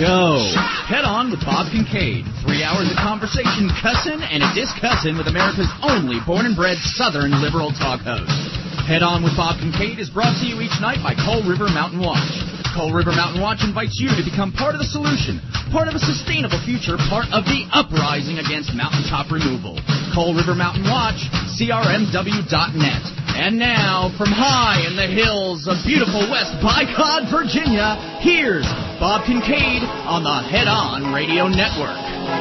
Show. Head On with Bob Kincaid. 3 hours of conversation, cussing, and a discussin' with America's only born-and-bred Southern liberal talk host. Head On with Bob Kincaid is brought to you each night by Coal River Mountain Watch. Coal River Mountain Watch invites you to become part of the solution, part of a sustainable future, part of the uprising against mountaintop removal. Coal River Mountain Watch, crmw.net. And now, from high in the hills of beautiful West Bicod, Virginia, here's Bob Kincaid on the Head On Radio Network.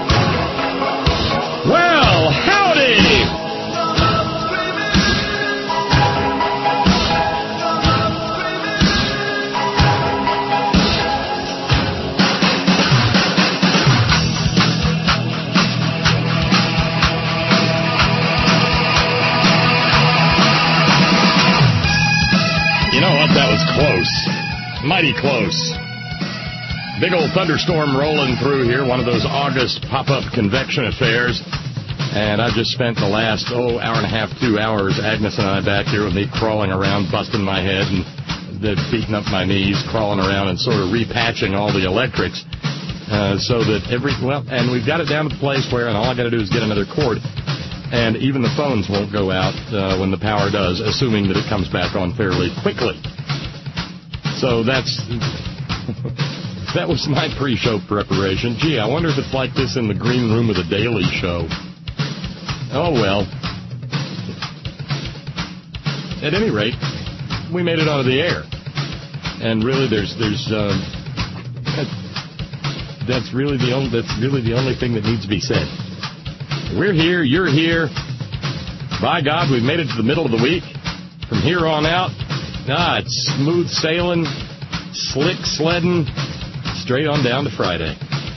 Well, howdy! That was close. Mighty close. Big old thunderstorm rolling through here, one of those August pop-up convection affairs. And I just spent the last, hour and a half, 2 hours, Agnes and I back here with me crawling around, busting my head and beating up my knees, crawling around and sort of repatching all the electrics. So that and we've got it down to the place where, and all I got to do is get another cord. And even the phones won't go out when the power does, assuming that it comes back on fairly quickly. So that was my pre-show preparation. Gee, I wonder if it's like this in the green room of the Daily Show. Oh, well. At any rate, we made it onto the air. And really, that's really the only thing that needs to be said. We're here, you're here. By God, we've made it to the middle of the week. From here on out, it's smooth sailing, slick sledding, straight on down to Friday.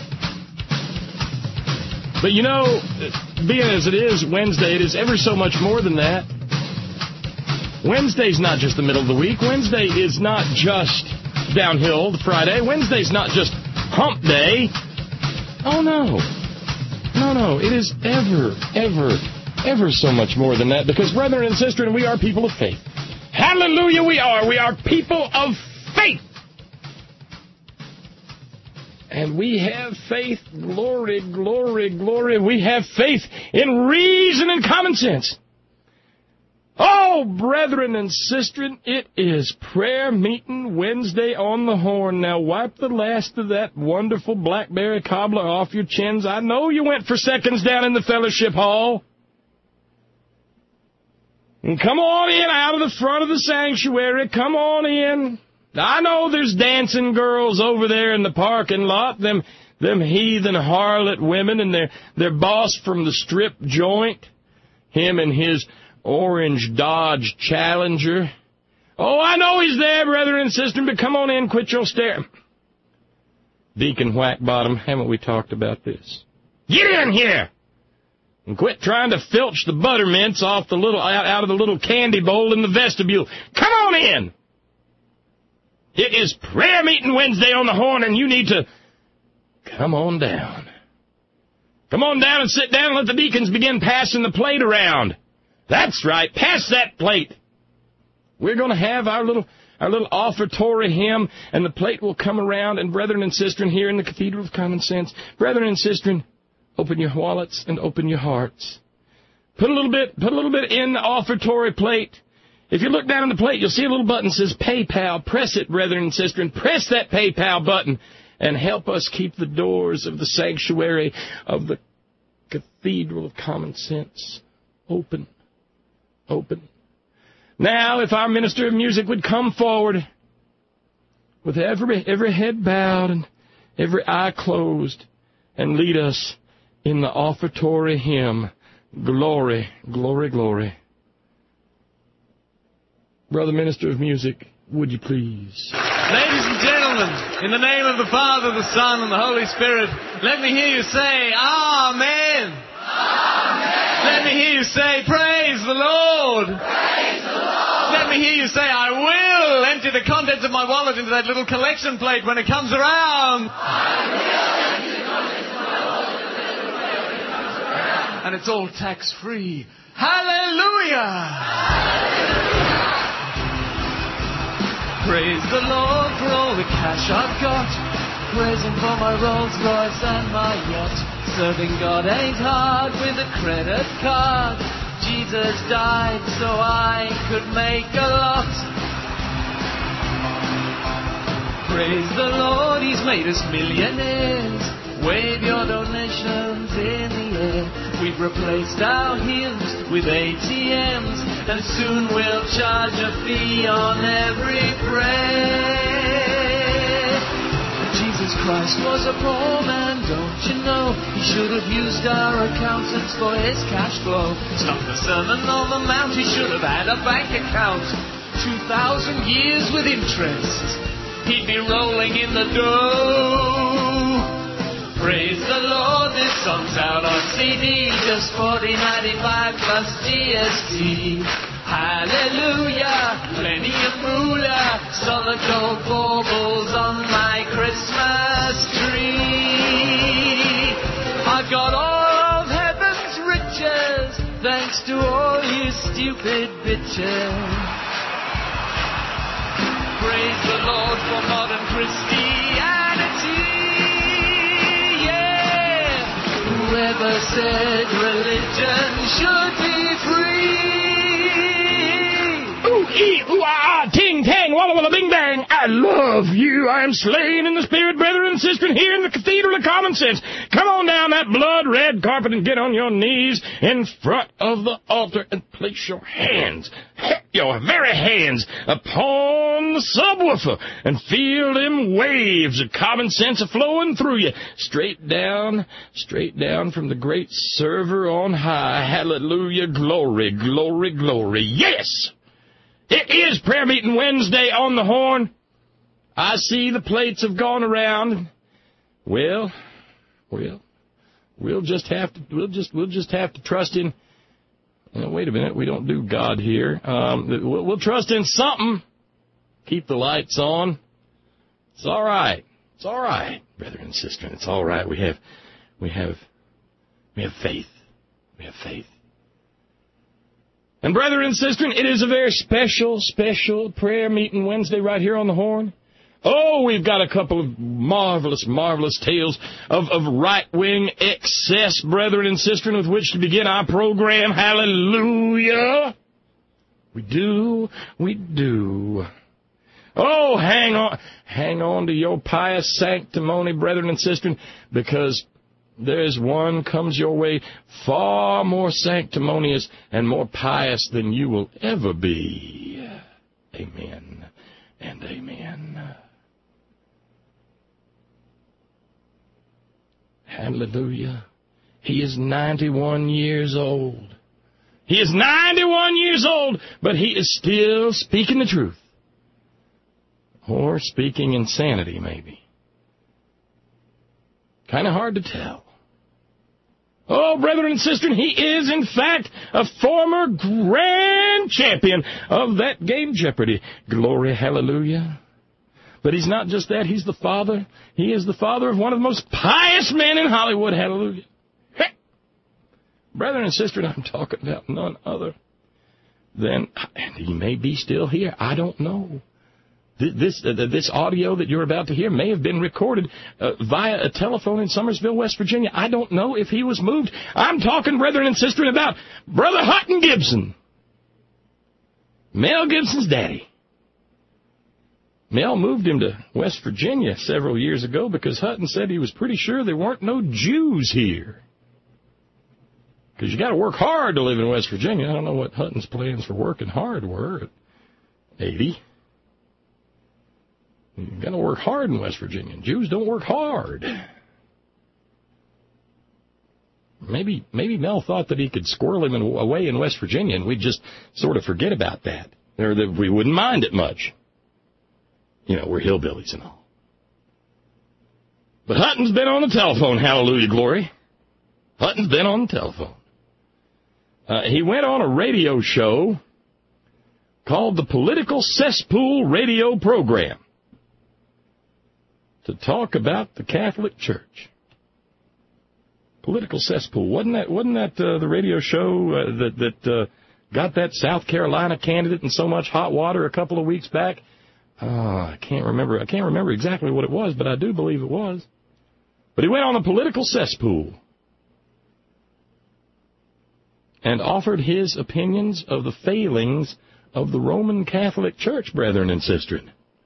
But you know, being as it is Wednesday, it is ever so much more than that. Wednesday's not just the middle of the week. Wednesday is not just downhill to Friday. Wednesday's not just hump day. Oh, no. No, it is ever so much more than that, because, brethren and sisters, we are people of faith. Hallelujah, we are. We are people of faith. And we have faith, glory, glory, glory. We have faith in reason and common sense. Oh, brethren and sisters, it is prayer meeting Wednesday on the Horn. Now, wipe the last of that wonderful blackberry cobbler off your chins. I know you went for seconds down in the fellowship hall. And come on in out of the front of the sanctuary. Come on in. I know there's dancing girls over there in the parking lot, them heathen harlot women, and their boss from the strip joint, him and his orange Dodge Challenger. Oh, I know he's there, brethren and sisters, but come on in, quit your staring. Deacon Whackbottom, haven't we talked about this? Get in here! And quit trying to filch the buttermints off out of the little candy bowl in the vestibule. Come on in! It is prayer meeting Wednesday on the Horn, and you need to come on down. Come on down and sit down and let the deacons begin passing the plate around. That's right, pass that plate. We're going to have our little offertory hymn, and the plate will come around, and brethren and sisters here in the Cathedral of Common Sense, brethren and sisters, open your wallets and open your hearts. Put a little bit in the offertory plate. If you look down on the plate, you'll see a little button that says PayPal. Press it, brethren and sisters, and press that PayPal button and help us keep the doors of the sanctuary of the Cathedral of Common Sense open. Now, if our minister of music would come forward with every head bowed and every eye closed and lead us in the offertory hymn, Glory, Glory, Glory. Brother Minister of Music, would you please? Ladies and gentlemen, in the name of the Father, the Son, and the Holy Spirit, let me hear you say, Amen. Amen. Let me hear you say, Praise the Lord. Praise the Lord. Let me hear you say, I will empty the contents of my wallet into that little collection plate when it comes around. I will empty the contents of my wallet into that little plate when it comes around. And it's all tax-free. Hallelujah. Praise the Lord for all the cash I've got. praising for my Rolls Royce and my yacht. Serving God ain't hard with a credit card. Jesus died so I could make a lot. Praise the Lord, He's made us millionaires. Wave your donations in the air. We've replaced our hymns with ATMs, and soon we'll charge a fee on every prayer. Jesus Christ was a poor man, don't you know? He should have used our accountants for his cash flow. It's not the Sermon on the Mount, he should have had a bank account. 2,000 years with interest, he'd be rolling in the dough. Praise the Lord, this song's out on CD, just $40.95 plus GST. Hallelujah, plenty of moolah, solid gold baubles on my Christmas tree. I've got all of heaven's riches, thanks to all you stupid bitches. Praise the Lord for modern Christianity, yeah. Whoever said religion should be free? Ooh, ee, ooh, ah, ah, ting, tang, walla, walla, bing, bang. I love you. I am slain in the spirit, brethren and sisters, here in the Cathedral of Common Sense. Come on down that blood-red carpet and get on your knees in front of the altar and place your hands, your very hands, upon the subwoofer and feel them waves of common sense a-flowing through you. Straight down from the great server on high. Hallelujah, glory, glory, glory. Yes! It is Prayer Meeting Wednesday on the Horn. I see the plates have gone around. Well, we'll just have to trust in. Wait a minute, we don't do God here. We'll trust in something. Keep the lights on. It's all right. It's all right, brethren and sisters. It's all right. We have faith. We have faith. And brethren and sisters, it is a very special prayer meeting Wednesday right here on the Horn. Oh, we've got a couple of marvelous tales of right-wing excess, brethren and sisters, with which to begin our program. Hallelujah! We do. Oh, hang on to your pious sanctimony, brethren and sisters, because there's one comes your way far more sanctimonious and more pious than you will ever be. Amen and amen. Hallelujah. He is 91 years old. He is 91 years old, but he is still speaking the truth. Or speaking insanity, maybe. Kind of hard to tell. Oh, brethren and sisters, he is, in fact, a former grand champion of that game Jeopardy. Glory, hallelujah. But he's not just that, he's the father. He is the father of one of the most pious men in Hollywood, hallelujah. Hey. Brethren and sisters, I'm talking about none other than, and he may be still here, I don't know. This audio that you're about to hear may have been recorded via a telephone in Summersville, West Virginia. I don't know if he was moved. I'm talking, brethren and sisters, about Brother Hutton Gibson, Mel Gibson's daddy. Mel moved him to West Virginia several years ago because Hutton said he was pretty sure there weren't no Jews here. Because you got to work hard to live in West Virginia. I don't know what Hutton's plans for working hard were at 80. You've got to work hard in West Virginia. Jews don't work hard. Maybe Mel thought that he could squirrel him away in West Virginia, and we'd just sort of forget about that. Or that we wouldn't mind it much. You know, we're hillbillies and all. But Hutton's been on the telephone, hallelujah, glory. Hutton's been on the telephone. He went on a radio show called the Political Cesspool Radio Program to talk about the Catholic Church. Political Cesspool. Wasn't that the radio show that got that South Carolina candidate in so much hot water a couple of weeks back? I can't remember exactly what it was, but I do believe it was. But he went on a political cesspool and offered his opinions of the failings of the Roman Catholic Church, brethren and sisters.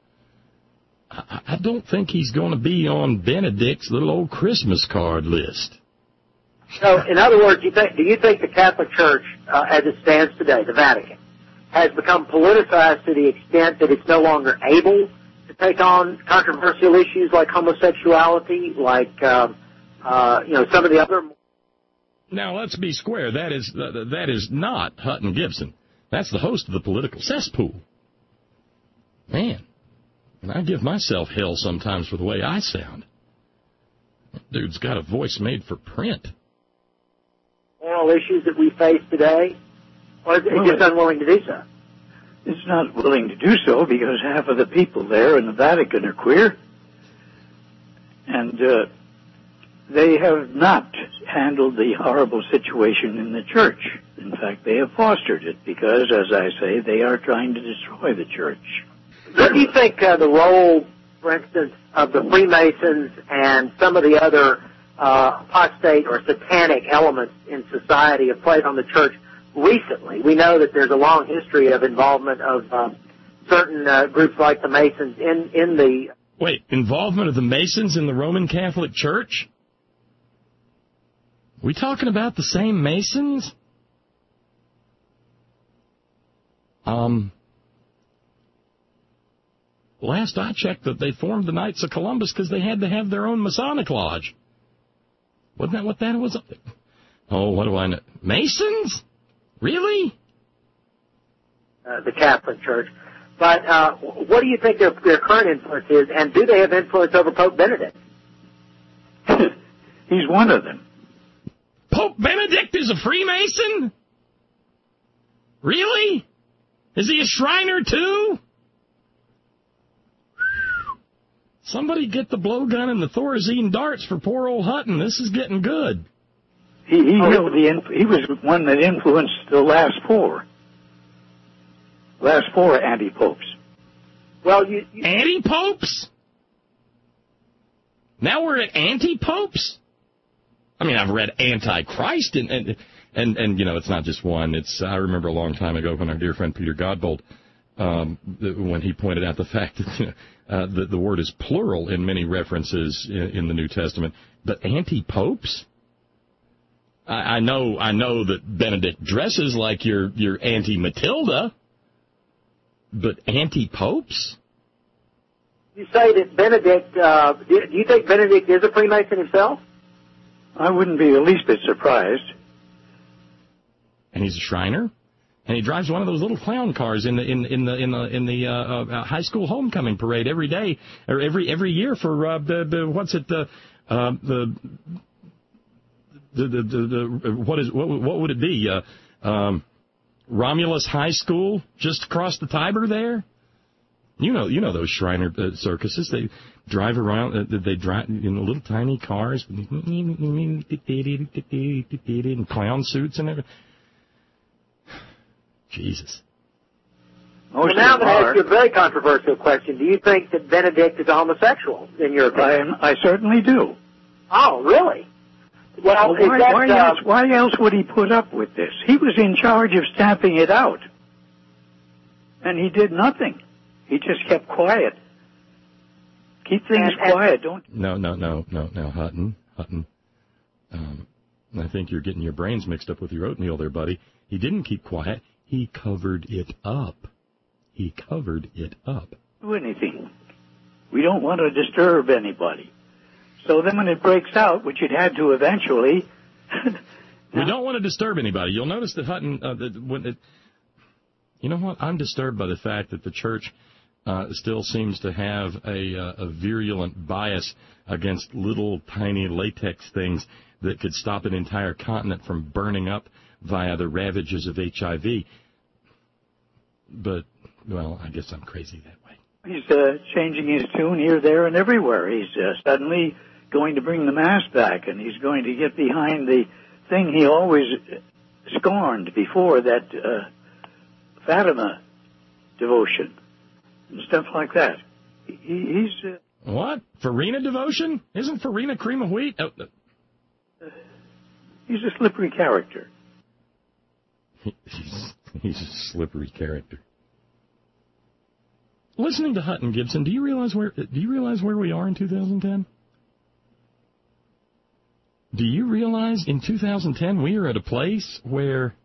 I don't think he's going to be on Benedict's little old Christmas card list. So, in other words, do you think the Catholic Church, as it stands today, the Vatican, has become politicized to the extent that it's no longer able to take on controversial issues like homosexuality, like some of the other? Now, let's be square. That is not Hutton Gibson. That's the host of the political cesspool. Man, and I give myself hell sometimes for the way I sound. That dude's got a voice made for print. Moral issues that we face today, or is it just unwilling to do so? It's not willing to do so because half of the people there in the Vatican are queer, and they have not handled the horrible situation in the church. In fact, they have fostered it because, as I say, they are trying to destroy the church. What do you think the role, for instance, of the Freemasons and some of the other apostate or satanic elements in society have played on the church recently? We know that there's a long history of involvement of certain groups like the Masons in the... Wait, involvement of the Masons in the Roman Catholic Church? We talking about the same Masons? Last I checked, that they formed the Knights of Columbus because they had to have their own Masonic lodge. Wasn't that what that was? Oh, what do I know? Masons? Really? The Catholic Church. But what do you think their current influence is, and do they have influence over Pope Benedict? He's one of them. Pope Benedict is a Freemason? Really? Is he a Shriner, too? Somebody get the blowgun and the Thorazine darts for poor old Hutton. This is getting good. He was one that influenced the last four anti-popes. Well, Anti-popes? Now we're at anti-popes? I mean, I've read Antichrist, and it's not just one. I remember a long time ago when our dear friend Peter Godbold, when he pointed out the fact that the word is plural in many references in the New Testament, but anti-popes? I know that Benedict dresses like your Auntie Matilda, but anti-popes? You say that Benedict, do you think Benedict is a Freemason himself? I wouldn't be the least bit surprised. And he's a Shriner, and he drives one of those little clown cars in the high school homecoming parade every day or every year for what would it be? Romulus High School just across the Tiber there. You know those Shriner circuses. They drive around. They drive in little tiny cars and clown suits and everything. Jesus. Well, now I'm going to ask you a very controversial question. Do you think that Benedict is a homosexual, in your opinion? I certainly do. Oh, really? Well, why else would he put up with this? He was in charge of stamping it out. And he did nothing. He just kept quiet. Keep things quiet. Don't... No, Hutton. I think you're getting your brains mixed up with your oatmeal there, buddy. He didn't keep quiet. He covered it up. Do anything. We don't want to disturb anybody. So then when it breaks out, which it had to eventually... We don't want to disturb anybody. You'll notice that Hutton... you know what? I'm disturbed by the fact that the church still seems to have a virulent bias against little tiny latex things that could stop an entire continent from burning up via the ravages of HIV. But, well, I guess I'm crazy that way. He's changing his tune here, there, and everywhere. He's suddenly going to bring the Mass back, and he's going to get behind the thing he always scorned before, that Fatima devotion. and stuff like that. He's what? Farina devotion? Isn't farina cream of wheat? He's a slippery character. He's a slippery character. Listening to Hutton Gibson, do you realize where we are in 2010? Do you realize in 2010 we are at a place where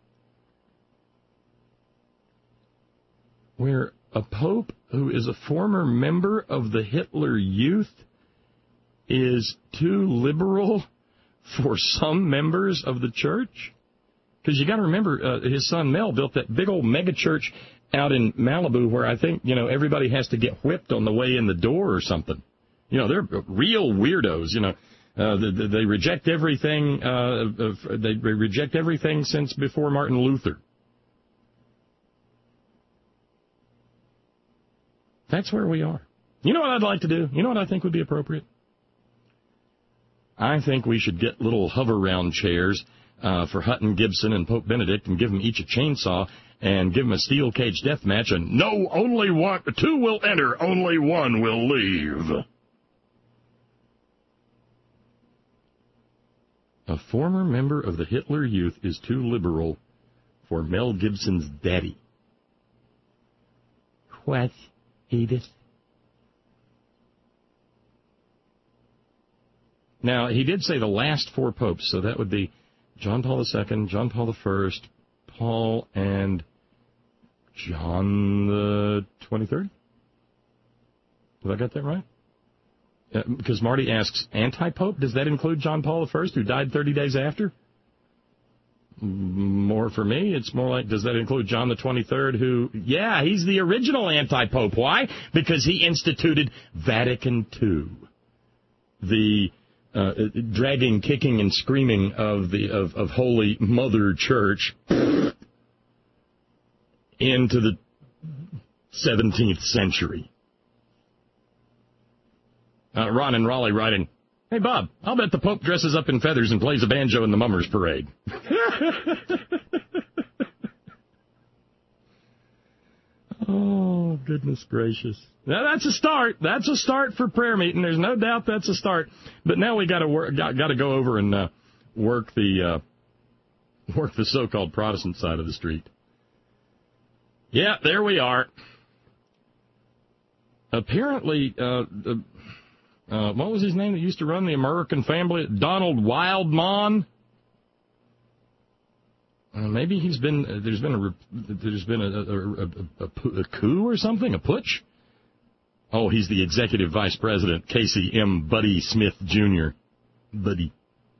a pope who is a former member of the Hitler Youth is too liberal for some members of the church? Because you got to remember, his son Mel built that big old mega church out in Malibu where I think, everybody has to get whipped on the way in the door or something. They're real weirdos, They reject everything. They reject everything since before Martin Luther. That's where we are. You know what I'd like to do? You know what I think would be appropriate? I think we should get little hover-round chairs for Hutton Gibson and Pope Benedict and give them each a chainsaw and give them a steel cage death match. And no, only one, two will enter, only one will leave. A former member of the Hitler Youth is too liberal for Mel Gibson's daddy. What, Edith? Now, he did say the last four popes, so that would be John Paul II, John Paul I, Paul, and John the 23rd? Have I got that right? Because Marty asks, anti-pope, does that include John Paul I, who died 30 days after? More for me, it's more like, does that include John the 23rd, who, yeah, he's the original anti-pope. Why? Because he instituted Vatican II, the dragging, kicking, and screaming of Holy Mother Church into the 17th century. Ron in Raleigh writing, hey, Bob, I'll bet the Pope dresses up in feathers and plays a banjo in the Mummers Parade. Oh, goodness gracious. Now, that's a start. That's a start for prayer meeting. There's no doubt that's a start. But now we got to go over and work the so-called Protestant side of the street. Yeah, there we are. Apparently, what was his name that used to run the American Family? Donald Wildmon. Maybe there's been a coup or something, a putsch. Oh, he's the executive vice president, Casey M. Buddy Smith Jr. Buddy.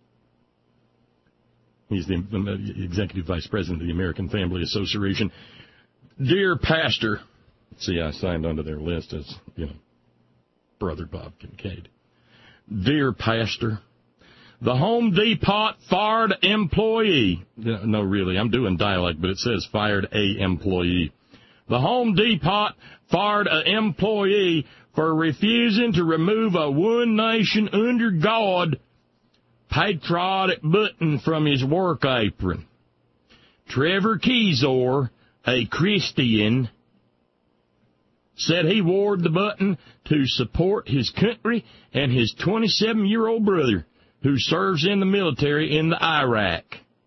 He's the executive vice president of the American Family Association. Dear Pastor, see, I signed onto their list as, Brother Bob Kincaid. Dear Pastor, the Home Depot fired employee. No, really, I'm doing dialect, but it says fired a employee. The Home Depot fired an employee for refusing to remove a One Nation Under God patriotic button from his work apron. Trevor Keysor, a Christian, said he wore the button to support his country and his 27-year-old brother, who serves in the military in the Iraq.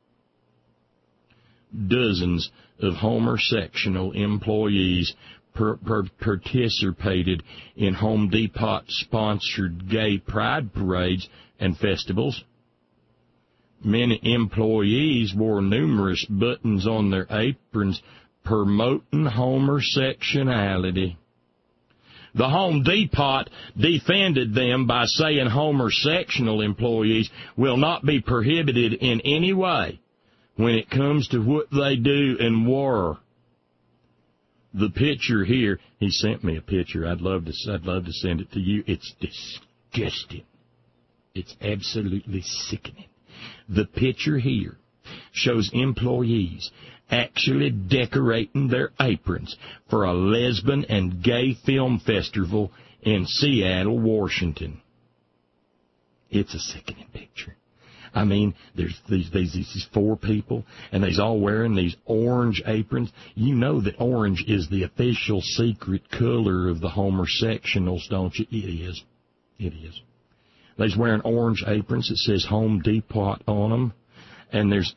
Dozens of homosexual employees participated in Home Depot-sponsored gay pride parades and festivals. Many employees wore numerous buttons on their aprons promoting homosexuality. The Home Depot defended them by saying homosexual employees will not be prohibited in any way when it comes to what they do in war. The picture here, he sent me a picture. I'd love to send it to you. It's disgusting. It's absolutely sickening. The picture here shows employees actually decorating their aprons for a lesbian and gay film festival in Seattle, Washington. It's a sickening picture. I mean, there's these 4 people, and they's all wearing these orange aprons. You know that orange is the official secret color of the homosexuals, don't you? It is. It is. They's wearing orange aprons. It says Home Depot on them, and there's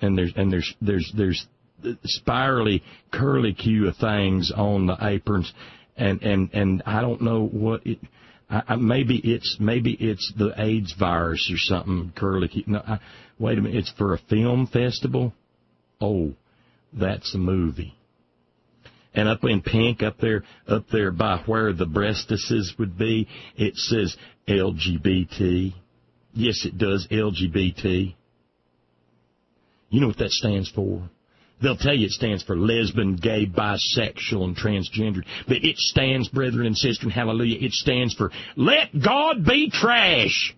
spirally curlicue things on the aprons, and I don't know what it. Maybe it's the AIDS virus or something. Curlicue. No, wait a minute. It's for a film festival. Oh, that's a movie. And up in pink, up there by where the breastises would be, it says LGBT. Yes, it does, LGBT. You know what that stands for? They'll tell you it stands for lesbian, gay, bisexual, and transgender. But it stands, brethren and sisters, hallelujah, it stands for let God be trash.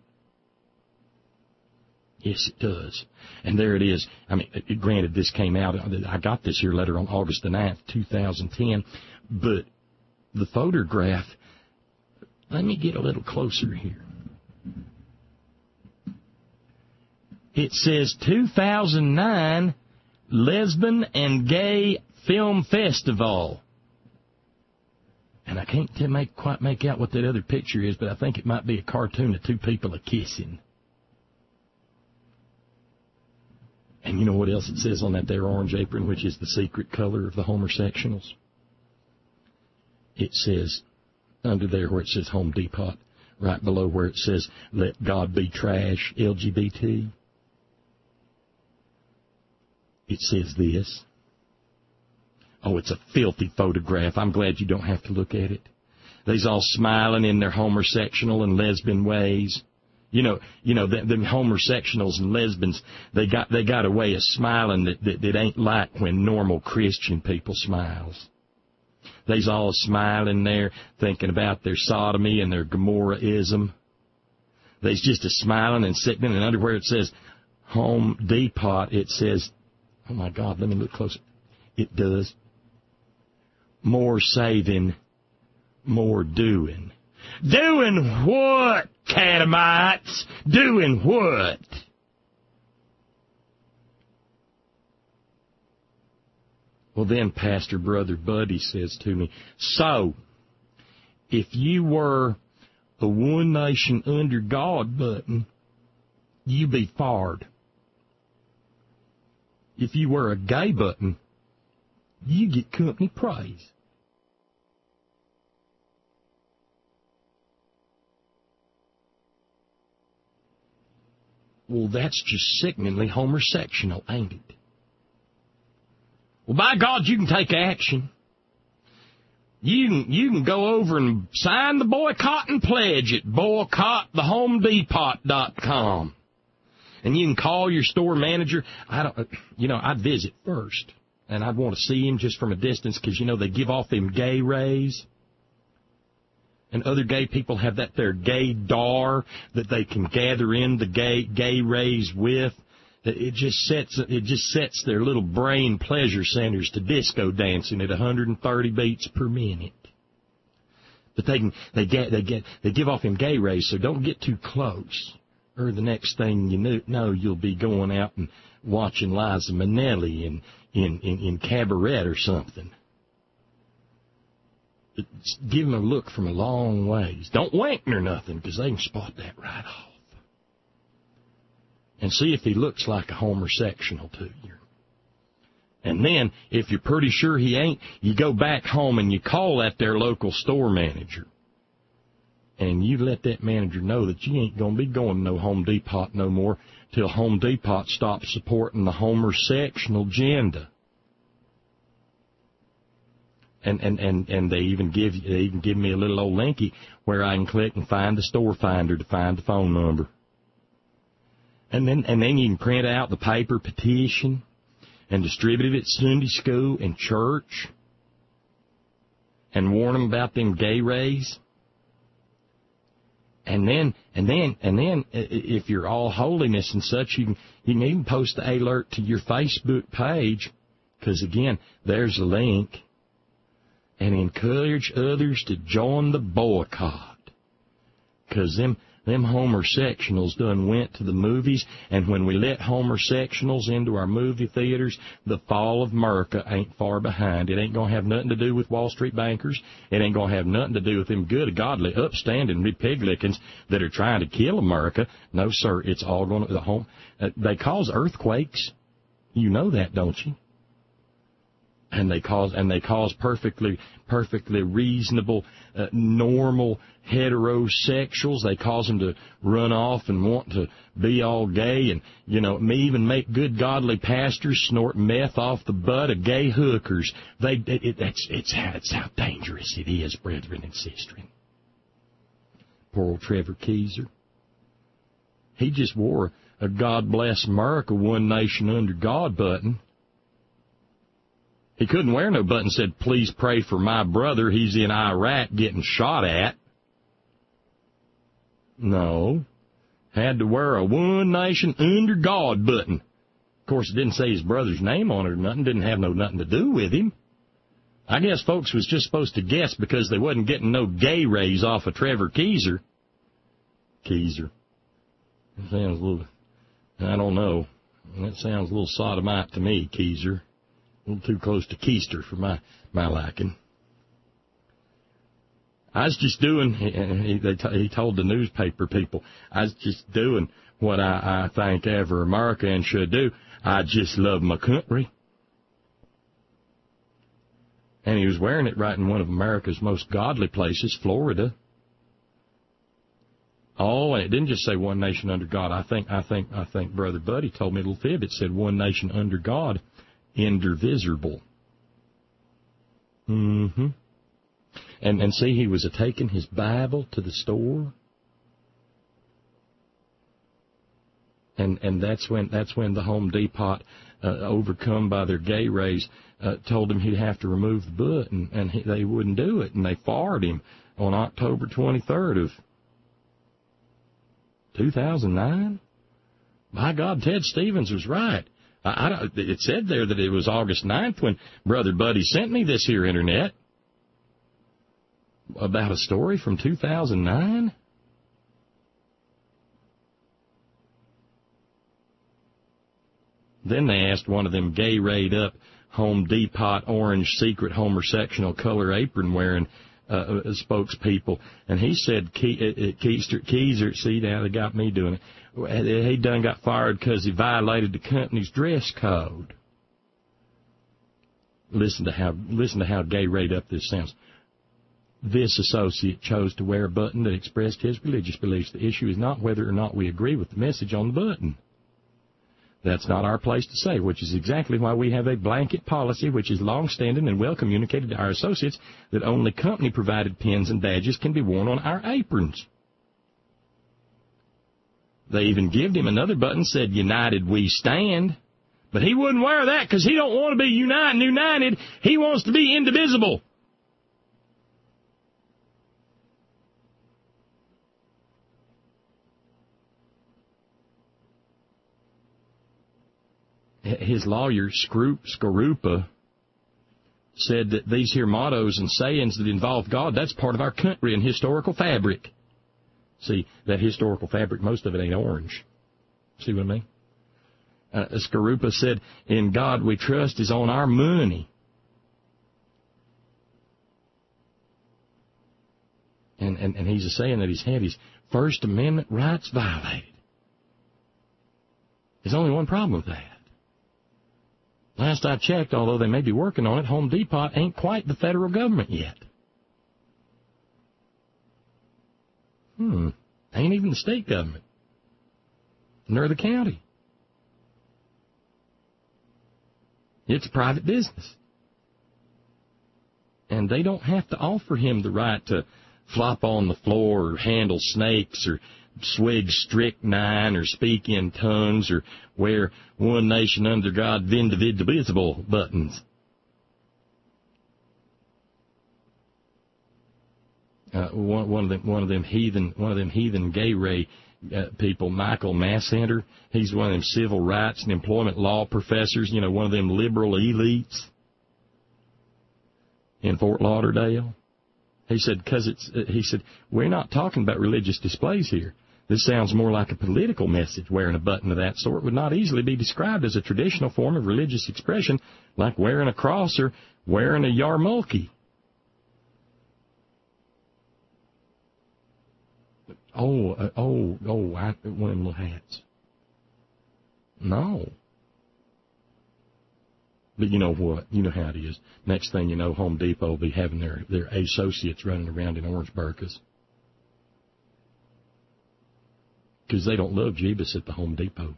Yes, it does. And there it is. I mean, granted, this came out, I got this here letter on August the 9th, 2010, but the photograph, let me get a little closer here. It says 2009 Lesbian and Gay Film Festival. And I can't quite make out what that other picture is, but I think it might be a cartoon of 2 people a-kissing. And you know what else it says on that there orange apron, which is the secret color of the homosexuals? It says, under there where it says Home Depot, right below where it says, let God be trash, LGBT. It says this. Oh, it's a filthy photograph. I'm glad you don't have to look at it. They's all smiling in their homosexual and lesbian ways. You know, them homosexuals and lesbians, they got a way of smiling that ain't like when normal Christian people smiles. They's all smiling there, thinking about their sodomy and their Gomorrahism. They's just a smiling and sitting in, and under where it says Home Depot, it says, oh my God, let me look closer. It does. More saving, more doing. Doing what, catamites? Doing what? Well, then Pastor Brother Buddy says to me, so, if you were a one nation under God button, you be fired. If you were a gay button, you get company praise. Well, that's just sickeningly homosexual, ain't it? Well, by God, you can take action. You can go over and sign the boycotting pledge at boycotthehomedepot.com. And you can call your store manager. I'd visit first. And I'd want to see him just from a distance because, they give off them gay rays. And other gay people have that their gaydar that they can gather in the gay rays with. It just sets their little brain pleasure centers to disco dancing at 130 beats per minute. But they give off them gay rays, so don't get too close. Or the next thing you know, you'll be going out and watching Liza Minnelli in cabaret or something. Give them a look from a long ways. Don't wink or nothing, because they can spot that right off. And see if he looks like a homosexual to you. And then, if you're pretty sure he ain't, you go back home and you call that their local store manager. And you let that manager know that you ain't going to be going to no Home Depot no more till Home Depot stops supporting the homosexual agenda. And they even give me a little old linky where I can click and find the store finder to find the phone number. And then you can print out the paper petition and distribute it at Sunday school and church and warn them about them gay rays. And then if you're all holiness and such, you can even post the alert to your Facebook page, because again, there's a link, and encourage others to join the boycott, because them Them homosexuals done went to the movies, and when we let homosexuals into our movie theaters, the fall of America ain't far behind. It ain't going to have nothing to do with Wall Street bankers. It ain't going to have nothing to do with them good, godly, upstanding pig-lickings that are trying to kill America. No, sir, it's all going to they cause earthquakes. You know that, don't you? And they cause perfectly reasonable, normal heterosexuals. They cause them to run off and want to be all gay, and even make good godly pastors snort meth off the butt of gay hookers. It's how dangerous it is, brethren and sisters. Poor old Trevor Keezer. He just wore a God Bless America, One Nation Under God button. He couldn't wear no button that said, "Please pray for my brother. He's in Iraq getting shot at." No. Had to wear a One Nation Under God button. Of course, it didn't say his brother's name on it or nothing. Didn't have nothing to do with him. I guess folks was just supposed to guess because they wasn't getting no gay rays off of Trevor Keezer. Keezer. That sounds a little, I don't know. That sounds a little sodomite to me, Keezer. A little too close to Keister for my liking. I was just doing, he told the newspaper people, I was just doing what I think every American should do. I just love my country. And he was wearing it right in one of America's most godly places, Florida. Oh, and it didn't just say One Nation Under God. I think Brother Buddy told me a little fib. It said One Nation Under God. Indivisible. Mm-hmm. And see, he was taking his Bible to the store. And that's when the Home Depot, overcome by their gay rays, told him he'd have to remove the button, and they wouldn't do it, and they fired him on October 23rd of 2009. My God, Ted Stevens was right. It said there that it was August 9th when Brother Buddy sent me this here internet about a story from 2009. Then they asked one of them gay-rayed up Home Depot orange secret homosexual color apron wearing spokespeople, and he said Keezer, see now they got me doing it. He done got fired because he violated the company's dress code. Listen to how gay-rayed up this sounds. This associate chose to wear a button that expressed his religious beliefs. The issue is not whether or not we agree with the message on the button. That's not our place to say, which is exactly why we have a blanket policy which is long-standing and well communicated to our associates that only company-provided pins and badges can be worn on our aprons. They even gave him another button said, "United We Stand." But he wouldn't wear that because he don't want to be united. He wants to be indivisible. His lawyer, Skarupa, said that these here mottos and sayings that involve God, that's part of our country and historical fabric. See, that historical fabric, most of it ain't orange. See what I mean? Skarupa said, "In God we trust" is on our money. And he's saying that he's had his First Amendment rights violated. There's only one problem with that. Last I checked, although they may be working on it, Home Depot ain't quite the federal government yet. Ain't even the state government. Nor the county. It's a private business. And they don't have to offer him the right to flop on the floor or handle snakes or swig strychnine or speak in tongues or wear One Nation Under God indivisible buttons. One of them heathen gay ray people, Michael Massenter. He's one of them civil rights and employment law professors. One of them liberal elites in Fort Lauderdale. He said, we're not talking about religious displays here. This sounds more like a political message. Wearing a button of that sort would not easily be described as a traditional form of religious expression, like wearing a cross or wearing a yarmulke. One of them little hats. No. But you know what? You know how it is. Next thing you know, Home Depot will be having their associates running around in orange burqas. Because they don't love Jeebus at the Home Depot.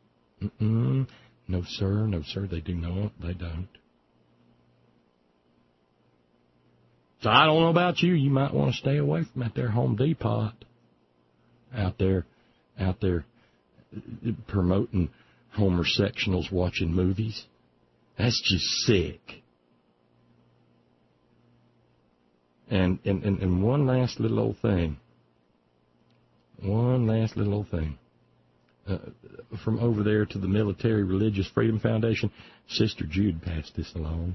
No, sir, they do not. They don't. So I don't know about you. You might want to stay away from that there Home Depot. Out there promoting homosexuals watching movies. That's just sick. And one last little old thing. From over there to the Military Religious Freedom Foundation, Sister Jude passed this along.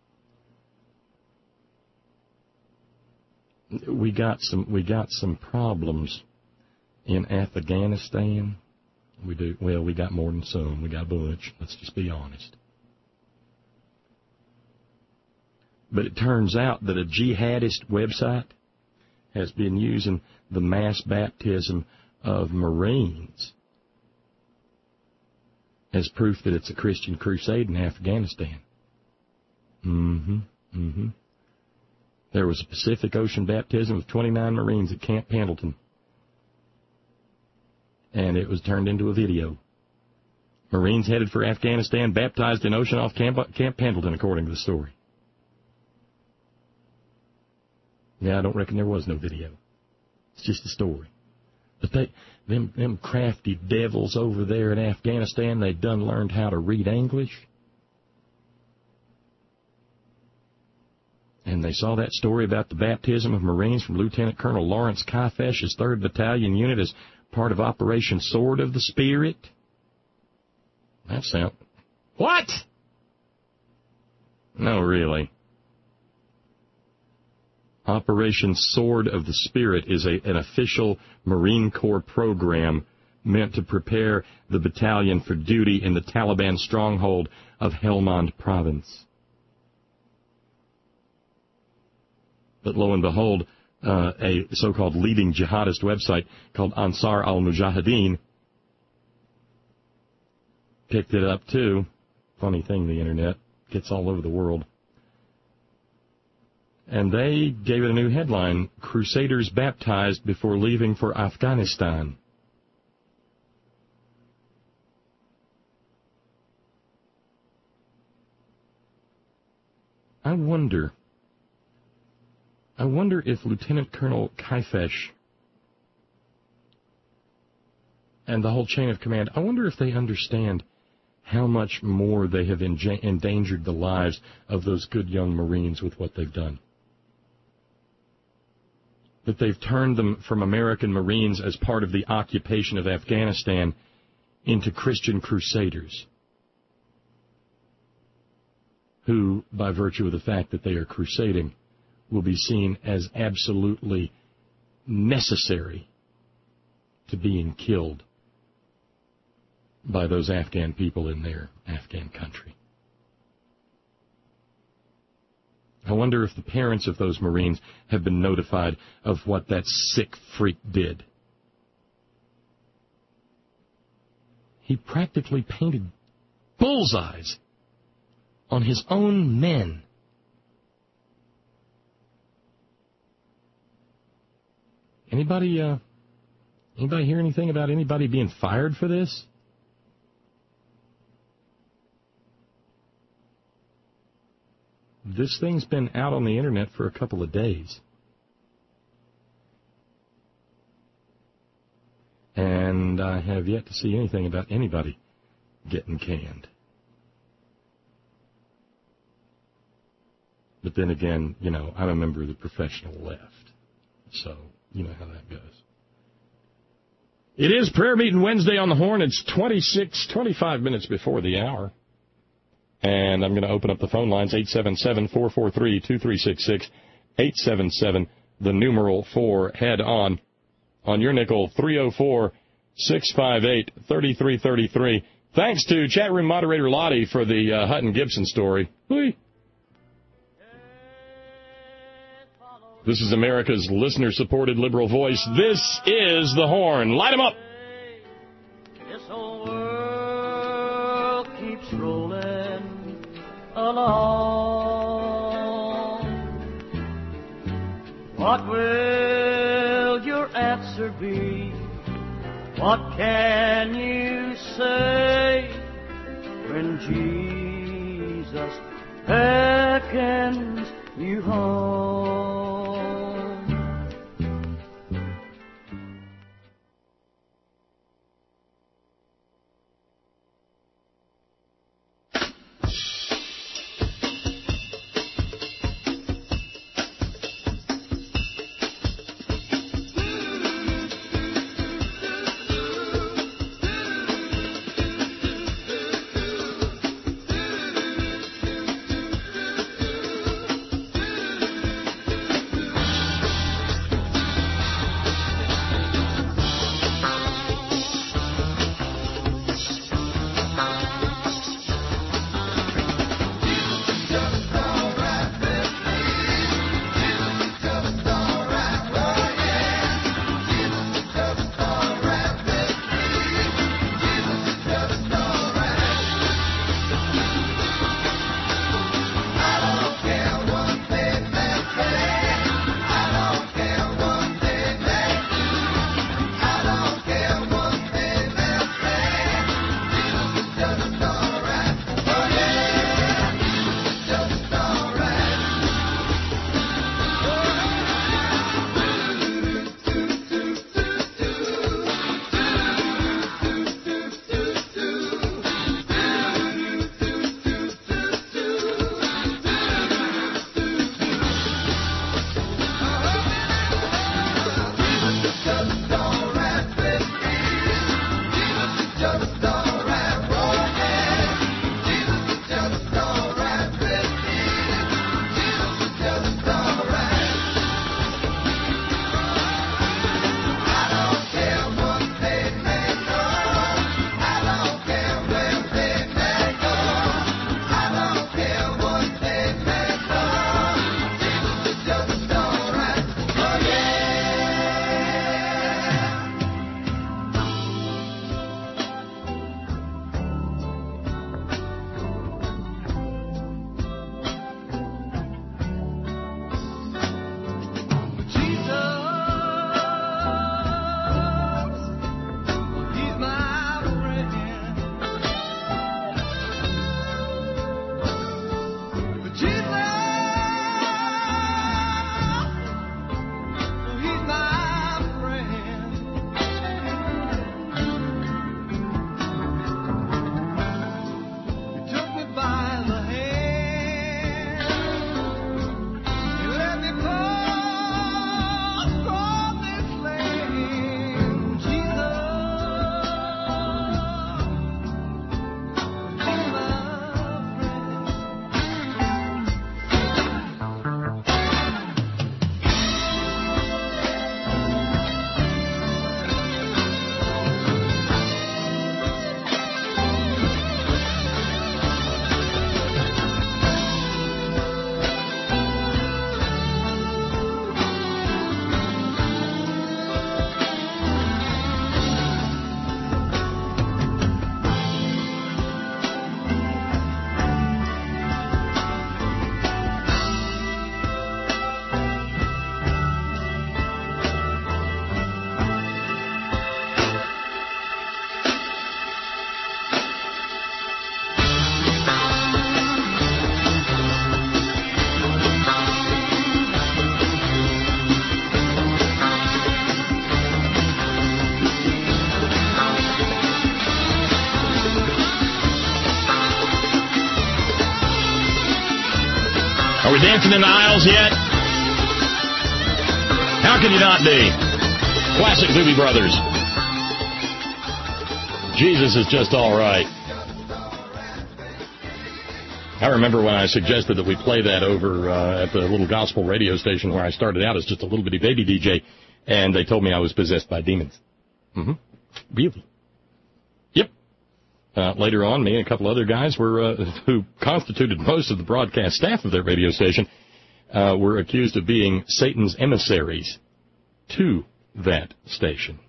We got some problems in Afghanistan. We do. Well, we got more than some. We got a bunch. Let's just be honest. But it turns out that a jihadist website has been using the mass baptism of Marines as proof that it's a Christian crusade in Afghanistan. There was a Pacific Ocean baptism of 29 Marines at Camp Pendleton. And it was turned into a video. Marines headed for Afghanistan baptized in ocean off Camp Pendleton, according to the story. Yeah, I don't reckon there was no video. It's just a story. But them crafty devils over there in Afghanistan, they done learned how to read English. And they saw that story about the baptism of Marines from Lieutenant Colonel Lawrence Kaifesh's 3rd Battalion unit as part of Operation Sword of the Spirit. That sound... What? No, really. Operation Sword of the Spirit is an official Marine Corps program meant to prepare the battalion for duty in the Taliban stronghold of Helmand Province. But lo and behold, a so-called leading jihadist website called Ansar al-Mujahideen picked it up too. Funny thing, the internet gets all over the world. And they gave it a new headline, Crusaders Baptized Before Leaving for Afghanistan. I wonder if Lieutenant Colonel Kaifesh and the whole chain of command, I wonder if they understand how much more they have endangered the lives of those good young Marines with what they've done. That they've turned them from American Marines as part of the occupation of Afghanistan into Christian crusaders who, by virtue of the fact that they are crusading, will be seen as absolutely necessary to being killed by those Afghan people in their Afghan country. I wonder if the parents of those Marines have been notified of what that sick freak did. He practically painted bullseyes on his own men. Anybody hear anything about anybody being fired for this? This thing's been out on the internet for a couple of days. And I have yet to see anything about anybody getting canned. But then again, I'm a member of the professional left. So, you know how that goes. It is Prayer Meeting Wednesday on the Horn. It's 25 minutes before the hour. And I'm going to open up the phone lines, 877-443-2366, 877, the numeral 4, head on on your nickel, 304-658-3333. Thanks to chat room moderator Lottie for the Hutton Gibson story. Whee. This is America's listener-supported liberal voice. This is The Horn. Light 'em up. This whole world keeps rolling along. What will your answer be? What can you say when Jesus beckons you home? Are we dancing in the aisles yet? How can you not be? Classic Doobie Brothers. Jesus is just all right. I remember when I suggested that we play that over at the little gospel radio station where I started out as just a little bitty baby DJ, and they told me I was possessed by demons. Really? Yep. Later on, me and a couple other guys who constituted most of the broadcast staff of their radio station were accused of being Satan's emissaries to that station.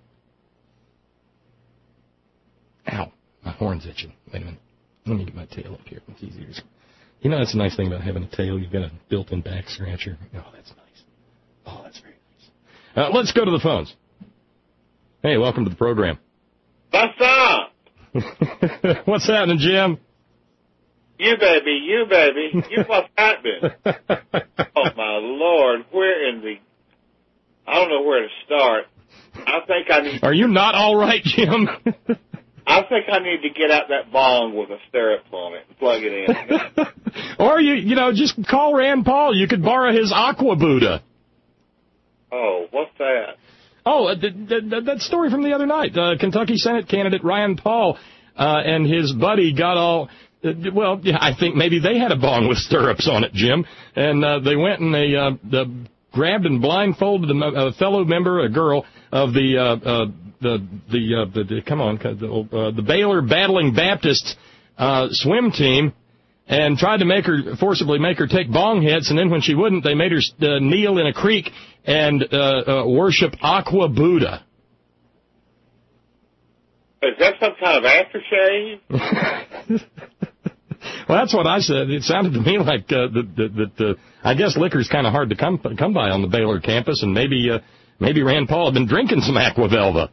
Ow, my horn's itching. Wait a minute. Let me get my tail up here. It's easier. You know, that's a nice thing about having a tail. You've got a built-in back scratcher. Oh, that's nice. Oh, that's very nice. Let's go to the phones. Hey, welcome to the program. What's up? What's happening, Jim? You baby. You what's happening? Oh, my Lord. I don't know where to start. I think I need... Are you not all right, Jim? I think I need to get out that bong with a stirrup on it and plug it in. Or, just call Rand Paul. You could borrow his Aqua Buddha. Oh, what's that? Oh, that story from the other night. Kentucky Senate candidate Rand Paul and his buddy got all... I think maybe they had a bong with stirrups on it, Jim. And they went and they grabbed and blindfolded a fellow member, a girl, of the Baylor Battling Baptists swim team, and tried to forcibly make her take bong hits, and then when she wouldn't, they made her kneel in a creek and worship Aqua Buddha. Is that some kind of aftershave? Well, that's what I said. It sounded to me like that I guess liquor's kind of hard to come by on the Baylor campus, and maybe Rand Paul had been drinking some Aqua Velva.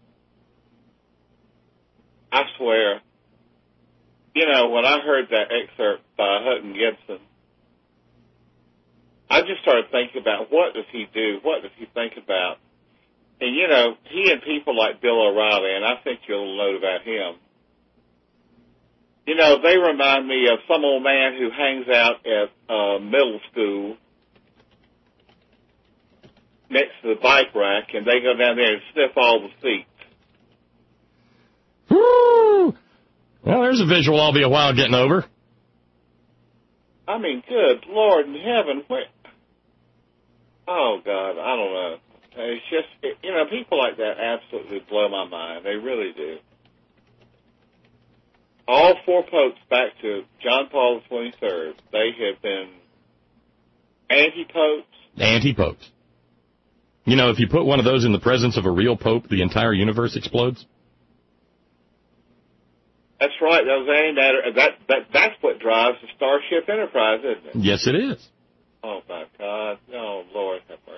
I swear. When I heard that excerpt by Hutton Gibson, I just started thinking about what does he do? What does he think about? And, he and people like Bill O'Reilly, and I think you'll know about him, they remind me of some old man who hangs out at middle school next to the bike rack, and they go down there and sniff all the seats. Woo! Well, there's a visual I'll be a while getting over. I mean, good Lord in heaven, where... Oh, God, I don't know. It's just, people like that absolutely blow my mind. They really do. All four popes back to John Paul XXIII, they have been anti-popes. Anti-popes. If you put one of those in the presence of a real pope, the entire universe explodes. That's right. That was antimatter. That's what drives the Starship Enterprise, isn't it? Yes, it is. Oh, my God. Oh, Lord have mercy.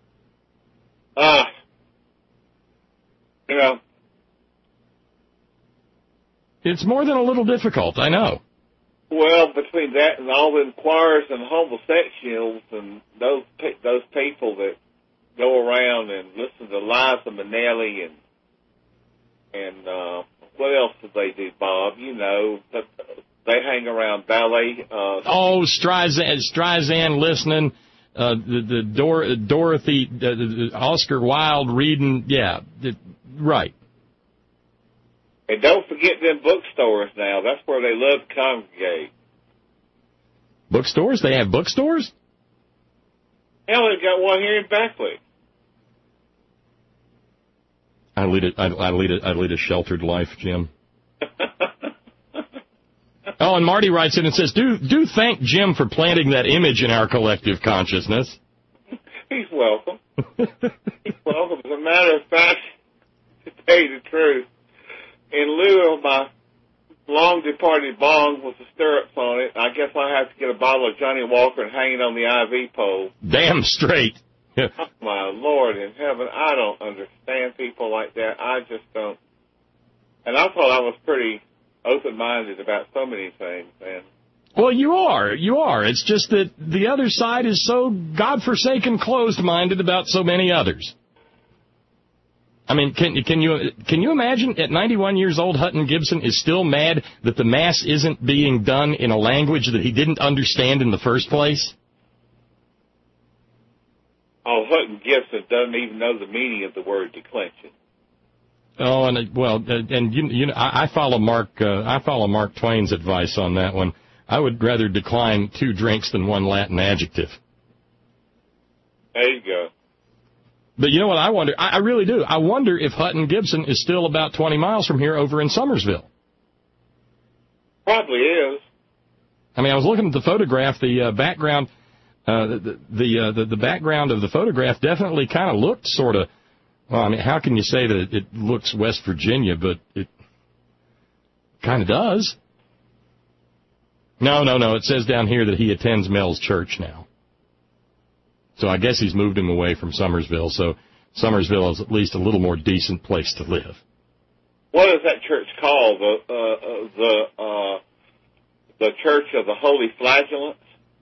It's more than a little difficult, I know. Well, between that and all the choirs and homosexuals and those people that go around and listen to Liza Minnelli and what else do they do, Bob? They hang around ballet. Streisand listening, Dorothy, Oscar Wilde reading, yeah, right. And don't forget them bookstores now. That's where they love to congregate. Bookstores? They have bookstores? Hell, they've got one here in Beckley. I lead a sheltered life, Jim. Oh, and Marty writes in and says, do thank Jim for planting that image in our collective consciousness. He's welcome. He's welcome. As a matter of fact, to tell you the truth, in lieu of my long-departed bong with the stirrups on it, I guess I have to get a bottle of Johnny Walker and hang it on the IV pole. Damn straight. Oh, my Lord in heaven, I don't understand people like that. I just don't. And I thought I was pretty open-minded about so many things, man. Well, you are. It's just that the other side is so godforsaken closed-minded about so many others. I mean, can you imagine at 91 years old, Hutton Gibson is still mad that the Mass isn't being done in a language that he didn't understand in the first place? Oh, Hutton Gibson doesn't even know the meaning of the word declension. Oh, and I follow Mark Twain's advice on that one. I would rather decline 2 drinks than 1 Latin adjective. There you go. But you know what I wonder? I really do. I wonder if Hutton Gibson is still about 20 miles from here over in Summersville. Probably is. I mean, I was looking at the photograph. The background, the background of the photograph definitely kind of looked sort of. Well, I mean, how can you say that it looks West Virginia, but it kind of does. No. It says down here that he attends Mel's church now. So I guess he's moved him away from Summersville, so Summersville is at least a little more decent place to live. What is that church called? The Church of the Holy Flagellants?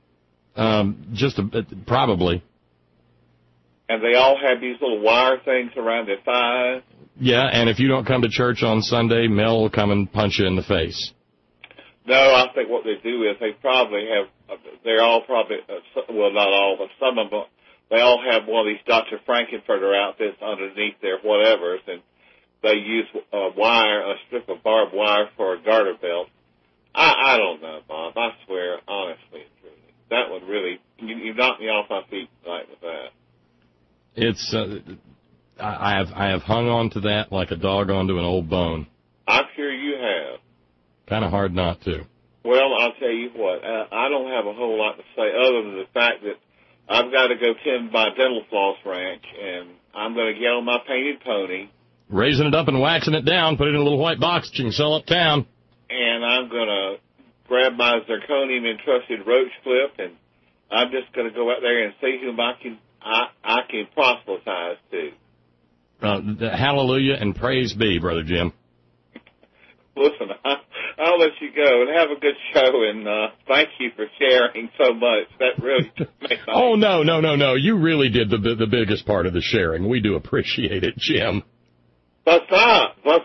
Probably. And they all have these little wire things around their thighs? Yeah, and if you don't come to church on Sunday, Mel will come and punch you in the face. No, I think what they do is they probably have, they're all probably, well, not all, but some of them, they all have one of these Dr. Frankenfurter outfits underneath their whatevers, and they use a strip of barbed wire for a garter belt. I don't know, Bob. I swear, honestly and truly. That one really, you knocked me off my feet tonight with that. It's, I have hung on to that like a dog onto an old bone. I'm sure you have. Kind of hard not to. Well, I'll tell you what, I don't have a whole lot to say other than the fact that I've got to go tend my dental floss ranch, and I'm going to get on my painted pony. Raising it up and waxing it down, put it in a little white box that you can sell uptown. And I'm going to grab my zirconium encrusted roach clip, and I'm just going to go out there and see whom I can proselytize to. Hallelujah and praise be, Brother Jim. Listen, I'll let you go and have a good show, and thank you for sharing so much. That really makes my Oh, no. You really did the biggest part of the sharing. We do appreciate it, Jim. What's up? We'll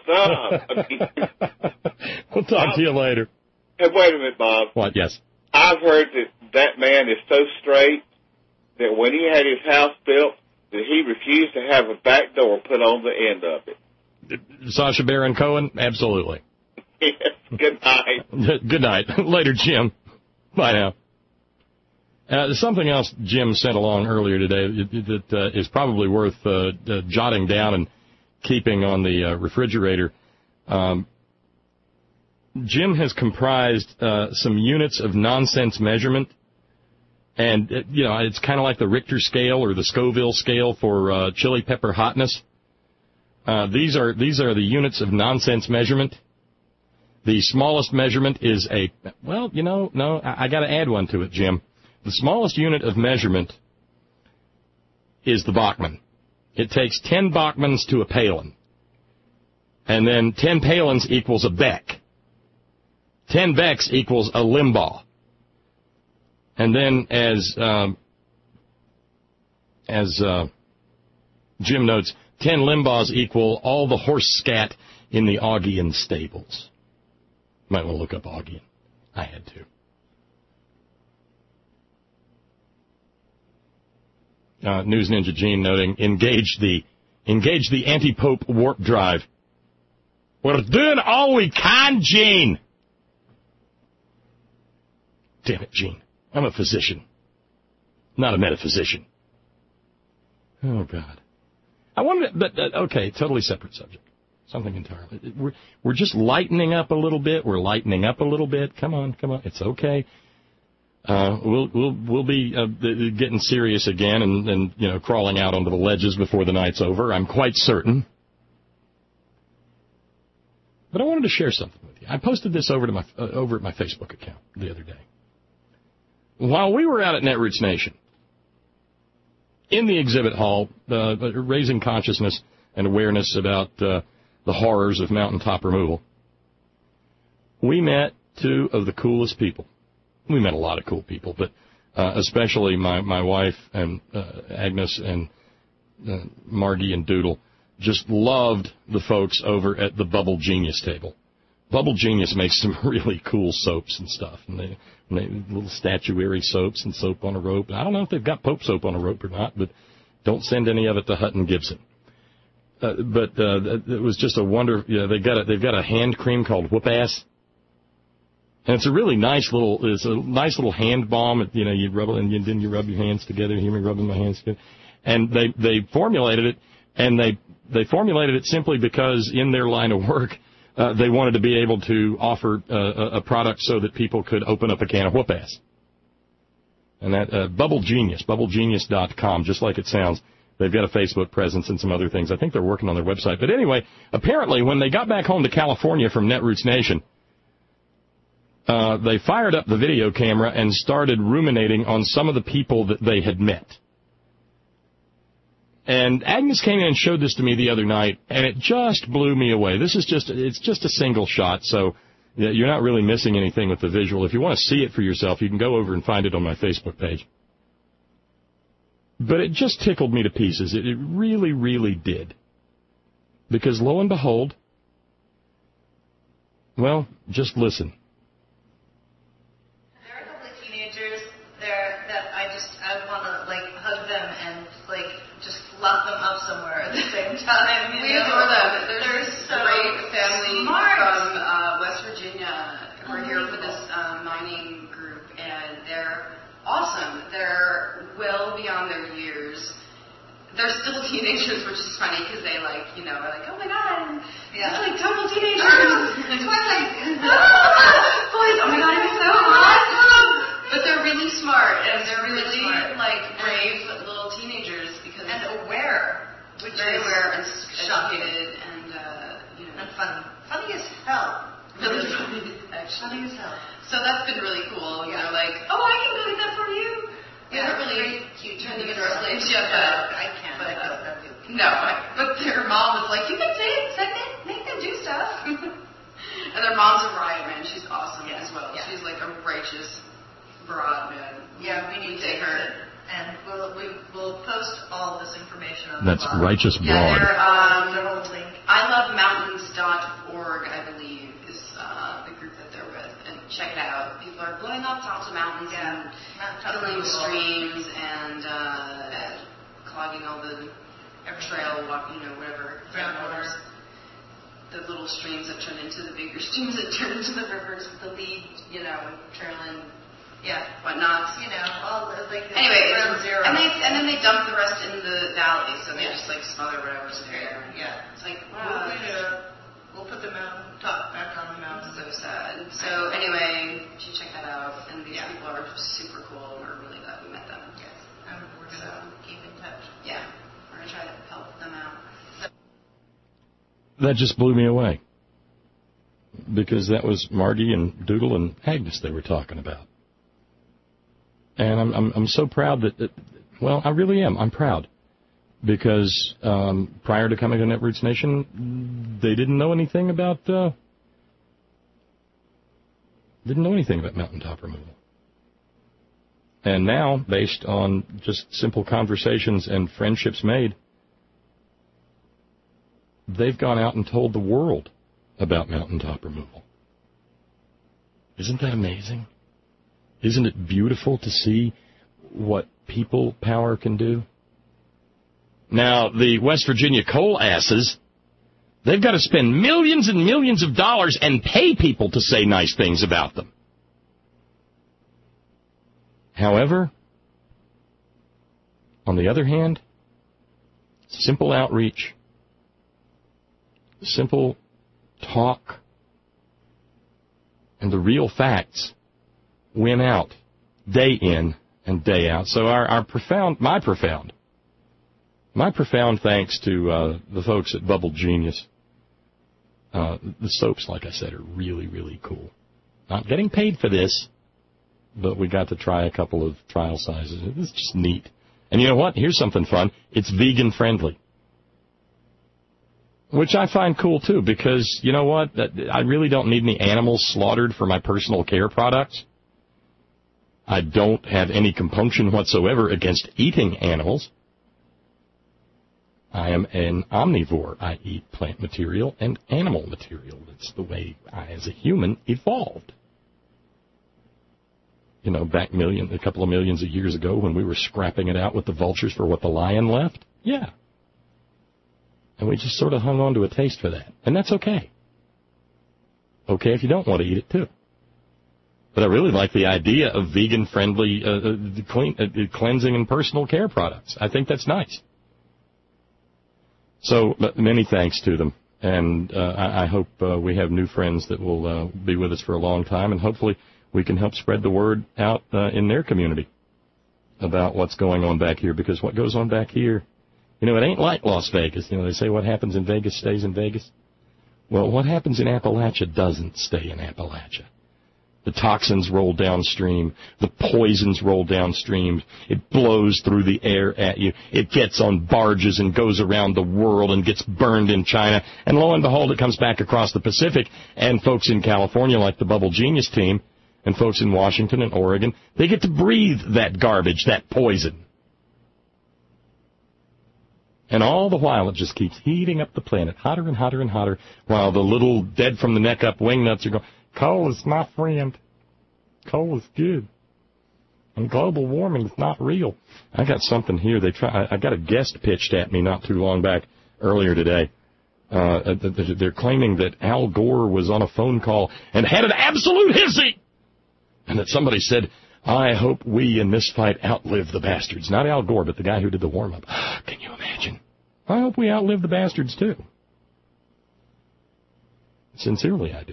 talk to you later. Hey, wait a minute, Bob. What? Yes. I've heard that man is so straight that when he had his house built, that he refused to have a back door put on the end of it. Sacha Baron Cohen? Absolutely. Yes. Good night. Good night. Later, Jim. Bye now. Something else Jim sent along earlier today that is probably worth jotting down and keeping on the refrigerator. Jim has comprised some units of nonsense measurement. And, it's kind of like the Richter scale or the Scoville scale for chili pepper hotness. These are the units of nonsense measurement. The smallest measurement is I got to add one to it, Jim. The smallest unit of measurement is the Bachman. It takes 10 Bachmans to a Palin. And then 10 Palins equals a Beck. 10 Becks equals a Limbaugh. And then as Jim notes, 10 Limbaughs equal all the horse scat in the Augean stables. Might want to look up Augean. I had to. News Ninja Gene noting, engage the anti-pope warp drive. We're doing all we can, Gene. Damn it, Gene. I'm a physician, not a metaphysician. Oh, God. I wonder, but, okay, totally separate subject. Something entirely. We're just lightening up a little bit. We're lightening up a little bit. Come on. It's okay. We'll be getting serious again and crawling out onto the ledges before the night's over. I'm quite certain. But I wanted to share something with you. I posted this over at my Facebook account the other day. While we were out at Netroots Nation, in the exhibit hall, raising consciousness and awareness about the horrors of mountaintop removal, we met two of the coolest people. We met a lot of cool people, but especially my wife and Agnes and Margie and Doodle just loved the folks over at the Bubble Genius table. Bubble Genius makes some really cool soaps and stuff, and they little statuary soaps and soap on a rope. I don't know if they've got Pope soap on a rope or not, but don't send any of it to Hutton Gibson. But it was just a wonder. They've got a hand cream called Whoop Ass, and it's a really nice little hand balm. You rub it and then you rub your hands together. Hear me rubbing my hands together. And they formulated it, and they formulated it simply because in their line of work, they wanted to be able to offer a product so that people could open up a can of whoop-ass. And that Bubble Genius, bubblegenius.com, just like it sounds. They've got a Facebook presence and some other things. I think they're working on their website. But anyway, apparently when they got back home to California from Netroots Nation, they fired up the video camera and started ruminating on some of the people that they had met. And Agnes came in and showed this to me the other night, and it just blew me away. It's just a single shot, so you're not really missing anything with the visual. If you want to see it for yourself, you can go over and find it on my Facebook page. But it just tickled me to pieces. It really, really did. Because lo and behold, well, just listen. There are a couple of teenagers there that I want to, like, hug them and, like, just lock them up somewhere at the same time. We adore them. There's a great family from West Virginia. We're here for this mining group, and they're awesome. They're well beyond their years. They're still teenagers, which is funny because they, like, you know, are like, oh my god, it's like total teenagers. Twilight. Boys, oh my god, I'm so awesome. But they're really smart, and they're really like brave little teenagers because and aware, which very aware and educated and you know, and funny as hell. Really funny, actually. Funny as hell. So that's been really cool. You know, like, oh, I can go get that for you. Yeah, they're really cute. Turning into our slaves yet, but I can't. But their mom is like, you can say it, make them do stuff. And their mom's a riot, man. She's awesome as well. Yeah. She's like a righteous broad, man. Yeah, we need to take her. And we'll post all this information on That's the Righteous Broad. Yeah, their whole link. ILoveMountains.org, I believe, is the group that they're with. And check it out. People are blowing off tops of mountains and filling streams and clogging all the trail, walking, you know, whatever. Groundwaters. The little streams that turn into the bigger streams that turn into the rivers with the lead, you know, trail and whatnot. You know, all like anyway, zero. And then they dump the rest in the valley, so they just like smother whatever's there. Yeah, it's like wow. We'll put the mountain top back on the mountain. So sad. So anyway, you should check that out. And these people are super cool. We're really glad we met them. Yes, and we're gonna keep in touch. Yeah, we're gonna try to help them out. That just blew me away. Because that was Margie and Dougal and Agnes they were talking about. And I'm so proud that well, I really am. I'm proud. Because prior to coming to Netroots Nation, they didn't know anything about mountaintop removal. And now, based on just simple conversations and friendships made, they've gone out and told the world about mountaintop removal. Isn't that amazing? Isn't it beautiful to see what people power can do? Now, the West Virginia coal asses, they've got to spend millions and millions of dollars and pay people to say nice things about them. However, on the other hand, simple outreach, simple talk, and the real facts win out day in and day out. So my profound thanks to the folks at Bubble Genius. The soaps, like I said, are really, really cool. Not getting paid for this, but we got to try a couple of trial sizes. It's just neat. And you know what? Here's something fun. It's vegan friendly. Which I find cool, too, because, you know what? I really don't need any animals slaughtered for my personal care products. I don't have any compunction whatsoever against eating animals. I am an omnivore. I eat plant material and animal material. That's the way I, as a human, evolved. You know, back a couple of millions of years ago when we were scrapping it out with the vultures for what the lion left. Yeah. And we just sort of hung on to a taste for that. And that's okay. Okay if you don't want to eat it, too. But I really like the idea of vegan-friendly cleansing and personal care products. I think that's nice. So many thanks to them. And I hope we have new friends that will be with us for a long time, and hopefully we can help spread the word out in their community about what's going on back here, because what goes on back here, it ain't like Las Vegas. They say what happens in Vegas stays in Vegas. Well, what happens in Appalachia doesn't stay in Appalachia. The toxins roll downstream. The poisons roll downstream. It blows through the air at you. It gets on barges and goes around the world and gets burned in China. And lo and behold, it comes back across the Pacific. And folks in California, like the Bubble Genius team, and folks in Washington and Oregon, they get to breathe that garbage, that poison. And all the while, it just keeps heating up the planet, hotter and hotter and hotter, while the little dead-from-the-neck-up wingnuts are going, coal is my friend. Coal is good. And global warming is not real. I got something here. I got a guest pitched at me not too long back, earlier today. They're claiming that Al Gore was on a phone call and had an absolute hissy. And that somebody said, I hope we in this fight outlive the bastards. Not Al Gore, but the guy who did the warm-up. Can you imagine? I hope we outlive the bastards, too. Sincerely, I do.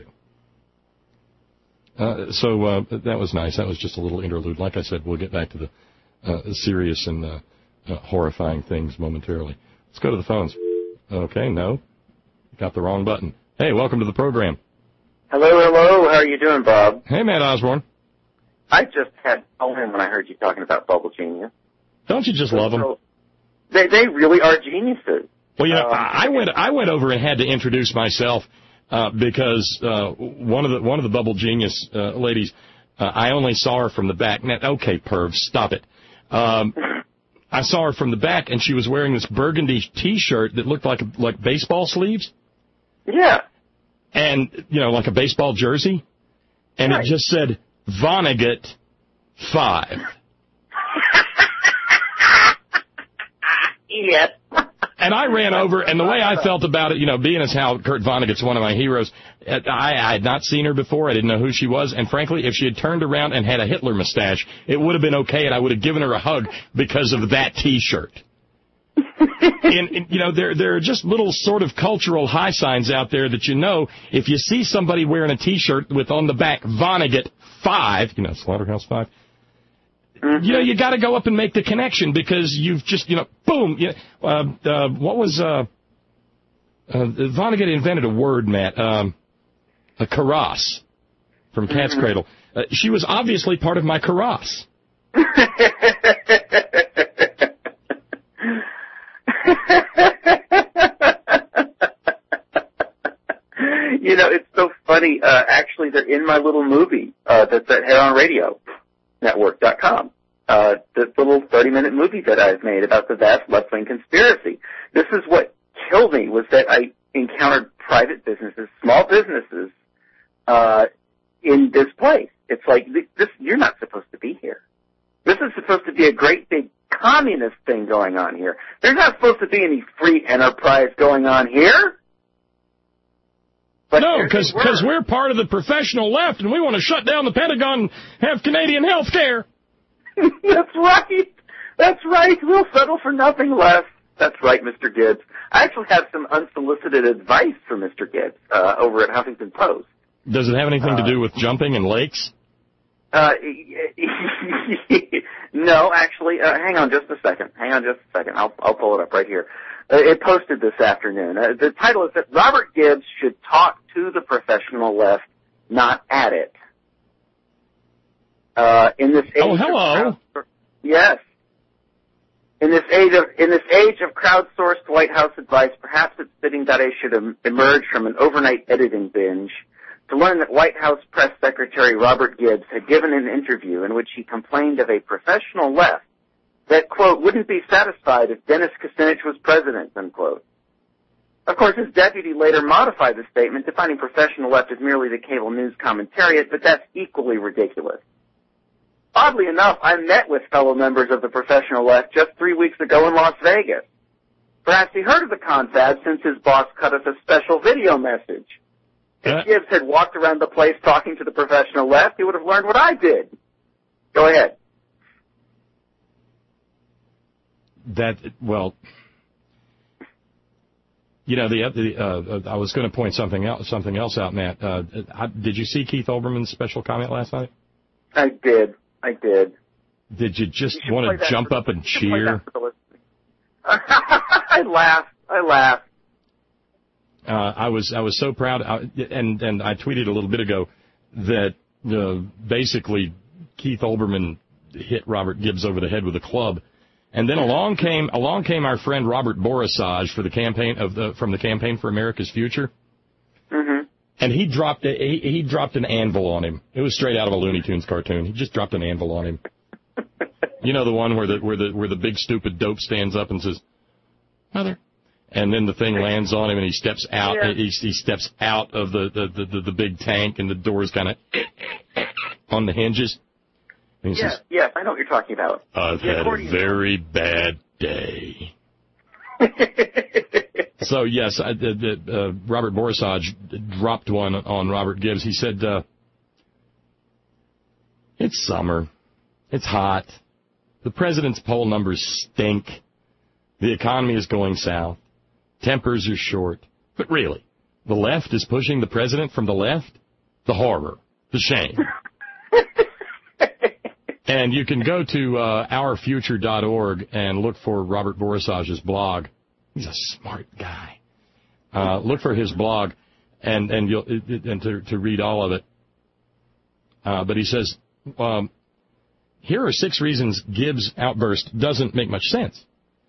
So that was nice. That was just a little interlude. Like I said, we'll get back to the serious and horrifying things momentarily. Let's go to the phones. Okay, no. Got the wrong button. Hey, welcome to the program. Hello. How are you doing, Bob? Hey, Matt Osborne. I just had fun when I heard you talking about Bubble Genius. Don't you just love them? They really are geniuses. Well, I went over and had to introduce myself because one of the Bubble Genius ladies, I only saw her from the back. Now, okay, perv, stop it. I saw her from the back, and she was wearing this burgundy T-shirt that looked like baseball sleeves. Yeah. And, like a baseball jersey. And It just said, Vonnegut 5. Yes. And I ran over, and the way I felt about it, being as how Kurt Vonnegut's one of my heroes, I had not seen her before. I didn't know who she was. And frankly, if she had turned around and had a Hitler mustache, it would have been okay, and I would have given her a hug because of that T-shirt. There are just little sort of cultural high signs out there that if you see somebody wearing a T-shirt with on the back Vonnegut 5, Slaughterhouse 5, you got to go up and make the connection because you've just, boom. What was Vonnegut invented a word, Matt, a karas from Cat's Cradle. She was obviously part of my karas. It's so funny. Actually, they're in my little movie that's at HeronRadioNetwork.com. This little 30-minute movie that I've made about the vast left-wing conspiracy. This is what killed me, was that I encountered private businesses, small businesses, in this place. It's like, you're not supposed to be here. This is supposed to be a great big communist thing going on here. There's not supposed to be any free enterprise going on here. But no, because we're part of the professional left, and we want to shut down the Pentagon and have Canadian health care. That's right. That's right. We'll settle for nothing less. That's right, Mr. Gibbs. I actually have some unsolicited advice for Mr. Gibbs over at Huffington Post. Does it have anything to do with jumping in lakes? No, actually. Hang on just a second. I'll pull it up right here. It posted this afternoon. The title is that Robert Gibbs should talk to the professional left, not at it. In this age hello. Yes. In this age of crowdsourced White House advice, perhaps it's fitting that I should emerge from an overnight editing binge to learn that White House Press Secretary Robert Gibbs had given an interview in which he complained of a professional left that, quote, wouldn't be satisfied if Dennis Kucinich was president, unquote. Of course, his deputy later modified the statement, defining professional left as merely the cable news commentariat, but that's equally ridiculous. Oddly enough, I met with fellow members of the professional left just 3 weeks ago in Las Vegas. Perhaps he heard of the confab since his boss cut us a special video message. If Gibbs had walked around the place talking to the professional left, he would have learned what I did. Go ahead. I was going to point something else out, Matt. Did you see Keith Olbermann's special comment last night? I did. Did you just want to jump up and cheer? I laughed. I was so proud, and I tweeted a little bit ago that basically Keith Olbermann hit Robert Gibbs over the head with a club, and then along came our friend Robert Borisage from the Campaign for America's Future, and he dropped an anvil on him. It was straight out of a Looney Tunes cartoon. He just dropped an anvil on him. You know, the one where the big stupid dope stands up and says, "Mother." And then the thing lands on him, and he steps out. Yeah. He steps out of the big tank, and the door's kind of on the hinges. And he says, "Yes, I know what you're talking about. I've had a very bad day." So yes, Robert Borisage dropped one on Robert Gibbs. He said, "It's summer. It's hot. The president's poll numbers stink. The economy is going south. Tempers are short. But really, the left is pushing the president from the left? The horror. The shame." And you can go to ourfuture.org and look for Robert Borisage's blog. He's a smart guy. Look for his blog and to read all of it. But he says, here are 6 reasons Gibbs' outburst doesn't make much sense.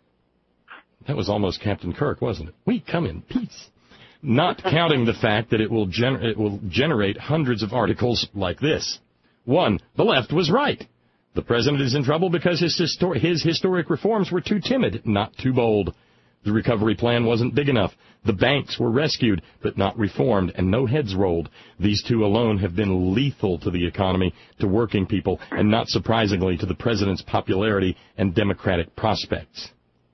That was almost Captain Kirk, wasn't it? We come in peace. Not counting the fact that it will generate hundreds of articles like this. 1, the left was right. The president is in trouble because his historic reforms were too timid, not too bold. The recovery plan wasn't big enough. The banks were rescued, but not reformed, and no heads rolled. These 2 alone have been lethal to the economy, to working people, and not surprisingly to the president's popularity and democratic prospects.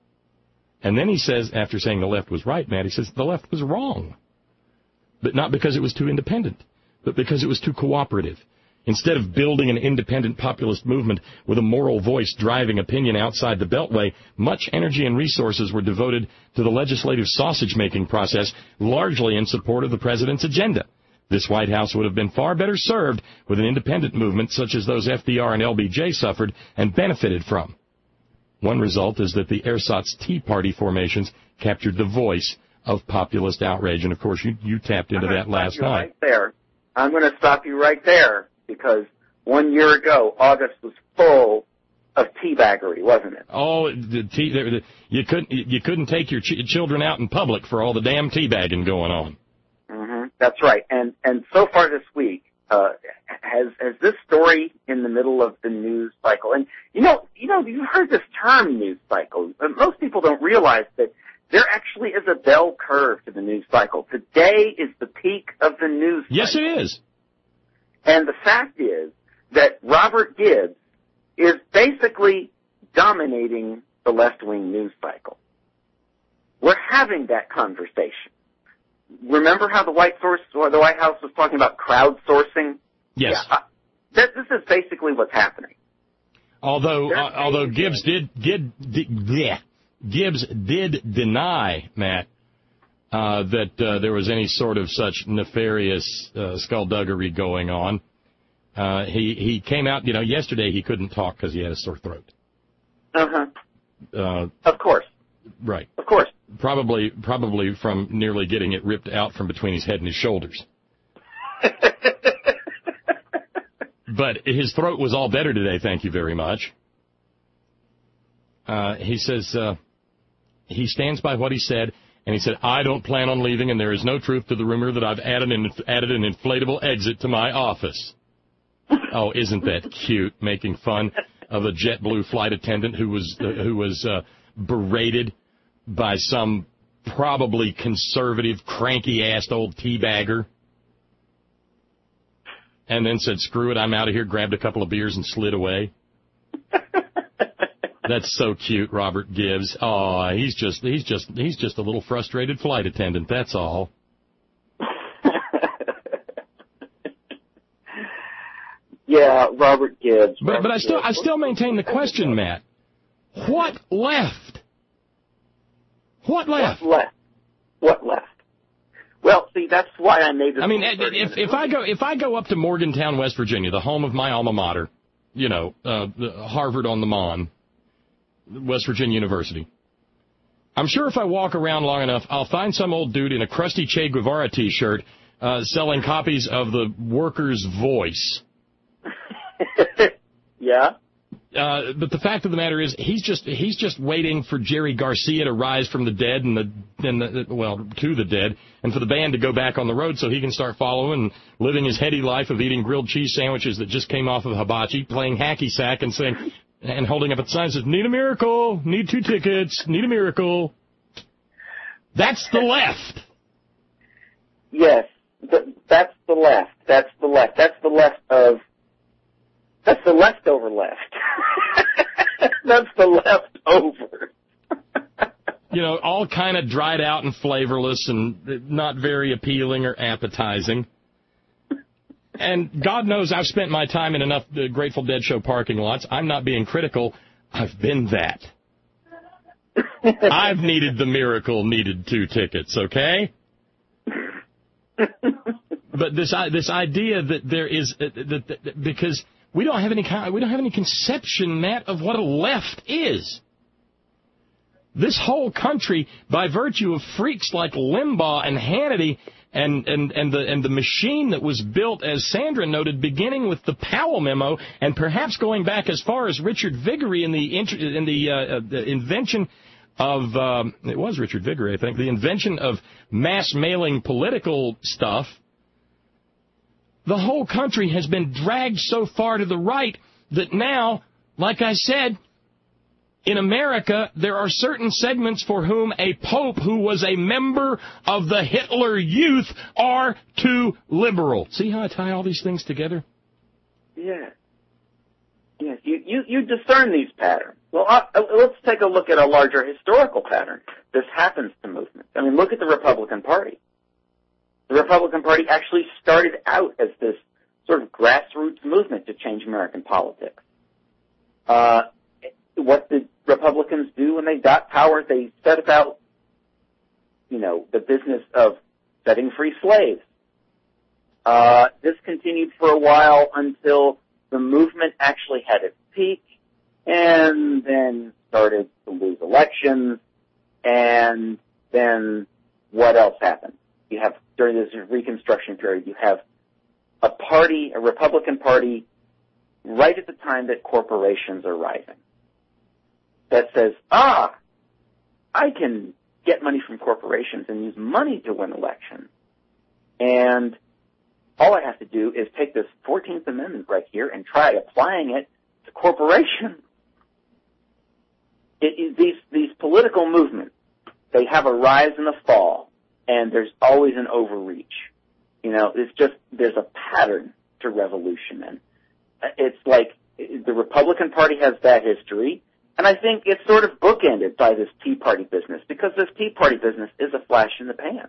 And then he says, after saying the left was right, Matt, he says the left was wrong. But not because it was too independent, but because it was too cooperative. Instead of building an independent populist movement with a moral voice driving opinion outside the Beltway, much energy and resources were devoted to the legislative sausage-making process, largely in support of the president's agenda. This White House would have been far better served with an independent movement such as those FDR and LBJ suffered and benefited from. One result is that the ersatz Tea Party formations captured the voice of populist outrage. And, of course, you tapped into that last night. Right there. I'm going to stop you right there because 1 year ago, August was full of teabaggery, wasn't it? Oh, you couldn't take your children out in public for all the damn teabagging going on. Mm-hmm. That's right. And so far this week, has this story in the middle of the news cycle, and you know, you've heard this term news cycle. Most people don't realize that there actually is a bell curve to the news cycle. Today is the peak of the news cycle. Yes, it is. And the fact is that Robert Gibbs is basically dominating the left-wing news cycle. We're having that conversation. Remember how the White House was talking about crowdsourcing? Yes. Yeah, this is basically what's happening. Although Gibbs did deny, Matt, that there was any sort of such nefarious skullduggery going on. He came out, yesterday he couldn't talk because he had a sore throat. Of course. Right. Of course. Probably from nearly getting it ripped out from between his head and his shoulders. But his throat was all better today, thank you very much. He says he stands by what he said, and he said, I don't plan on leaving, and there is no truth to the rumor that I've added an inflatable exit to my office. Oh, isn't that cute, making fun of a JetBlue flight attendant who was berated by some probably conservative, cranky-assed old teabagger, and then said, screw it, I'm out of here, grabbed a couple of beers and slid away. That's so cute, Robert Gibbs. Oh, he's just a little frustrated flight attendant, that's all. Yeah, Robert Gibbs. But I still maintain the question, Matt. What left? What left? What left? Well, see, that's why I made this. I mean, if I go up to Morgantown, West Virginia, the home of my alma mater, Harvard on the Mon, West Virginia University, I'm sure if I walk around long enough, I'll find some old dude in a crusty Che Guevara T-shirt selling copies of The Worker's Voice. Yeah. But the fact of the matter is, he's just waiting for Jerry Garcia to rise from the dead to the dead, and for the band to go back on the road so he can start following and living his heady life of eating grilled cheese sandwiches that just came off of hibachi, playing hacky sack and saying, and holding up a sign that says, "Need a miracle, need 2 tickets, need a miracle." That's the left. Yes, that's the left. That's the left. That's the left of. That's the leftover left. That's the leftover. All kind of dried out and flavorless and not very appealing or appetizing. And God knows I've spent my time in enough Grateful Dead show parking lots. I'm not being critical. I've been that. I've needed the miracle, needed 2 tickets, okay? But this idea that there is because we don't have any conception, Matt, of what a left is. This whole country, by virtue of freaks like Limbaugh and Hannity and the machine that was built, as Sandra noted, beginning with the Powell memo and perhaps going back as far as Richard Viguerie in the invention of it was Richard Viguerie, I think, the invention of mass mailing political stuff. The whole country has been dragged so far to the right that now, like I said, in America, there are certain segments for whom a pope who was a member of the Hitler Youth are too liberal. See how I tie all these things together? Yeah. Yes, you discern these patterns. Well, let's take a look at a larger historical pattern. This happens to movements. I mean, look at the Republican Party. The Republican Party actually started out as this sort of grassroots movement to change American politics. What did Republicans do when they got power? They set about, the business of setting free slaves. This continued for a while until the movement actually had its peak and then started to lose elections. And then what else happened? You have, during this Reconstruction period, you have a Republican Party, right at the time that corporations are rising, that says, I can get money from corporations and use money to win elections. And all I have to do is take this 14th Amendment right here and try applying it to corporations. These political movements, they have a rise and a fall. And there's always an overreach. There's a pattern to revolution. And it's like the Republican Party has that history. And I think it's sort of bookended by this Tea Party business, because this Tea Party business is a flash in the pan.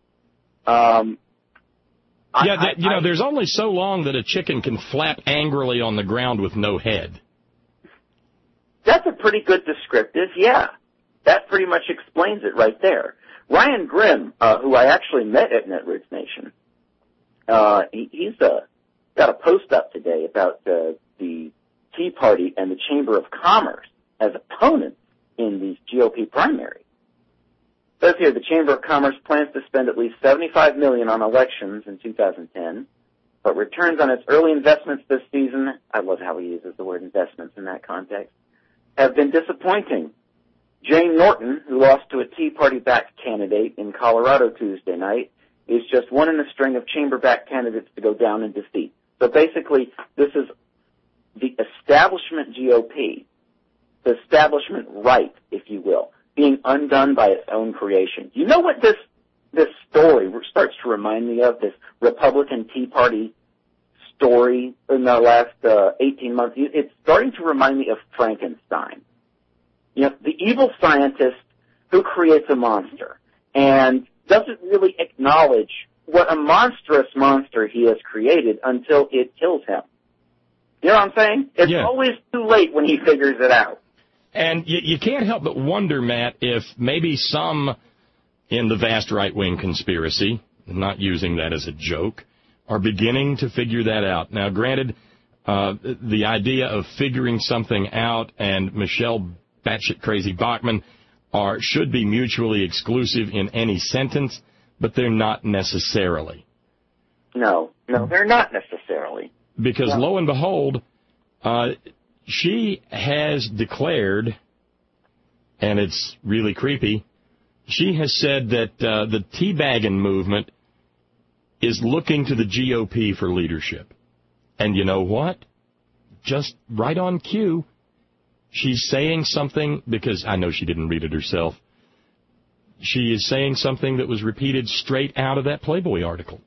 There's only so long that a chicken can flap angrily on the ground with no head. That's a pretty good descriptive, yeah. That pretty much explains it right there. Ryan Grimm, who I actually met at Netroots Nation, he's got a post up today about the Tea Party and the Chamber of Commerce as opponents in these GOP primaries. It says here, the Chamber of Commerce plans to spend at least $75 million on elections in 2010, but returns on its early investments this season, I love how he uses the word investments in that context, have been disappointing. Jane Norton, who lost to a Tea Party-backed candidate in Colorado Tuesday night, is just one in a string of chamber-backed candidates to go down in defeat. So basically, this is the establishment GOP, the establishment right, if you will, being undone by its own creation. You know what this story starts to remind me of, this Republican Tea Party story in the last 18 months? It's starting to remind me of Frankenstein. The evil scientist who creates a monster and doesn't really acknowledge what a monstrous monster he has created until it kills him. You know what I'm saying? It's always too late when he figures it out. And you can't help but wonder, Matt, if maybe some in the vast right-wing conspiracy, not using that as a joke, are beginning to figure that out. Now, granted, the idea of figuring something out and Michelle batshit crazy Bachmann should be mutually exclusive in any sentence, but they're not necessarily. No, they're not necessarily. Because lo and behold, she has declared, and it's really creepy, she has said that the teabagging movement is looking to the GOP for leadership. And you know what? Just right on cue, she's saying something, because I know she didn't read it herself, she is saying something that was repeated straight out of that Playboy article.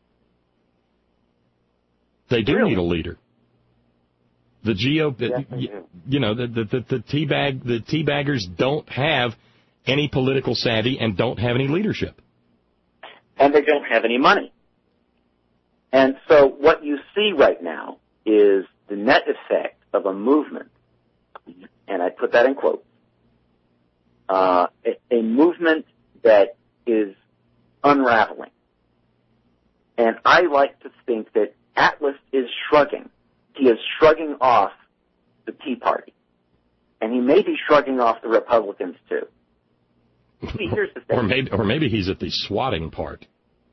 They do need a leader. The GOP, you know, the teabaggers don't have any political savvy and don't have any leadership. And they don't have any money. And so what you see right now is the net effect of a movement, and I put that in quotes, a movement that is unraveling. And I like to think that Atlas is shrugging. He is shrugging off the Tea Party. And he may be shrugging off the Republicans, too. See, here's the thing. Or maybe he's at the swatting part.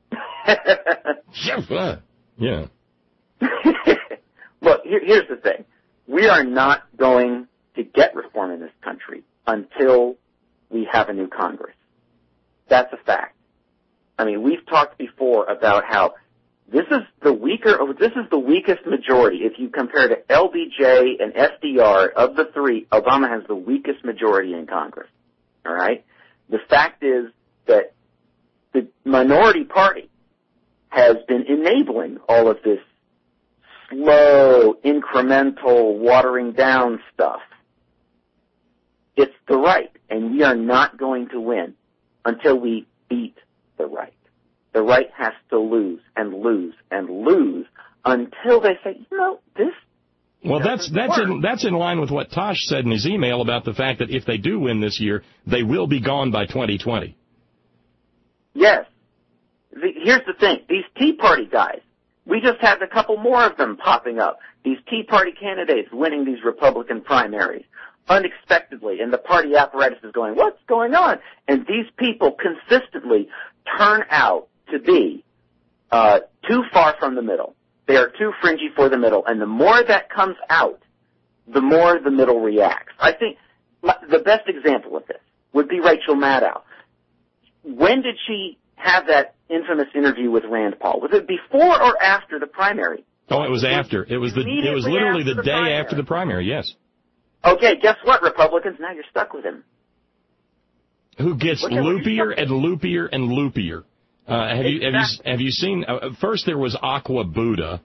Yeah. Look, here's the thing. We are not going to get reform in this country until we have a new Congress. That's a fact. I mean, we've talked before about how this is the weakest majority. If you compare to LBJ and FDR, of the three, Obama has the weakest majority in Congress. All right? The fact is that the minority party has been enabling all of this slow, incremental, watering down stuff. It's the right, and we are not going to win until we beat the right. The right has to lose and lose and lose until they say, you know, this. Well, that's in line with what Tosh said in his email about the fact that if they do win this year, they will be gone by 2020. Yes. Here's the thing. These Tea Party guys, we just had a couple more of them popping up. These Tea Party candidates winning these Republican primaries unexpectedly, and the party apparatus is going, what's going on? And these people consistently turn out to be too far from the middle. They are too fringy for the middle, and the more that comes out, the more the middle reacts. I think the best example of this would be Rachel Maddow. When did she have that infamous interview with Rand Paul? Was it before or after the primary? Oh, it was after. It was literally the day after the primary, yes. Okay, guess what, Republicans? Now you're stuck with him. Who gets loopier and loopier and loopier. Have you seen? First there was Aqua Buddha,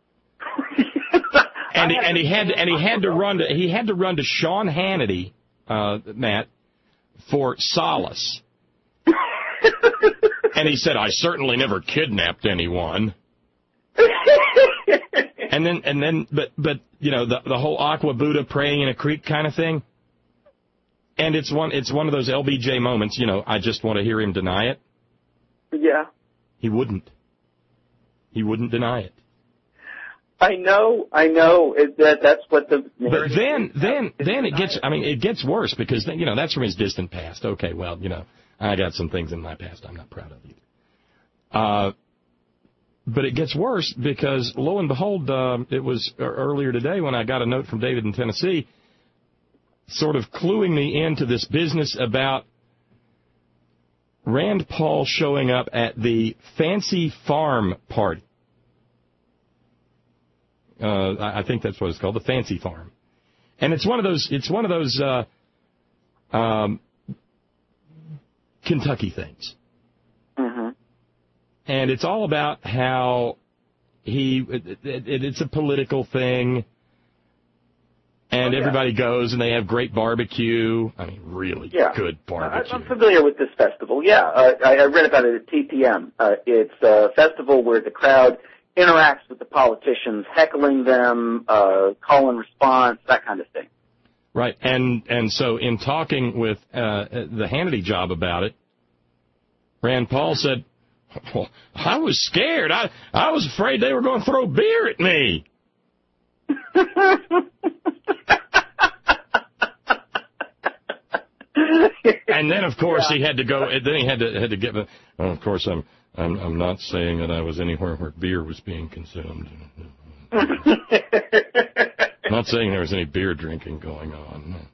and he had to run to Sean Hannity, Matt, for solace. And he said, "I certainly never kidnapped anyone." and then, but you know the whole Aqua Buddha praying in a creek kind of thing. And it's one of those LBJ moments. You know, I just want to hear him deny it. Yeah. He wouldn't deny it. I know. That's what the. But then it gets worse because then, you know, that's from his distant past. Okay, well, you know, I got some things in my past I'm not proud of either. But it gets worse because lo and behold, it was earlier today when I got a note from David in Tennessee, sort of cluing me into this business about Rand Paul showing up at the Fancy Farm party. I think that's what it's called, the Fancy Farm. And it's one of those Kentucky things. Mm-hmm. And it's all about how it's a political thing. And everybody goes, and they have great barbecue. I mean, really good barbecue. I'm familiar with this festival, yeah. I read about it at TPM. It's a festival where the crowd interacts with the politicians, heckling them, call and response, that kind of thing. Right, and so in talking with the Hannity job about it, Rand Paul said, well, I was scared. I was afraid they were going to throw beer at me. And then, of course, he had to go. Then he had to get. Of course, I'm not saying that I was anywhere where beer was being consumed. I'm not saying there was any beer drinking going on.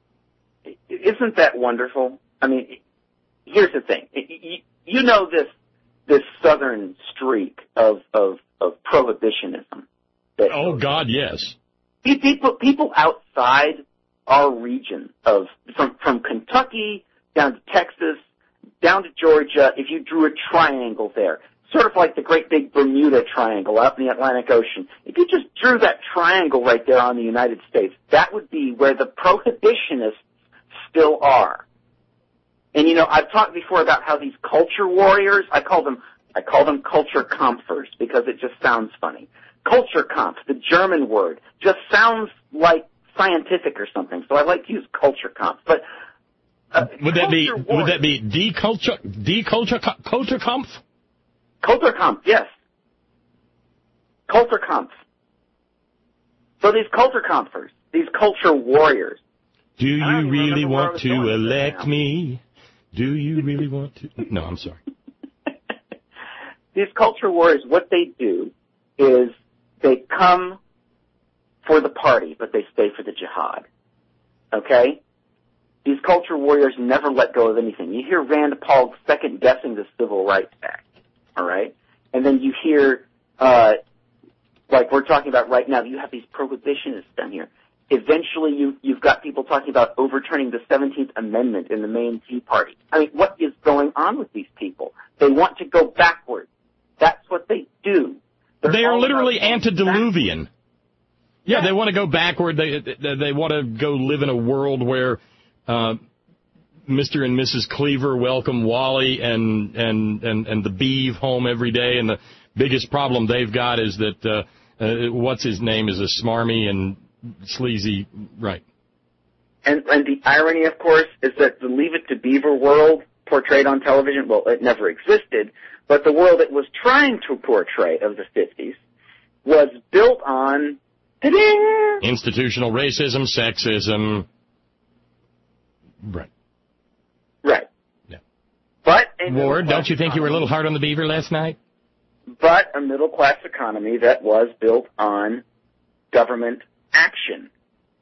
Isn't that wonderful? I mean, here's the thing. You know this southern streak of prohibitionism. Oh God, yes. People outside our region from Kentucky down to Texas, down to Georgia, if you drew a triangle there, sort of like the great big Bermuda Triangle out in the Atlantic Ocean, if you just drew that triangle right there on the United States, that would be where the prohibitionists still are. And you know, I've talked before about how these culture warriors, I call them culture kampfers because it just sounds funny. Culture Kampf, the German word, just sounds like scientific or something, so I like to use culture Kampf. But would that be deculture Kampf? Culture Kampf, yes. Culture Kampf. So these culture kampfers, these culture warriors. Do you really want to elect me? Do you really want to? No, I'm sorry. These culture warriors, what they do is they come for the party, but they stay for the jihad. Okay? These culture warriors never let go of anything. You hear Rand Paul second-guessing the Civil Rights Act, all right? And then you hear, like we're talking about right now, you have these prohibitionists down here. Eventually, you've got people talking about overturning the 17th Amendment in the main Tea Party. I mean, what is going on with these people? They want to go backward. That's what they do. They are literally antediluvian. Yeah, they want to go backward. They want to go live in a world where Mr. and Mrs. Cleaver welcome Wally and the Beeve home every day, and the biggest problem they've got is that what's his name is a smarmy and sleazy, right? And the irony, of course, is that the Leave It to Beaver world portrayed on television, well, it never existed, but the world it was trying to portray of the 50s was built on institutional racism, sexism. Right. Right. Yeah. But Ward, don't you think you were a little hard on the Beaver last night? But a middle-class economy that was built on government action.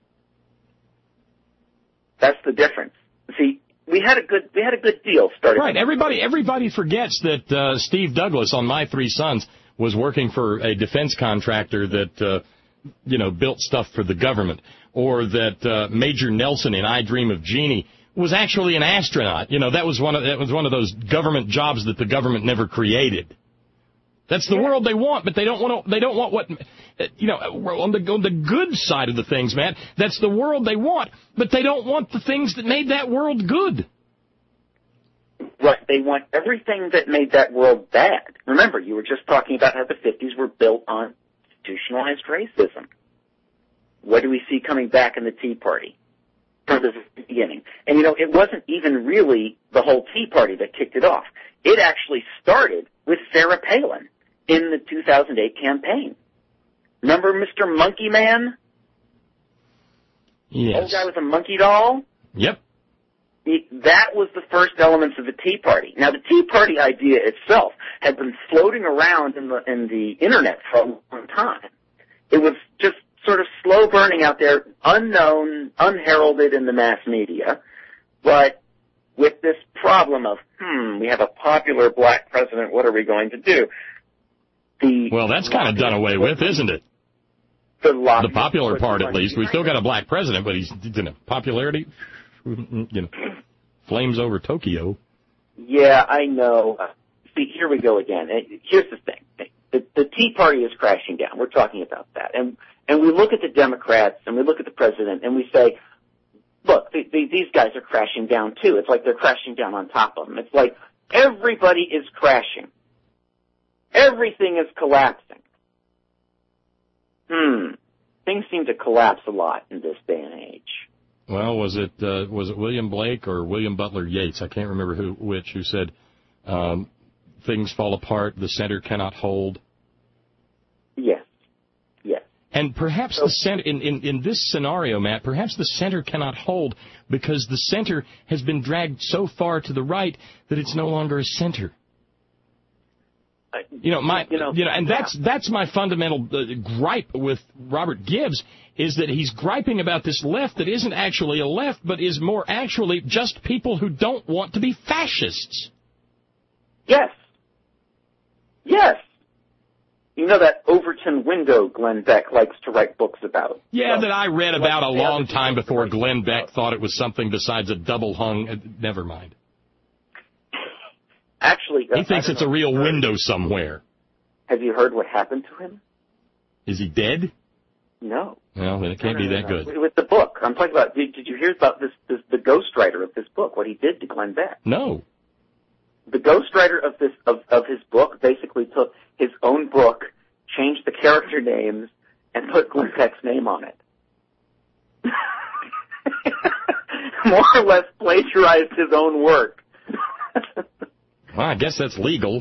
That's the difference. See, we had a good deal started. Right. Everybody forgets that Steve Douglas on My Three Sons was working for a defense contractor that built stuff for the government, or that Major Nelson in I Dream of Jeannie was actually an astronaut. That was one of those government jobs that the government never created. That's the world they want, but they don't want what, on the good side of the things, man. That's the world they want, but they don't want the things that made that world good. Right. They want everything that made that world bad. Remember, you were just talking about how the 50s were built on institutionalized racism. What do we see coming back in the Tea Party from the beginning? And, it wasn't even really the whole Tea Party that kicked it off. It actually started with Sarah Palin in the 2008 campaign. Remember Mr. Monkey Man? Yes. Old guy with a monkey doll? Yep. That was the first elements of the Tea Party. Now, the Tea Party idea itself had been floating around in the Internet for a long time. It was just sort of slow burning out there, unknown, unheralded in the mass media, but with this problem of, we have a popular black president, what are we going to do? Well, that's kind of done away with, isn't it? The popular part, at least. We still got a black president, but he's, popularity, flames over Tokyo. Yeah, I know. See, here we go again. Here's the thing. The Tea Party is crashing down. We're talking about that. And we look at the Democrats and we look at the president and we say, look, these guys are crashing down too. It's like they're crashing down on top of them. It's like everybody is crashing. Everything is collapsing. things seem to collapse a lot in this day and age. Well, was it William Blake or William Butler Yeats? I can't remember who said things fall apart, the center cannot hold. Yes. And perhaps the center, in this scenario, Matt, perhaps the center cannot hold because the center has been dragged so far to the right that it's no longer a center. That's my fundamental gripe with Robert Gibbs, is that he's griping about this left that isn't actually a left, but is more actually just people who don't want to be fascists. Yes. You know that Overton window Glenn Beck likes to write books about? Yeah, that I read about a long time before Glenn Beck thought it was something besides a double-hung... Never mind. Actually... he thinks it's a real window somewhere. Have you heard what happened to him? Is he dead? No. Well, then it can't be that good. With the book. I'm talking about... Did you hear about the ghostwriter of this book, what he did to Glenn Beck? No. The ghostwriter of his book basically took his own book, changed the character names, and put Glenn Beck's name on it. More or less plagiarized his own work. Well, I guess that's legal.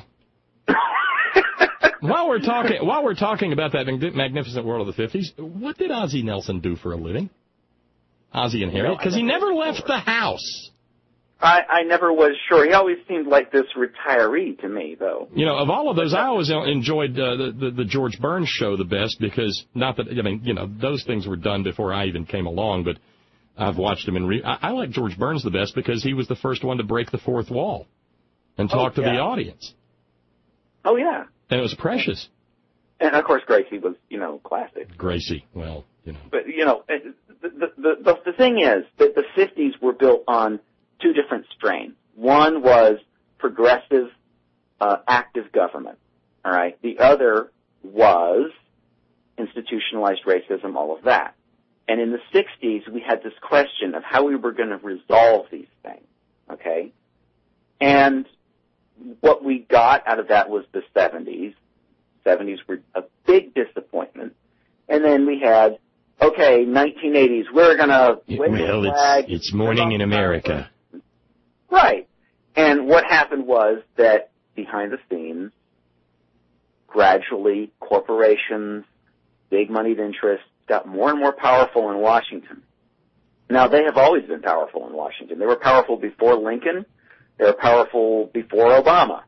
While we're talking about that magnificent world of the 50s, what did Ozzie Nelson do for a living? Ozzie and Harriet, because he never left the house. I never was sure. He always seemed like this retiree to me, though. You know, of all of those, I always enjoyed the George Burns show the best because, those things were done before I even came along, but I've watched them I like George Burns the best because he was the first one to break the fourth wall and talk to the audience. Oh, yeah. And it was precious. And, of course, Gracie was, classic. Gracie, well, But, the thing is that the 50s were built on two different strains. One was progressive, active government, all right? The other was institutionalized racism, all of that. And in the 60s, we had this question of how we were going to resolve these things, okay? And what we got out of that was the 70s. 70s were a big disappointment. And then we had, 1980s, we're going to wave the flag. It's morning in America. Right. And what happened was that behind the scenes, gradually corporations, big moneyed interests got more and more powerful in Washington. Now, they have always been powerful in Washington. They were powerful before Lincoln. They were powerful before Obama.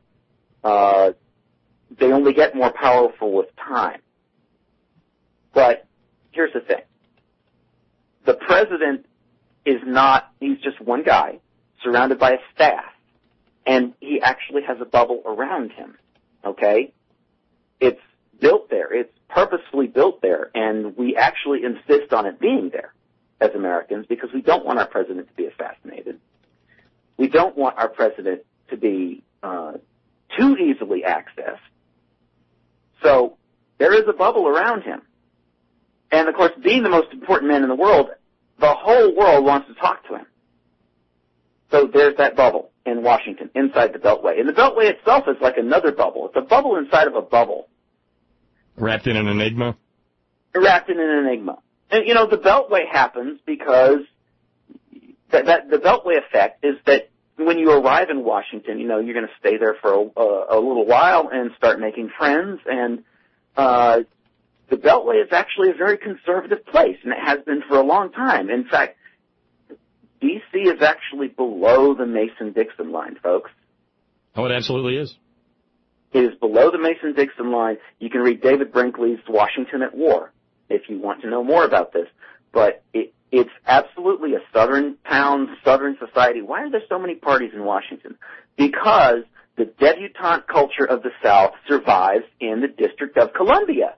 They only get more powerful with time. But here's the thing. The president he's just one guy surrounded by a staff, and he actually has a bubble around him, okay? It's built there. It's purposefully built there, and we actually insist on it being there as Americans because we don't want our president to be assassinated. We don't want our president to be too easily accessed. So there is a bubble around him. And, of course, being the most important man in the world, the whole world wants to talk to him. So there's that bubble in Washington, inside the Beltway. And the Beltway itself is like another bubble. It's a bubble inside of a bubble. Wrapped in an enigma? Wrapped in an enigma. And, the Beltway happens because the Beltway effect is that when you arrive in Washington, you're going to stay there for a little while and start making friends. And the Beltway is actually a very conservative place, and it has been for a long time. In fact, D.C. is actually below the Mason-Dixon line, folks. Oh, it absolutely is. It is below the Mason-Dixon line. You can read David Brinkley's Washington at War if you want to know more about this. But it's absolutely a southern town, southern society. Why are there so many parties in Washington? Because the debutante culture of the South survives in the District of Columbia.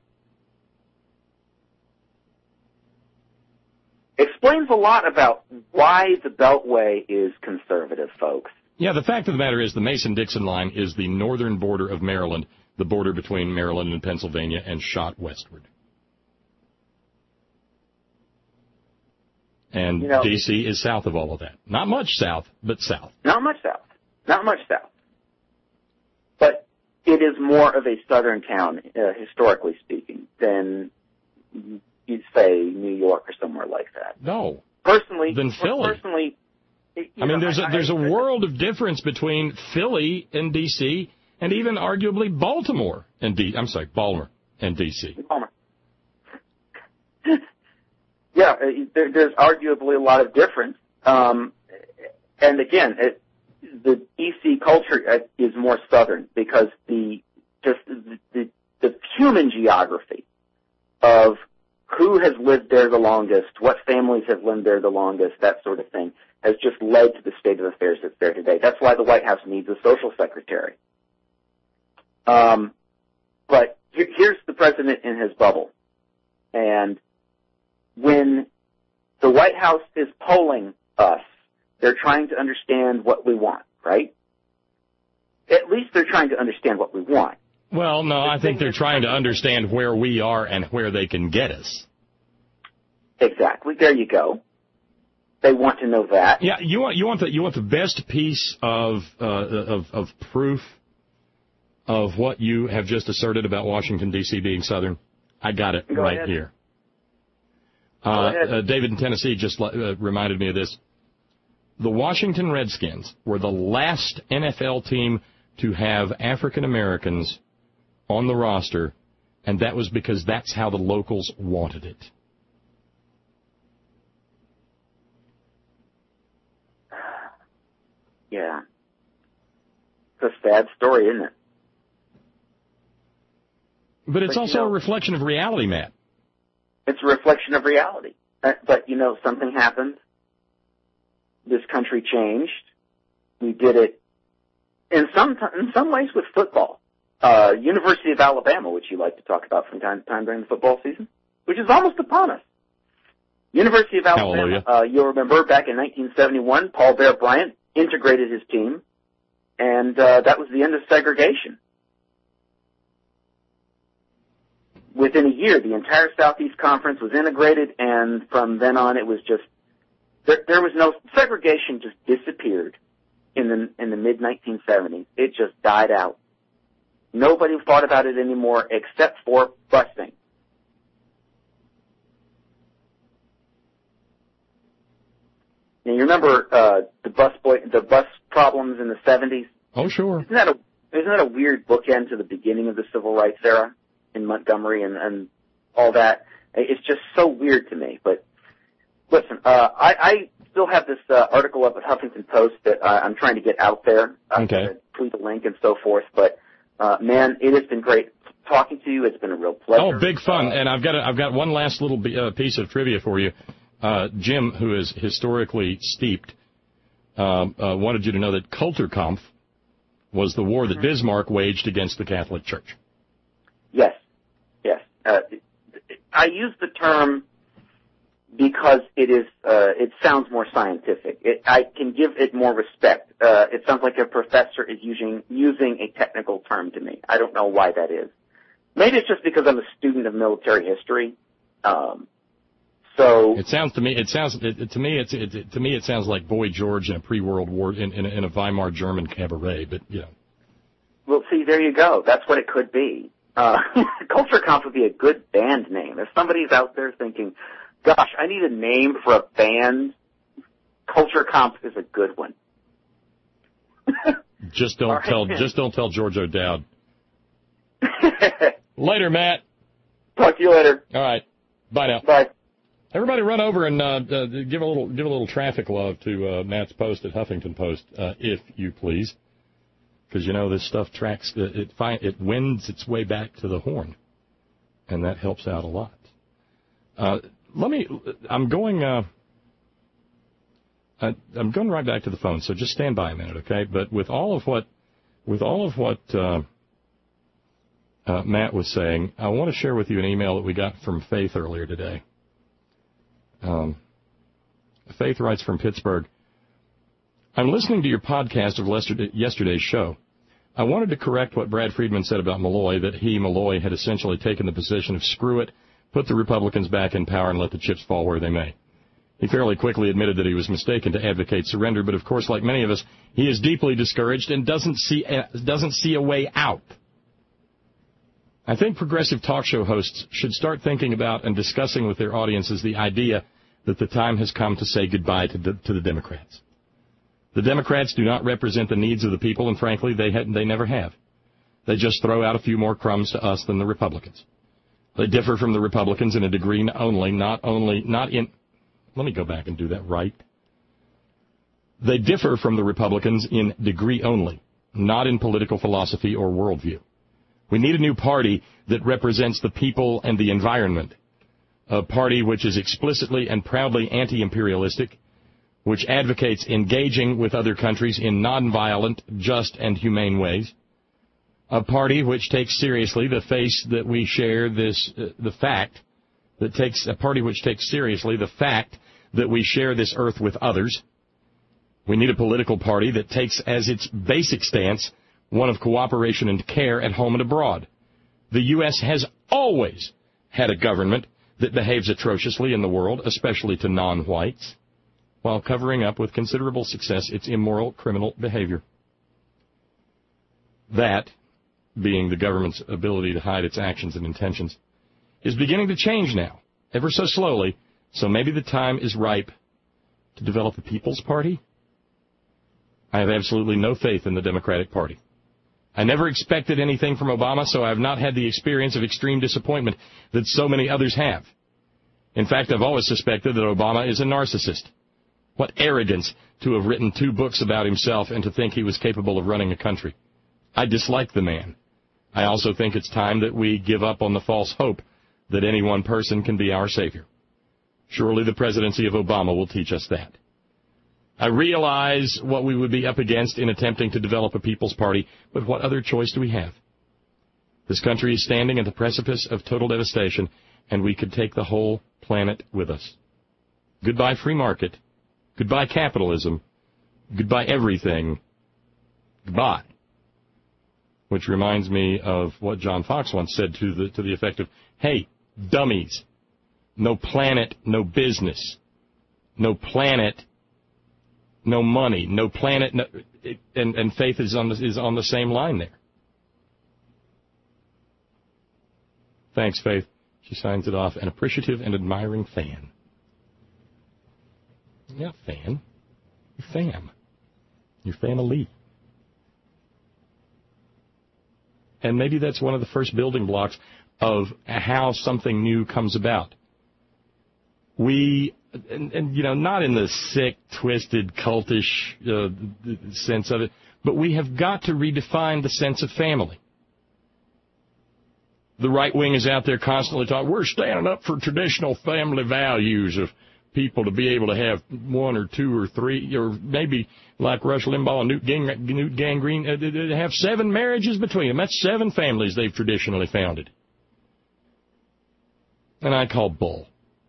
Explains a lot about why the Beltway is conservative, folks. Yeah, the fact of the matter is the Mason-Dixon line is the northern border of Maryland, the border between Maryland and Pennsylvania, and shot westward. And D.C. is south of all of that. Not much south, but south. Not much south. Not much south. But it is more of a southern town, historically speaking, than you'd say New York or somewhere like that. No. Personally, than Philly. Personally, I mean, there's a world of difference between Philly and D.C. and even arguably Baltimore and Baltimore and D.C. Baltimore. Yeah, there's arguably a lot of difference. And again, the D.C. culture is more southern because the human geography of who has lived there the longest, what families have lived there the longest, that sort of thing, has just led to the state of affairs that's there today. That's why the White House needs a social secretary. But here's the president in his bubble. And when the White House is polling us, they're trying to understand what we want, right? At least they're trying to understand what we want. Well, no, I think they're trying to understand where we are and where they can get us. Exactly. There you go. They want to know that. Yeah, you want the best piece of proof of what you have just asserted about Washington D.C. being Southern. I got it Go right ahead. here. David in Tennessee just reminded me of this. The Washington Redskins were the last NFL team to have African Americans on the roster, and that was because that's how the locals wanted it. Yeah. It's a sad story, isn't it? But it's also a reflection of reality, Matt. It's a reflection of reality. But, something happened. This country changed. We did it in some ways with football. University of Alabama, which you like to talk about from time to time during the football season, which is almost upon us. University of Alabama, you'll remember back in 1971, Paul Bear Bryant integrated his team, and that was the end of segregation. Within a year, the entire Southeast Conference was integrated, and from then on, it was just there was no segregation. Just disappeared in the mid 1970s. It just died out. Nobody thought about it anymore except for busing. Now, you remember the bus problems in the 70s? Oh, sure. Isn't that a weird bookend to the beginning of the civil rights era in Montgomery and all that? It's just so weird to me. But listen, I still have this article up at Huffington Post that I'm trying to get out there. Okay. Tweet the link and so forth. But man, it has been great talking to you. It's been a real pleasure. Oh, big fun. And I've got one last little piece of trivia for you. Jim, who is historically steeped, wanted you to know that Kulturkampf was the war that Bismarck waged against the Catholic Church. Yes. I use the term because it sounds more scientific. I can give it more respect. It sounds like a professor is using a technical term to me. I don't know why that is. Maybe it's just because I'm a student of military history. So it sounds to me. It sounds like Boy George in a pre-World War in a Weimar German cabaret. But Well, see, there you go. That's what it could be. Kulturkampf would be a good band name. If somebody's out there thinking, gosh, I need a name for a band, Kulturkampf is a good one. Just don't tell George O'Dowd. Later, Matt. Talk to you later. All right. Bye now. Bye. Everybody run over and give a little traffic love to Matt's post at Huffington Post, if you please. Because, this stuff tracks, it wends its way back to the horn, and that helps out a lot. I'm going right back to the phone, so just stand by a minute, okay? But with all of what Matt was saying, I want to share with you an email that we got from Faith earlier today. Faith writes from Pittsburgh, I'm listening to your podcast of yesterday's show. I wanted to correct what Brad Friedman said about Malloy, that Malloy, had essentially taken the position of screw it, put the Republicans back in power, and let the chips fall where they may. He fairly quickly admitted that he was mistaken to advocate surrender, but of course, like many of us, he is deeply discouraged and doesn't see a way out. I think progressive talk show hosts should start thinking about and discussing with their audiences the idea that the time has come to say goodbye to the Democrats. The Democrats do not represent the needs of the people, and frankly, they never have. They just throw out a few more crumbs to us than the Republicans. They differ from the Republicans in a degree only, not in. Let me go back and do that right. They differ from the Republicans in degree only, not in political philosophy or worldview. We need a new party that represents the people and the environment, a party which is explicitly and proudly anti-imperialistic, which advocates engaging with other countries in nonviolent, just, and humane ways, a party which takes seriously the fact that we share this earth with others. We need a political party that takes as its basic stance one of cooperation and care at home and abroad. The U.S. has always had a government that behaves atrociously in the world, especially to non-whites, while covering up with considerable success its immoral criminal behavior. That, being the government's ability to hide its actions and intentions, is beginning to change now, ever so slowly, so maybe the time is ripe to develop a People's Party. I have absolutely no faith in the Democratic Party. I never expected anything from Obama, so I have not had the experience of extreme disappointment that so many others have. In fact, I've always suspected that Obama is a narcissist. What arrogance to have written 2 books about himself and to think he was capable of running a country. I dislike the man. I also think it's time that we give up on the false hope that any one person can be our savior. Surely the presidency of Obama will teach us that. I realize what we would be up against in attempting to develop a People's Party, but what other choice do we have? This country is standing at the precipice of total devastation, and we could take the whole planet with us. Goodbye free market. Goodbye capitalism. Goodbye everything. Goodbye. Which reminds me of what John Fox once said to the effect of, hey, dummies, no planet, no business. No planet, no money, no planet, no, and faith is on the same line there. Thanks, Faith. She signs it off. An appreciative and admiring fan. You're not fan. You're fam. You're family. And maybe that's one of the first building blocks of how something new comes about. We, and you know, not in the sick, twisted, cultish sense of it, but we have got to redefine the sense of family. The right wing is out there constantly talking, we're standing up for traditional family values of people to be able to have 1 or 2 or 3, or maybe like Rush Limbaugh and Newt Gingrich, have 7 marriages between them. That's 7 families they've traditionally founded. And I call bull.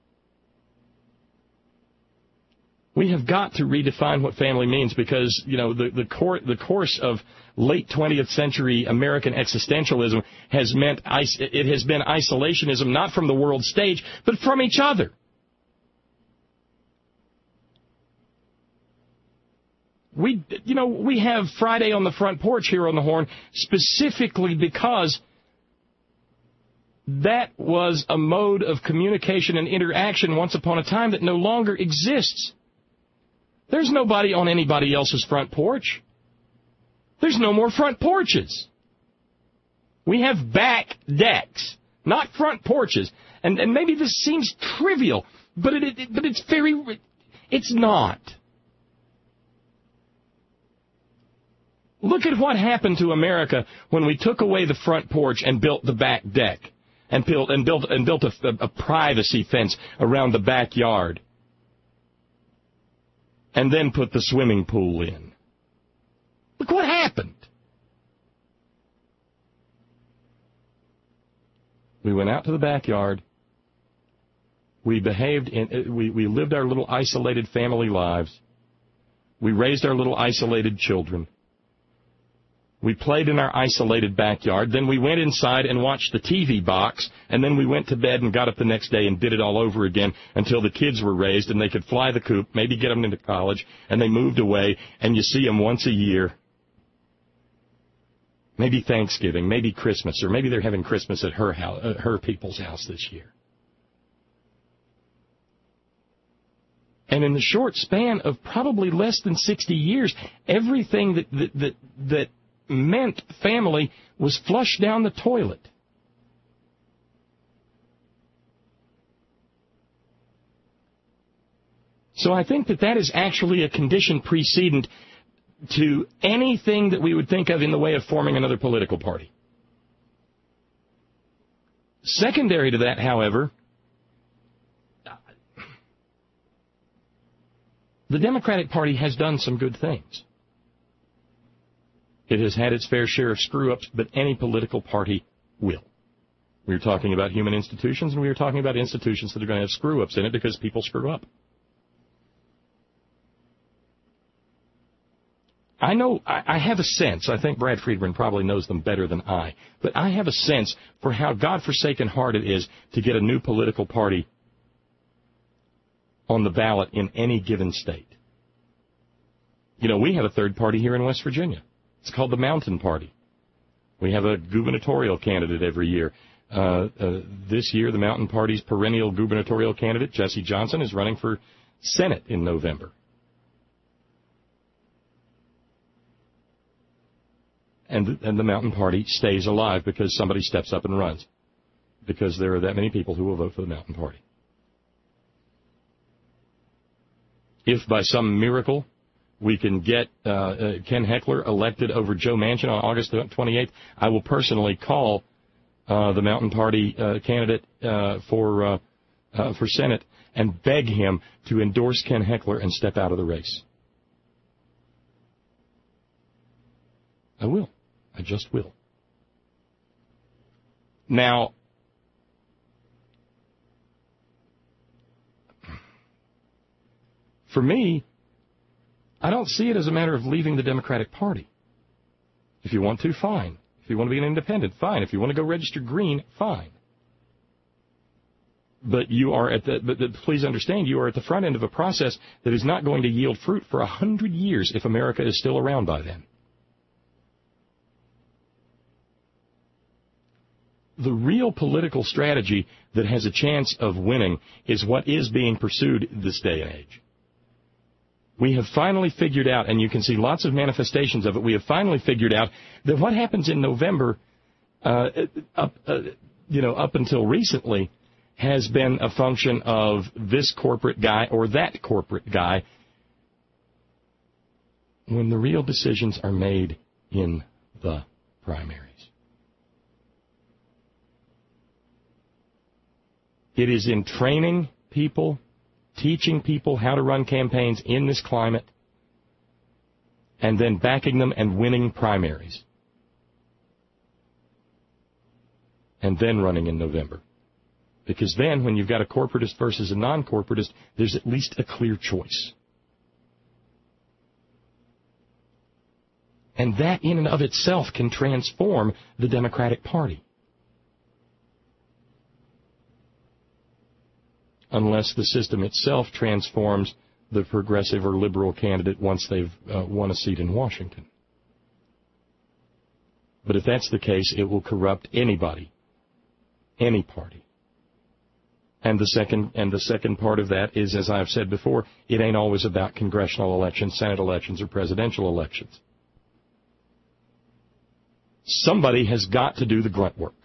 We have got to redefine what family means because, you know, the course of late 20th century American existentialism has meant it has been isolationism, not from the world stage, but from each other. We have Friday on the Front Porch here on the Horn specifically because that was a mode of communication and interaction once upon a time that no longer exists. There's nobody on anybody else's front porch. There's no more front porches. We have back decks, not front porches. And maybe this seems trivial, but it's not. Look at what happened to America when we took away the front porch and built the back deck and built a privacy fence around the backyard. And then put the swimming pool in. Look what happened. We went out to the backyard. We behaved we lived our little isolated family lives. We raised our little isolated children. We played in our isolated backyard. Then we went inside and watched the TV box. And then we went to bed and got up the next day and did it all over again until the kids were raised and they could fly the coop, maybe get them into college, and they moved away, and you see them once a year. maybe Thanksgiving, maybe Christmas, or maybe they're having Christmas at her people's house this year. And in the short span of probably less than 60 years, everything that meant family was flushed down the toilet. So I think that is actually a condition precedent to anything that we would think of in the way of forming another political party. Secondary to that, however, the Democratic Party has done some good things. It has had its fair share of screw-ups, but any political party will. We were talking about human institutions, and we were talking about institutions that are going to have screw-ups in it because people screw up. I know, I have a sense, I think Brad Friedman probably knows them better than I, but I have a sense for how godforsaken hard it is to get a new political party on the ballot in any given state. You know, we have a third party here in West Virginia. It's called the Mountain Party. We have a gubernatorial candidate every year. This year, the Mountain Party's perennial gubernatorial candidate, Jesse Johnson, is running for Senate in November. And the Mountain Party stays alive because somebody steps up and runs, because there are that many people who will vote for the Mountain Party. If by some miracle we can get Ken Heckler elected over Joe Manchin on August 28th, I will personally call the Mountain Party candidate for Senate and beg him to endorse Ken Heckler and step out of the race. I will. I just will. Now, for me, I don't see it as a matter of leaving the Democratic Party. If you want to, fine. If you want to be an independent, fine. If you want to go register green, fine. But you are please understand, you are at the front end of a process that is not going to yield fruit for 100 years if America is still around by then. The real political strategy that has a chance of winning is what is being pursued this day and age. We have finally figured out, and you can see lots of manifestations of it, we have finally figured out that what happens in November, up until recently, has been a function of this corporate guy or that corporate guy, when the real decisions are made in the primaries. It is in training people, teaching people how to run campaigns in this climate, and then backing them and winning primaries. And then running in November. Because then, when you've got a corporatist versus a non-corporatist, there's at least a clear choice. And that in and of itself can transform the Democratic Party. Unless the system itself transforms the progressive or liberal candidate once they've won a seat in Washington. But if that's the case, it will corrupt anybody, any party. And the second part of that is, as I've said before, it ain't always about congressional elections, Senate elections, or presidential elections. Somebody has got to do the grunt work.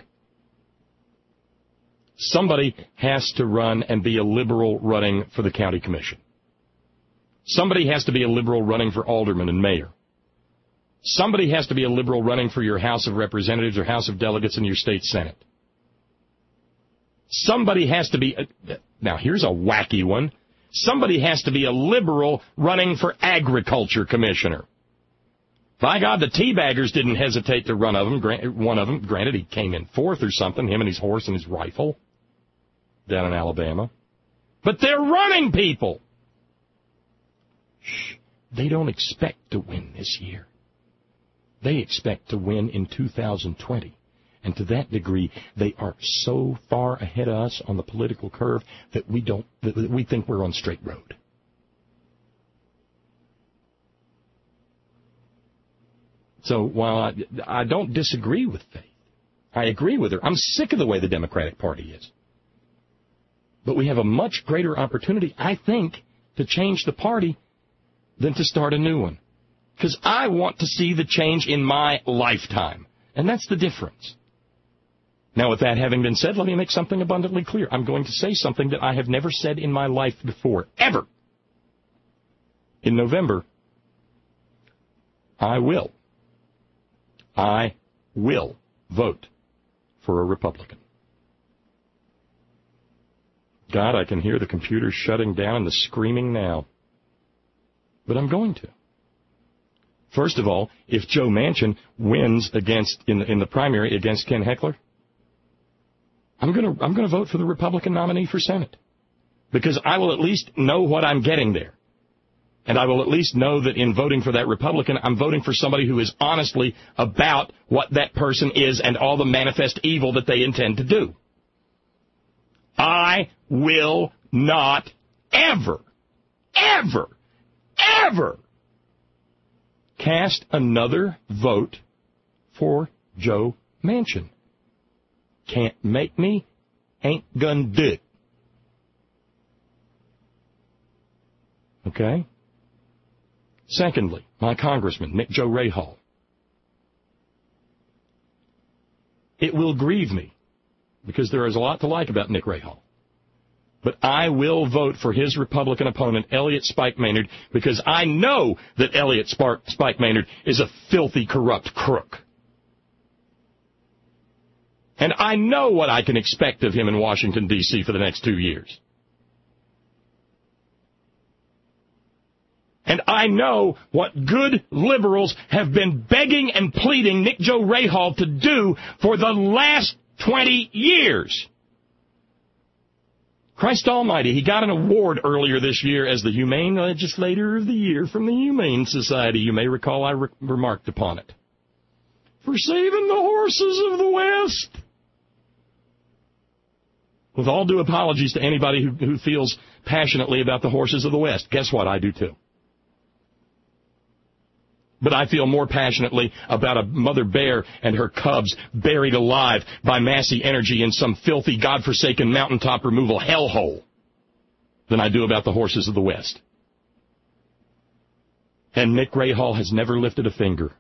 Somebody has to run and be a liberal running for the county commission. Somebody has to be a liberal running for alderman and mayor. Somebody has to be a liberal running for your House of Representatives or House of Delegates in your state Senate. Somebody has to be, now here's a wacky one, somebody has to be a liberal running for agriculture commissioner. By God, the teabaggers didn't hesitate to run one of them. Granted, he came in fourth or something, him and his horse and his rifle, down in Alabama. But they're running people. Shh. They don't expect to win this year. They expect to win in 2020. And to that degree, they are so far ahead of us on the political curve that we think we're on straight road. So while I don't disagree with Faith, I agree with her. I'm sick of the way the Democratic Party is. But we have a much greater opportunity, I think, to change the party than to start a new one. Because I want to see the change in my lifetime. And that's the difference. Now, with that having been said, let me make something abundantly clear. I'm going to say something that I have never said in my life before, ever. In November, I will vote for a Republican. God, I can hear the computer shutting down and the screaming now. But I'm going to. First of all, if Joe Manchin wins in the primary against Ken Heckler, I'm going to vote for the Republican nominee for Senate. Because I will at least know what I'm getting there. And I will at least know that in voting for that Republican, I'm voting for somebody who is honestly about what that person is and all the manifest evil that they intend to do. I will not ever cast another vote for Joe Manchin. Can't make me, ain't gonna do it. Okay? Secondly, my congressman, Nick Joe Rahal. It will grieve me, because there is a lot to like about Nick Rahal. But I will vote for his Republican opponent, Elliot Spike Maynard, because I know that Elliot Spike Maynard is a filthy, corrupt crook. And I know what I can expect of him in Washington, D.C. for the next 2 years. And I know what good liberals have been begging and pleading Nick Joe Rahal to do for the last 20 years. Christ almighty, he got an award earlier this year as the Humane Legislator of the Year from the Humane Society. You may recall I remarked upon it. For saving the horses of the West. With all due apologies to anybody who feels passionately about the horses of the West. Guess what? I do too. But I feel more passionately about a mother bear and her cubs buried alive by Massey Energy in some filthy, godforsaken mountaintop removal hellhole than I do about the horses of the West. And Nick Rahal has never lifted a finger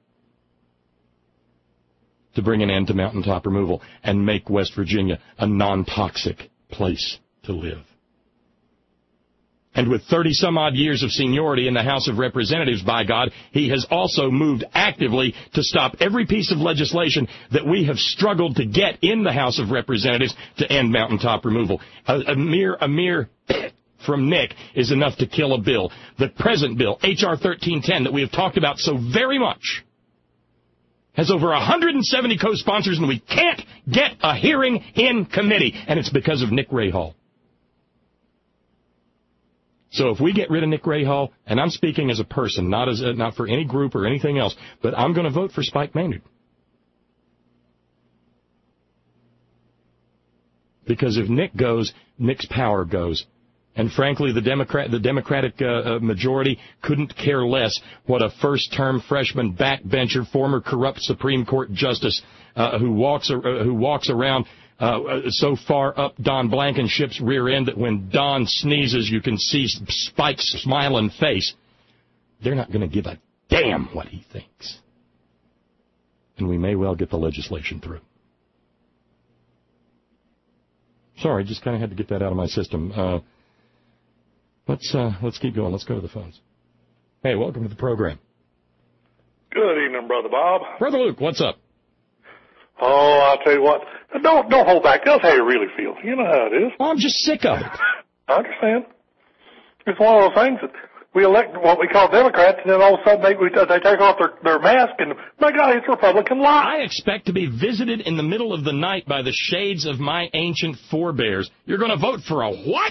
to bring an end to mountaintop removal and make West Virginia a non-toxic place to live. And with 30-some-odd years of seniority in the House of Representatives, by God, he has also moved actively to stop every piece of legislation that we have struggled to get in the House of Representatives to end mountaintop removal. A mere from Nick is enough to kill a bill. The present bill, H.R. 1310, that we have talked about so very much, has over 170 co-sponsors, and we can't get a hearing in committee. And it's because of Nick Rahal. So if we get rid of Nick Rahal, and I'm speaking as a person, not for any group or anything else, but I'm going to vote for Spike Maynard. Because if Nick goes, Nick's power goes. And frankly, the Democratic majority couldn't care less what a first-term freshman backbencher, former corrupt Supreme Court justice who walks around so far up Don Blankenship's rear end that when Don sneezes, you can see Spike's smiling face. They're not going to give a damn what he thinks. And we may well get the legislation through. Sorry, just kind of had to get that out of my system. Let's keep going. Let's go to the phones. Hey, welcome to the program. Good evening, Brother Bob. Brother Luke, what's up? Oh, I'll tell you what. Don't hold back. Tell us how you really feel. You know how it is. Oh, I'm just sick of it. I understand. It's one of those things that we elect what we call Democrats, and then all of a sudden they take off their mask, and my God, it's Republican lie. I expect to be visited in the middle of the night by the shades of my ancient forebears. You're going to vote for a what?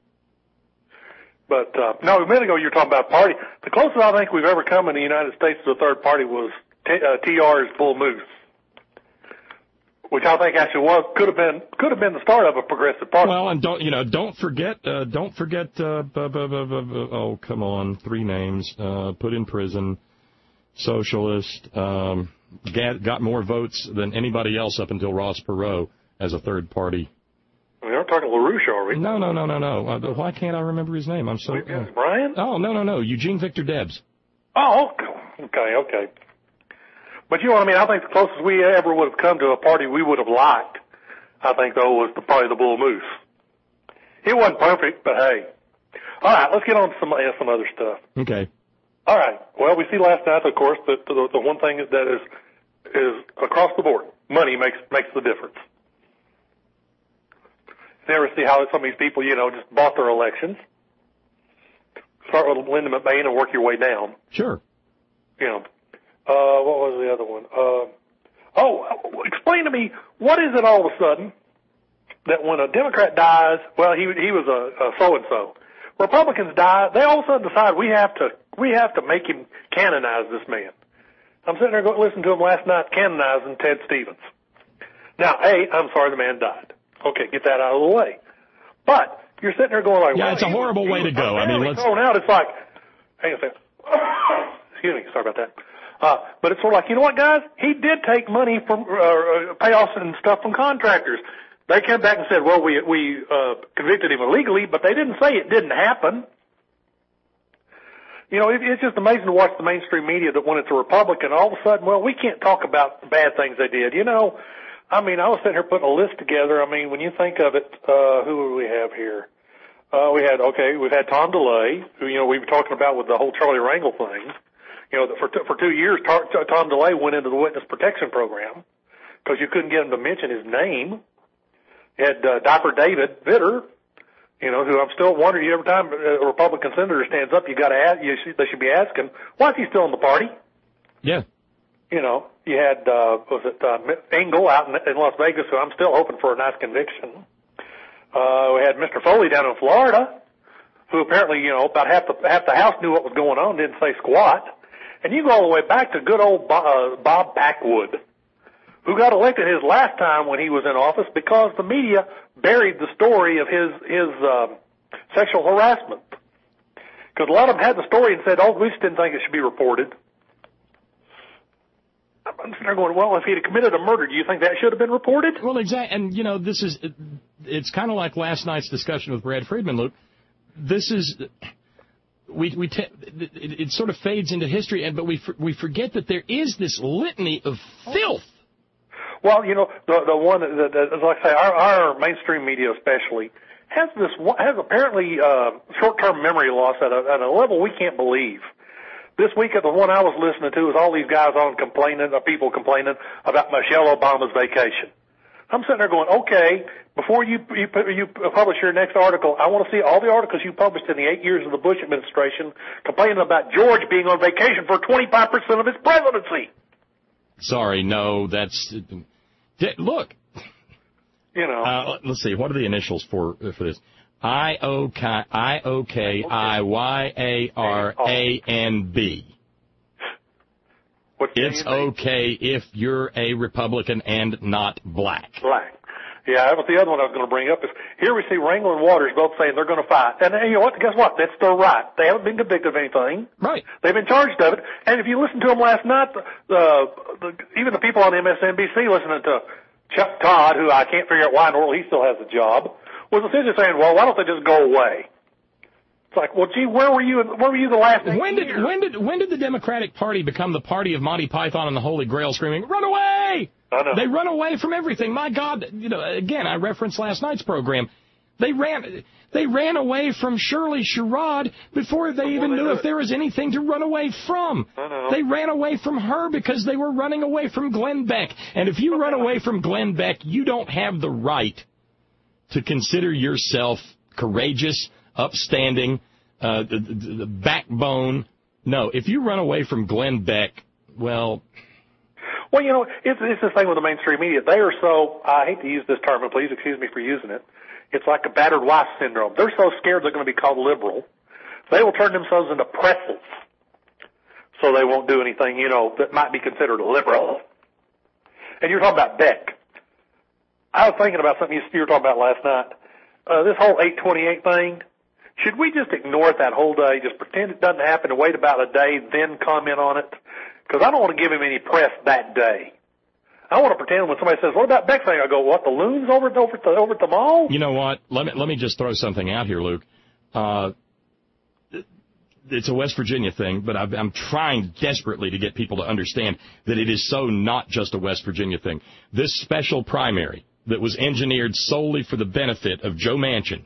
But, no, a minute ago you were talking about party. The closest I think we've ever come in the United States to a third party was TR's Bull Moose, which I think actually could have been the start of a progressive party. Well, and don't forget, oh, come on, 3 names, put in prison, socialist, got more votes than anybody else up until Ross Perot as a third party. We aren't talking LaRouche, are we? No. Why can't I remember his name? I'm so... Brian? Oh, no. Eugene Victor Debs. Oh, okay. But you know what I mean? I think the closest we ever would have come to a party we would have liked, I think, though, was probably the Bull Moose. It wasn't perfect, but hey. All right, let's get on to some other stuff. Okay. All right. Well, we see last night, of course, that the one thing that is across the board, money makes the difference. You never see how some of these people, just bought their elections. Start with Linda McMahon and work your way down. Sure. What was the other one? Explain to me, what is it all of a sudden that when a Democrat dies, well, he was a so-and-so. Republicans die, they all of a sudden decide we have to make him canonize this man. I'm sitting there listening to him last night canonizing Ted Stevens. Now, I'm sorry the man died. Okay, get that out of the way. But you're sitting there going like, it's a horrible way to go. I mean, let's thrown out. It's like, hang on a second. Excuse me, sorry about that. But it's sort of like, you know what, guys? He did take money from payoffs and stuff from contractors. They came back and said, well, we convicted him illegally, but they didn't say it didn't happen. It's just amazing to watch the mainstream media that when it's a Republican, all of a sudden, well, we can't talk about the bad things they did. I was sitting here putting a list together. I mean, when you think of it, who do we have here? We've had Tom DeLay, who, we were talking about with the whole Charlie Rangel thing. For 2 years, Tom DeLay went into the witness protection program because you couldn't get him to mention his name. You had Diaper David Vitter, who I'm still wondering, every time a Republican senator stands up, they should be asking, why is he still in the party? Yeah. You had, Engel out in Las Vegas, who I'm still hoping for a nice conviction. We had Mr. Foley down in Florida, who apparently, about half the House knew what was going on, didn't say squat. And you go all the way back to good old Bob Backwood, who got elected his last time when he was in office because the media buried the story of his sexual harassment. Because a lot of them had the story and said, we just didn't think it should be reported. I'm sitting there going, well, if he'd committed a murder, do you think that should have been reported? Well, exactly. And, it's kind of like last night's discussion with Brad Friedman, Luke. This is... it sort of fades into history, but we forget that there is this litany of filth. Well, the one that like I say, our mainstream media especially has apparently short-term memory loss at a level we can't believe. This week, the one I was listening to was all these guys people complaining about Michelle Obama's vacation. I'm sitting there going, okay, before you publish your next article, I want to see all the articles you published in the 8 years of the Bush administration complaining about George being on vacation for 25% of his presidency. Sorry, no, that's... Look. Let's see, what are the initials for this? IOKIYARANB. It's okay if you're a Republican and not black. Black. Yeah, that was the other one I was going to bring up. Is here we see Rangel and Waters both saying they're going to fight. And you know what? Guess what? That's their right. They haven't been convicted of anything. Right. They've been charged of it. And if you listen to them last night, even the people on MSNBC listening to Chuck Todd, who I can't figure out why in the world he still has a job, was essentially saying, well, why don't they just go away? It's like, well, gee, where were you the last 8 years? When did the Democratic Party become the party of Monty Python and the Holy Grail screaming, run away? I know. They run away from everything. My God, again, I referenced last night's program. They ran away from Shirley Sherrod before they even knew if there was anything to run away from. I know. They ran away from her because they were running away from Glenn Beck. And if you run away from Glenn Beck, you don't have the right to consider yourself courageous, upstanding, the backbone. No, if you run away from Glenn Beck, well, it's this thing with the mainstream media. They are so, I hate to use this term, and please excuse me for using it. It's like a battered wife syndrome. They're so scared they're going to be called liberal. They will turn themselves into pretzels so they won't do anything, that might be considered liberal. And you're talking about Beck. I was thinking about something you were talking about last night. This whole 828 thing, should we just ignore it that whole day, just pretend it doesn't happen and wait about a day, then comment on it? because I don't want to give him any press that day. I want to pretend when somebody says, what about Beck thing? I go, what, the loons over at the mall? You know what? Let me just throw something out here, Luke. It's a West Virginia thing, but I'm trying desperately to get people to understand that it is so not just a West Virginia thing. This special primary that was engineered solely for the benefit of Joe Manchin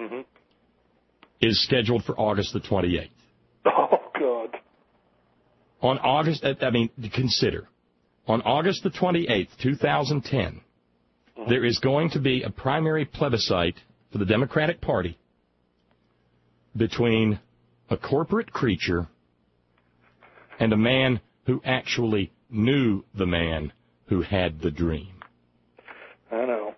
is scheduled for August the 28th. Oh, God. On August, consider, on August the 28th, 2010, there is going to be a primary plebiscite for the Democratic Party between a corporate creature and a man who actually knew the man who had the dream. I know.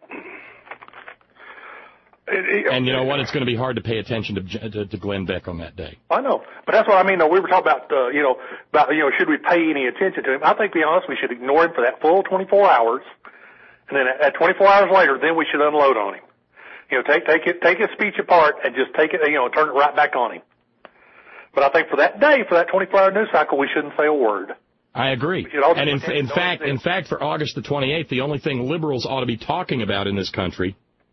And you know what? It's going to be hard to pay attention to Glenn Beck on that day. I know, but that's what I mean. Though we were talking about, should we pay any attention to him? I think, to be honest, we should ignore him for that full 24 hours, and then at 24 hours later, then we should unload on him. Take his speech apart and just take it, turn it right back on him. But I think for that day, for that 24-hour news cycle, we shouldn't say a word. I agree. And in fact, for August the 28th, the only thing liberals ought to be talking about in this country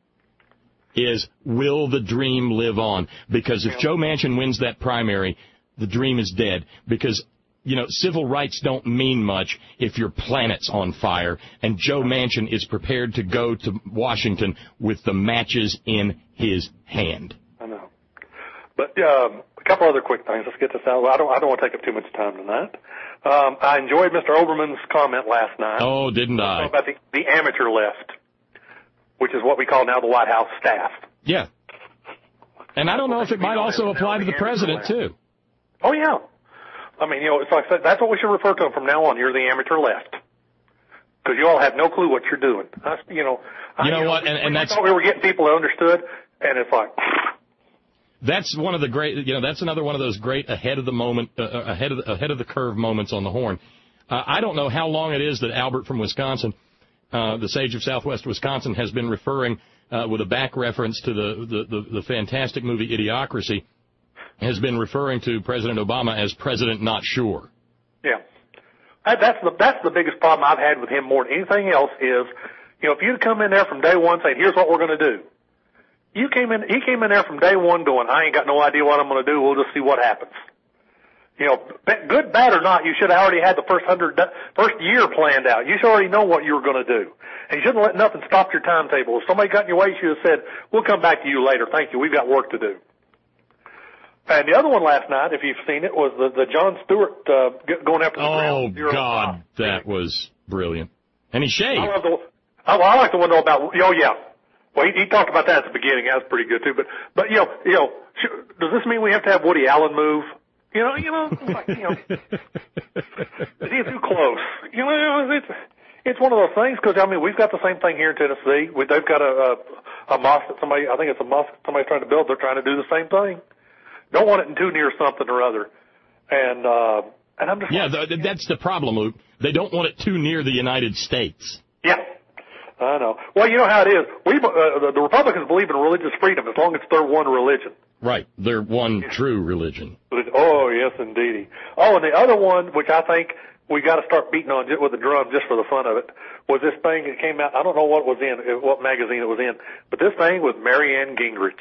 is, will the dream live on? Because if Joe Manchin wins that primary, the dream is dead. Because, civil rights don't mean much if your planet's on fire, and Joe Manchin is prepared to go to Washington with the matches in his hand. I know. But a couple other quick things. Let's get this out. I don't want to take up too much time tonight. I enjoyed Mr. Oberman's comment last night. Oh, didn't I? About the amateur left, which is what we call now the White House staff. Yeah. And I don't know if it might also apply to the president, too. Oh, yeah. I mean, it's like I said, that's what we should refer to him from now on. You're the amateur left. Because you all have no clue what you're doing. What? And that's... I thought we were getting people that understood, and it's like... That's one of the great, that's another one of those great ahead of the curve moments on the Horn. I don't know how long it is that Albert from Wisconsin, the sage of Southwest Wisconsin, has been referring with a back reference to the fantastic movie Idiocracy, has been referring to President Obama as President Not Sure. Yeah, that's the biggest problem I've had with him more than anything else is, if you'd come in there from day one saying, here's what we're going to do. He came in there from day one going, I ain't got no idea what I'm going to do. We'll just see what happens. Good, bad, or not, you should have already had the first year planned out. You should already know what you were going to do. And you shouldn't let nothing stop your timetable. If somebody got in your way, you should have said, we'll come back to you later. Thank you. We've got work to do. And the other one last night, if you've seen it, was the Jon Stewart going after the ground. Oh, God, that was brilliant. And he shaved. I like the one, though, about, yeah. Well, he talked about that at the beginning. That was pretty good, too. But does this mean we have to have Woody Allen move? Is he too close? It's one of those things, because, we've got the same thing here in Tennessee. They've got a mosque that somebody's trying to build. They're trying to do the same thing. Don't want it too near something or other. And I'm just... Yeah, that's the problem, Luke. They don't want it too near the United States. Yeah. I know. Well, you know how it is. The Republicans believe in religious freedom as long as they're one religion. Right. They're one true religion. Oh, yes, indeedy. Oh, and the other one, which I think we got to start beating on with the drum just for the fun of it, was this thing that came out. I don't know what magazine it was in, but this thing was Marianne Gingrich.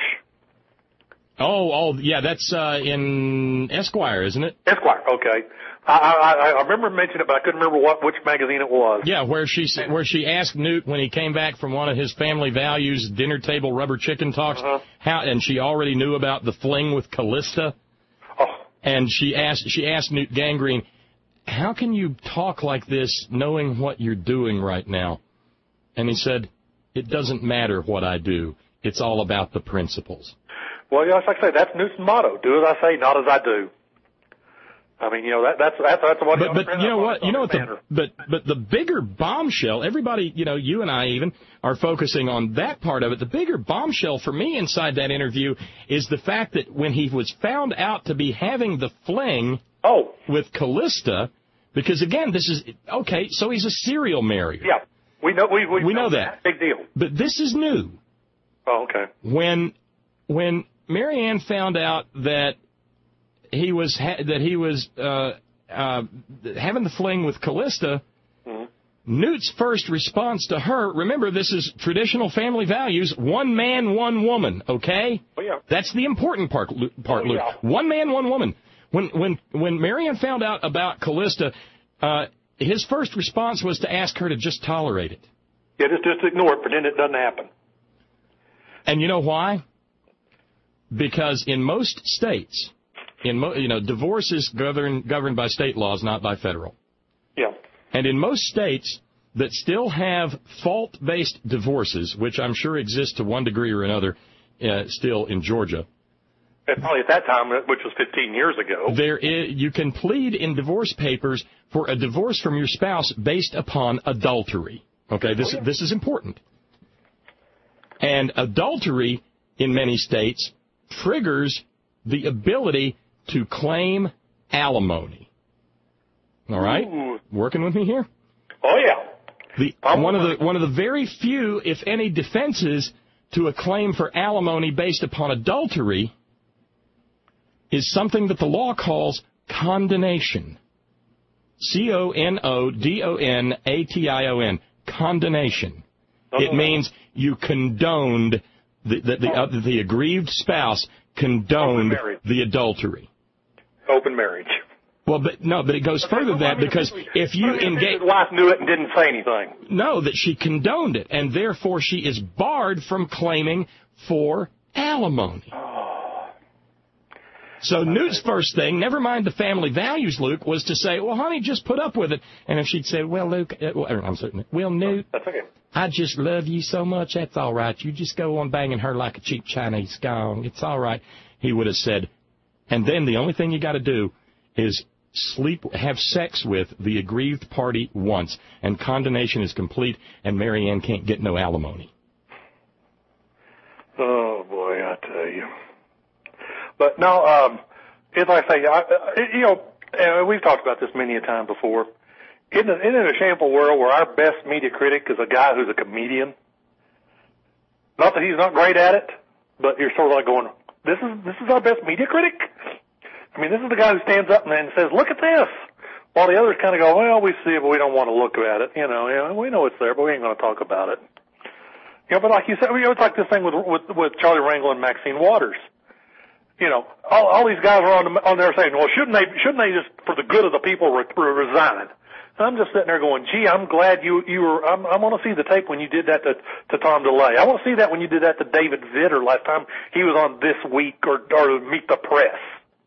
Oh, yeah, that's in Esquire, isn't it? Esquire, okay. I remember mentioning it, but I couldn't remember which magazine it was. Yeah, where she asked Newt when he came back from one of his family values dinner table rubber chicken talks, and she already knew about the fling with Callista. Oh. And she asked Newt Gingrich, how can you talk like this knowing what you're doing right now? And he said, it doesn't matter what I do. It's all about the principles. Well, like I say, that's Newt's motto. Do as I say, not as I do. I mean, that's what. But you know what? But the bigger bombshell. Everybody, you and I even are focusing on that part of it. The bigger bombshell for me inside that interview is the fact that when he was found out to be having the fling with Callista, because again, this is okay. So he's a serial marrier. Yeah, we know. We know that. Big deal. But this is new. Oh, okay. When Marianne found out that he was having the fling with Callista, Newt's first response to her, remember, this is traditional family values, one man, one woman, okay? Oh, yeah. That's the important part, Luke. Yeah. One man, one woman. When Marianne found out about Callista, his first response was to ask her to just tolerate it. Yeah, just ignore it, pretend it doesn't happen. And you know why? Because in most states, divorce is governed by state laws, not by federal. Yeah. And in most states that still have fault-based divorces, which I'm sure exist to one degree or another still in Georgia. And probably at that time, which was 15 years ago. You can plead in divorce papers for a divorce from your spouse based upon adultery. Okay, this is important. And adultery in many states triggers the ability to claim alimony. All right? Ooh. Working with me here? Oh, yeah. One of the very few, if any, defenses to a claim for alimony based upon adultery is something that the law calls condonation. C-O-N-O-D-O-N-A-T-I-O-N. Condonation. It means you condoned, the aggrieved spouse condoned the adultery. Open marriage. Well, but it goes further than that, because if you engage... His wife knew it and didn't say anything. No, that she condoned it, and therefore she is barred from claiming for alimony. So Newt's first thing, never mind the family values, Luke, was to say, well, honey, just put up with it. And if she'd say, well, Luke, Newt, that's okay. I just love you so much, that's all right. You just go on banging her like a cheap Chinese gong. It's all right. He would have said, and then the only thing you got to do is have sex with the aggrieved party once, and condonation is complete, and Marianne can't get no alimony. Oh, boy, I tell you. But no, as I say, we've talked about this many a time before. Isn't it a shameful world where our best media critic is a guy who's a comedian? Not that he's not great at it, but you're sort of like going, this is our best media critic? I mean, this is the guy who stands up and then says, look at this, while the others kind of go, well, we see it, but we don't want to look at it. We know it's there, but we ain't going to talk about it. But like you said, it's like this thing with Charlie Rangel and Maxine Waters. All these guys are on there saying, well, shouldn't they just, for the good of the people, resign? And I'm just sitting there going, gee, I'm glad you were, I want to see the tape when you did that to Tom DeLay. I want to see that when you did that to David Vitter last time he was on This Week or Meet the Press.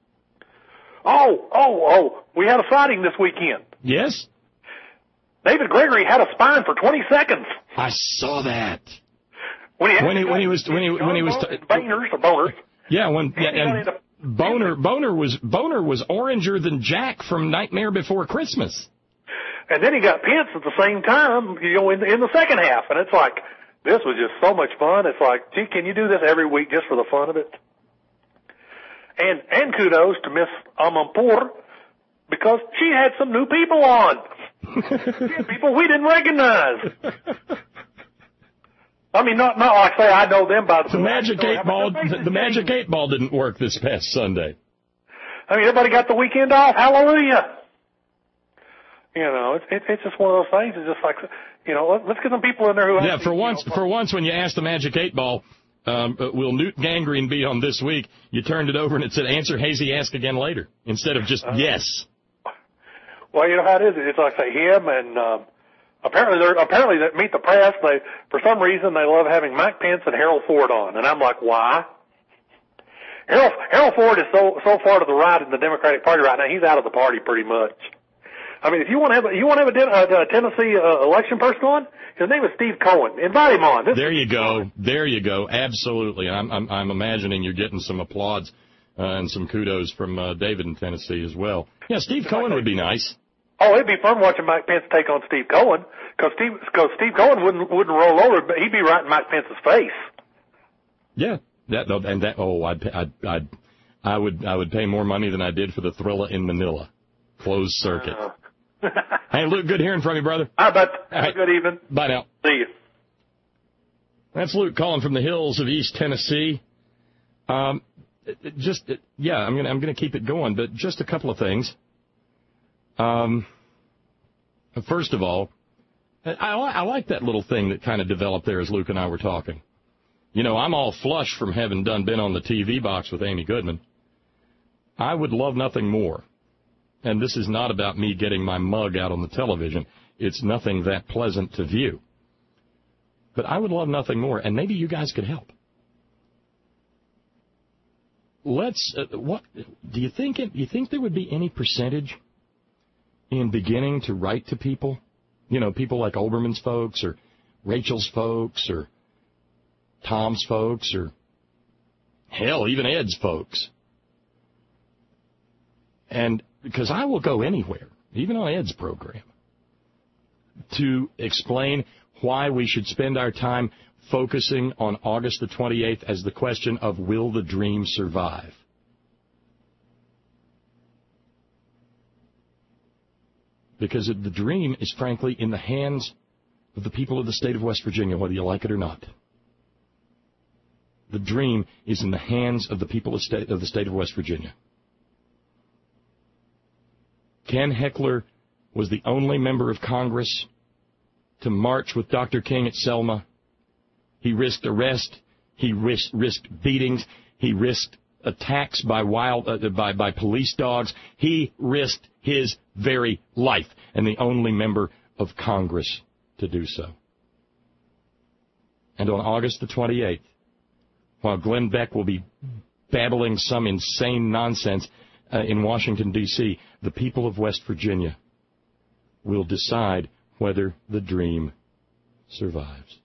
Oh, we had a sighting this weekend. Yes? David Gregory had a spine for 20 seconds. I saw that. When he was Boners or Boners. Yeah, and Boner was oranger than Jack from Nightmare Before Christmas. And then he got Pence at the same time, in the second half. And it's like, this was just so much fun. It's like, gee, can you do this every week just for the fun of it? And kudos to Miss Amanpour, because she had some new people on. She had people we didn't recognize. I mean, not like say I know them by the Magic 8 Ball. The Magic 8 Ball didn't work this past Sunday. I mean, everybody got the weekend off. Hallelujah. It's just one of those things. It's just like, let's get some people in there who. Yeah, for once, when you asked the Magic 8 Ball, will Newt Gangrene be on this week? You turned it over and it said, answer hazy, ask again later, instead of just yes. Well, you know how it is. It's like say him and. Apparently that Meet the Press, for some reason they love having Mike Pence and Harold Ford on, and I'm like, why? Harold Ford is so far to the right in the Democratic Party right now. He's out of the party pretty much. I mean, if you want to have a Tennessee election person on, his name is Steve Cohen. Invite him on. There you go. Absolutely. I'm imagining you're getting some applause and some kudos from David in Tennessee as well. Yeah, Steve Cohen would be nice. Oh, it'd be fun watching Mike Pence take on Steve Cohen, because Steve Cohen wouldn't roll over, but he'd be right in Mike Pence's face. Yeah, I would pay more money than I did for the Thrilla in Manila, closed circuit. Hey, Luke, good hearing from you, brother. How about good evening? Bye now. See you. That's Luke calling from the hills of East Tennessee. I'm gonna keep it going, but just a couple of things. First of all, I like that little thing that kind of developed there as Luke and I were talking. You know, I'm all flush from having been on the TV box with Amy Goodman. I would love nothing more. And this is not about me getting my mug out on the television. It's nothing that pleasant to view. But I would love nothing more, and maybe you guys could help. What do you think? You think there would be any percentage in beginning to write to people? You know, people like Olbermann's folks, or Rachel's folks, or Tom's folks, or hell, even Ed's folks. And because I will go anywhere, even on Ed's program, to explain why we should spend our time focusing on August the 28th as the question of will the dream survive? Because the dream is, frankly, in the hands of the people of the state of West Virginia, whether you like it or not. The dream is in the hands of the people of the state of West Virginia. Ken Heckler was the only member of Congress to march with Dr. King at Selma. He risked arrest. He risked beatings. He risked attacks by by police dogs. He risked his very life, and the only member of Congress to do so. And on August the 28th, while Glenn Beck will be babbling some insane nonsense in Washington, D.C., the people of West Virginia will decide whether the dream survives.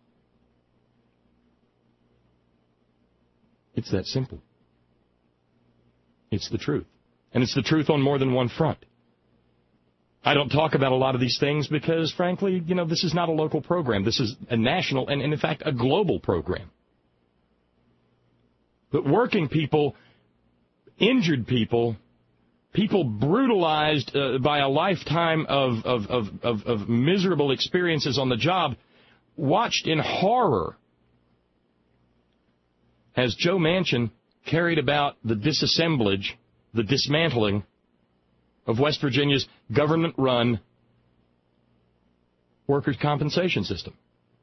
It's that simple. It's the truth. And it's the truth on more than one front. I don't talk about a lot of these things because, frankly, you know, this is not a local program. This is a national and, in fact, a global program. But working people, injured people, people brutalized by a lifetime of miserable experiences on the job, watched in horror as Joe Manchin carried about the disassemblage, the dismantling of West Virginia's government-run workers' compensation system.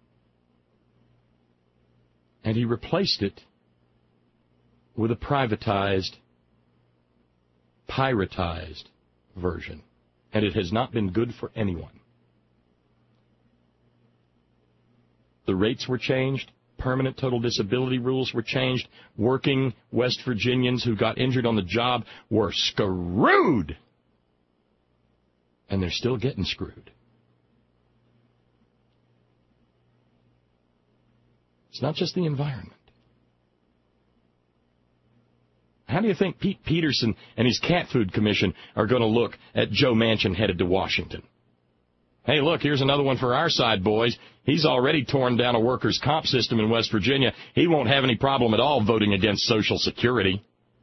And he replaced it with a privatized, piratized version. And it has not been good for anyone. The rates were changed. Permanent total disability rules were changed. Working West Virginians who got injured on the job were screwed. And they're still getting screwed. It's not just the environment. How do you think Pete Peterson and his Cat Food Commission are going to look at Joe Manchin headed to Washington? Hey, look, here's another one for our side, boys. He's already torn down a workers' comp system in West Virginia. He won't have any problem at all voting against Social Security.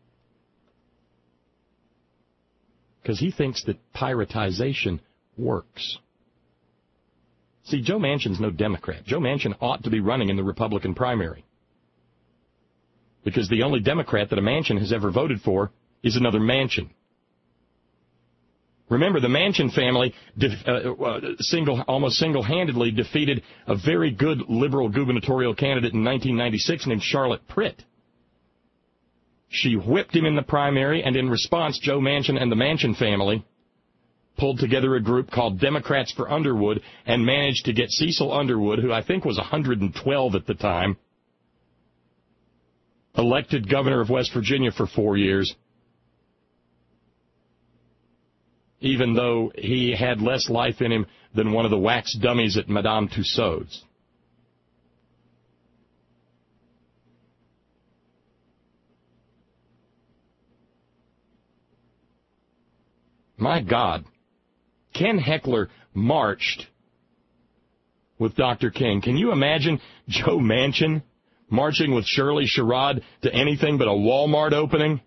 Because he thinks that piratization works. See, Joe Manchin's no Democrat. Joe Manchin ought to be running in the Republican primary. Because the only Democrat that a Manchin has ever voted for is another Manchin. Remember, the Manchin family almost single-handedly defeated a very good liberal gubernatorial candidate in 1996 named Charlotte Pritt. She whipped him in the primary, and in response, Joe Manchin and the Manchin family pulled together a group called Democrats for Underwood and managed to get Cecil Underwood, who I think was 112 at the time, elected governor of West Virginia for 4 years, even though he had less life in him than one of the wax dummies at Madame Tussauds. My God, Ken Heckler marched with Dr. King. Can you imagine Joe Manchin marching with Shirley Sherrod to anything but a Walmart opening?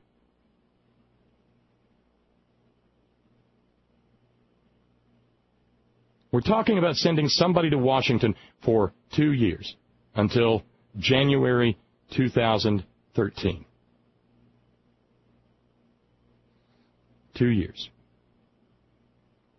We're talking about sending somebody to Washington for 2 years, until January 2013. 2 years.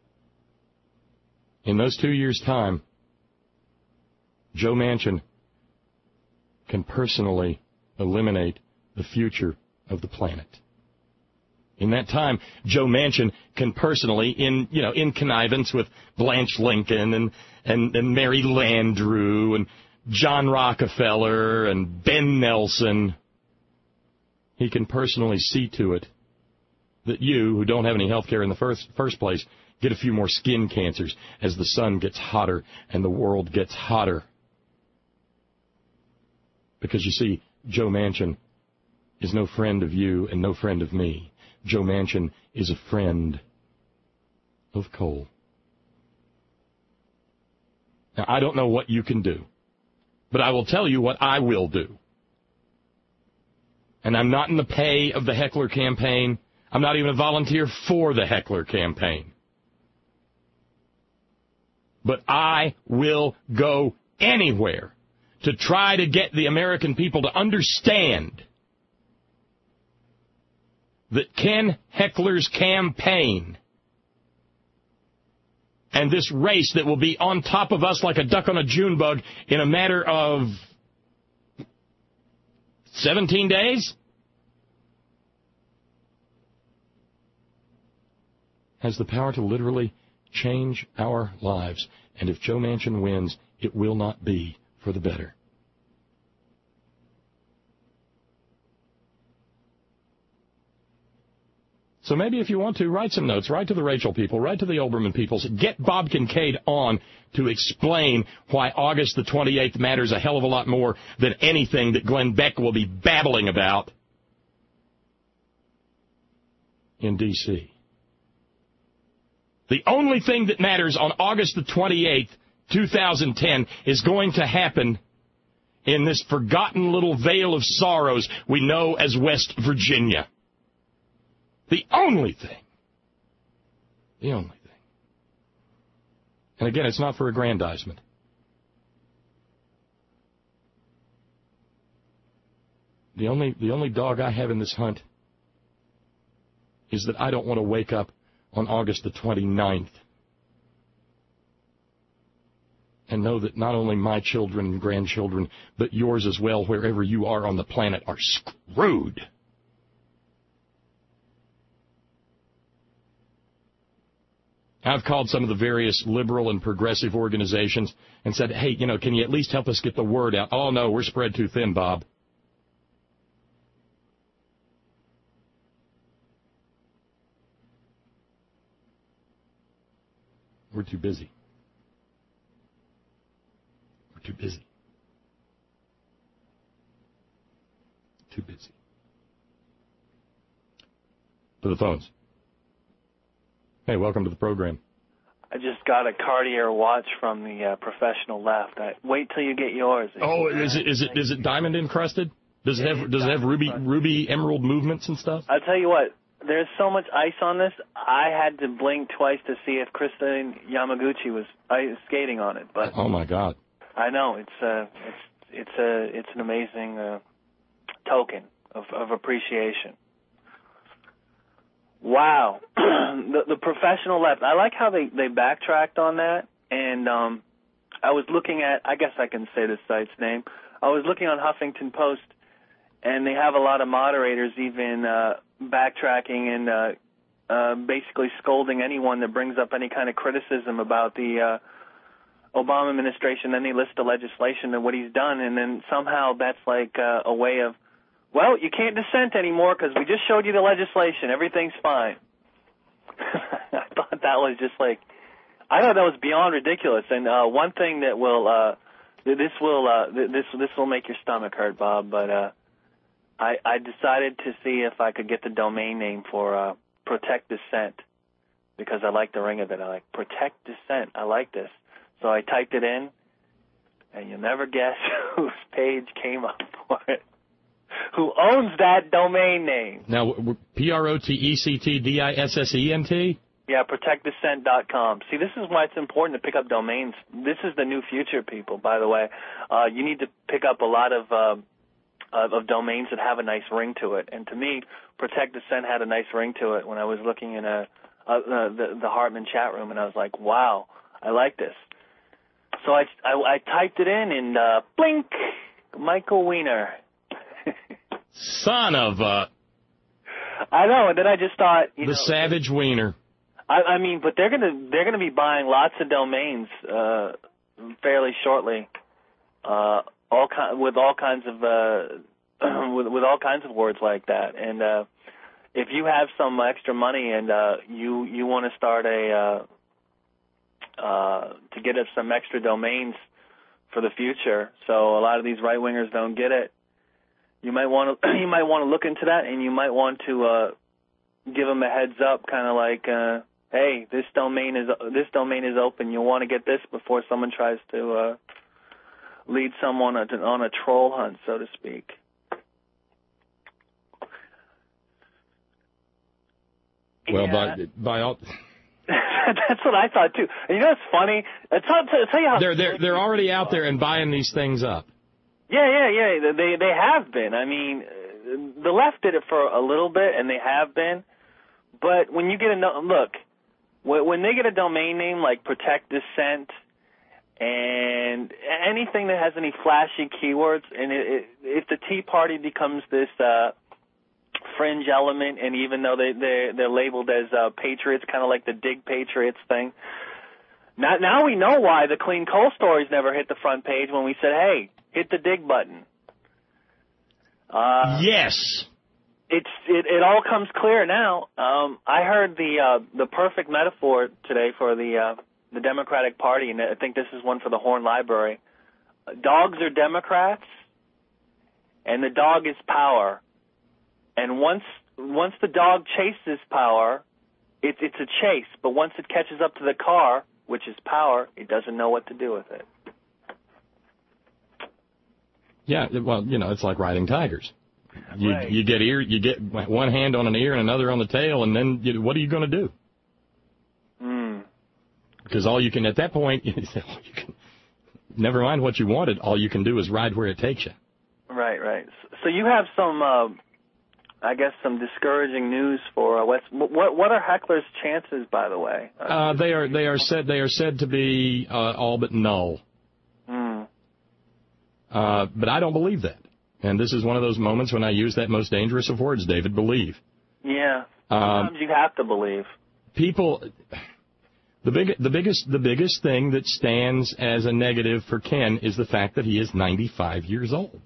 In those 2 years' time, Joe Manchin can personally eliminate the future of the planet. In that time, Joe Manchin can personally, in connivance with Blanche Lincoln and Mary Landrieu and John Rockefeller and Ben Nelson, he can personally see to it that you, who don't have any health care in the first place, get a few more skin cancers as the sun gets hotter and the world gets hotter. Because, you see, Joe Manchin is no friend of you and no friend of me. Joe Manchin is a friend of coal. Now, I don't know what you can do, but I will tell you what I will do. And I'm not in the pay of the Heckler campaign. I'm not even a volunteer for the Heckler campaign. But I will go anywhere to try to get the American people to understand that Ken Heckler's campaign and this race that will be on top of us like a duck on a June bug in a matter of 17 days has the power to literally change our lives. And if Joe Manchin wins, it will not be for the better. So maybe if you want to, write some notes. Write to the Rachel people. Write to the Olbermann peoples. Get Bob Kincaid on to explain why August the 28th matters a hell of a lot more than anything that Glenn Beck will be babbling about in D.C. The only thing that matters on August the 28th, 2010, is going to happen in this forgotten little vale of sorrows we know as West Virginia. The only thing. The only thing. And again, it's not for aggrandizement. The only dog I have in this hunt is that I don't want to wake up on August the 29th and know that not only my children and grandchildren, but yours as well, wherever you are on the planet, are screwed. I've called some of the various liberal and progressive organizations and said, hey, can you at least help us get the word out? Oh, no, we're spread too thin, Bob. We're too busy. We're too busy. Too busy. To the phones. Hey, welcome to the program. I just got a Cartier watch from the professional left. Wait till you get yours. Oh, is it diamond encrusted? Does it have ruby emerald movements and stuff? I'll tell you what. There's so much ice on this. I had to blink twice to see if Kristen Yamaguchi was skating on it. But oh my God! I know it's an amazing token of appreciation. Wow, the professional left. I like how they backtracked on that. And I was looking at. I guess I can say the site's name. I was looking on Huffington Post, and they have a lot of moderators even backtracking and basically scolding anyone that brings up any kind of criticism about the Obama administration. Then they list the legislation and what he's done, and then somehow that's like a way of, well, you can't dissent anymore because we just showed you the legislation. Everything's fine. I thought that was just like, I thought that was beyond ridiculous. And one thing that will this will make your stomach hurt, Bob, but I decided to see if I could get the domain name for Protect Dissent because I like the ring of it. I like Protect Dissent. I like this. So I typed it in, and you'll never guess whose page came up for it. Who owns that domain name? Now, PROTECTDISSENT? Yeah, protectdissent.com. See, this is why it's important to pick up domains. This is the new future, people, by the way. You need to pick up a lot of domains that have a nice ring to it. And to me, Protect Dissent had a nice ring to it when I was looking in the Hartman chat room, and I was like, wow, I like this. So I typed it in, and blink, Michael Weiner. Son of a... I know, and then I just thought... The savage Weiner. I mean, but they're gonna be buying lots of domains fairly shortly, with all kinds of with all kinds of words like that. And if you have some extra money and you want to start to get us some extra domains for the future, so a lot of these right wingers don't get it. You might want to look into that, and you might want to give them a heads up, kind of like, hey, this domain is open. You'll want to get this before someone tries to lead someone on a troll hunt, so to speak. Well, by all. That's what I thought too. And you know what's funny? I'll tell you how they're already out there and buying these things up. Yeah. They have been. I mean, the left did it for a little bit, and they have been. But when you get when they get a domain name like Protect Dissent and anything that has any flashy keywords, and if the Tea Party becomes this fringe element, and even though they're labeled as patriots, kind of like the Dig Patriots thing. Now we know why the clean coal stories never hit the front page when we said, hey, hit the dig button. Yes. It all comes clear now. I heard the perfect metaphor today for the Democratic Party, and I think this is one for the Horn Library. Dogs are Democrats, and the dog is power. And once the dog chases power, it's a chase. But once it catches up to the car, which is power, it doesn't know what to do with it. Yeah, well, it's like riding tigers. You get one hand on an ear and another on the tail, and then what are you going to do? Because all you can, at that point, never mind what you wanted, all you can do is ride where it takes you. Right. So you have some, I guess, some discouraging news for West. What are Heckler's chances, by the way? They are said to be all but null. But I don't believe that. And this is one of those moments when I use that most dangerous of words, David, believe. Yeah. Sometimes you have to believe. People, the biggest thing that stands as a negative for Ken is the fact that he is 95 years old.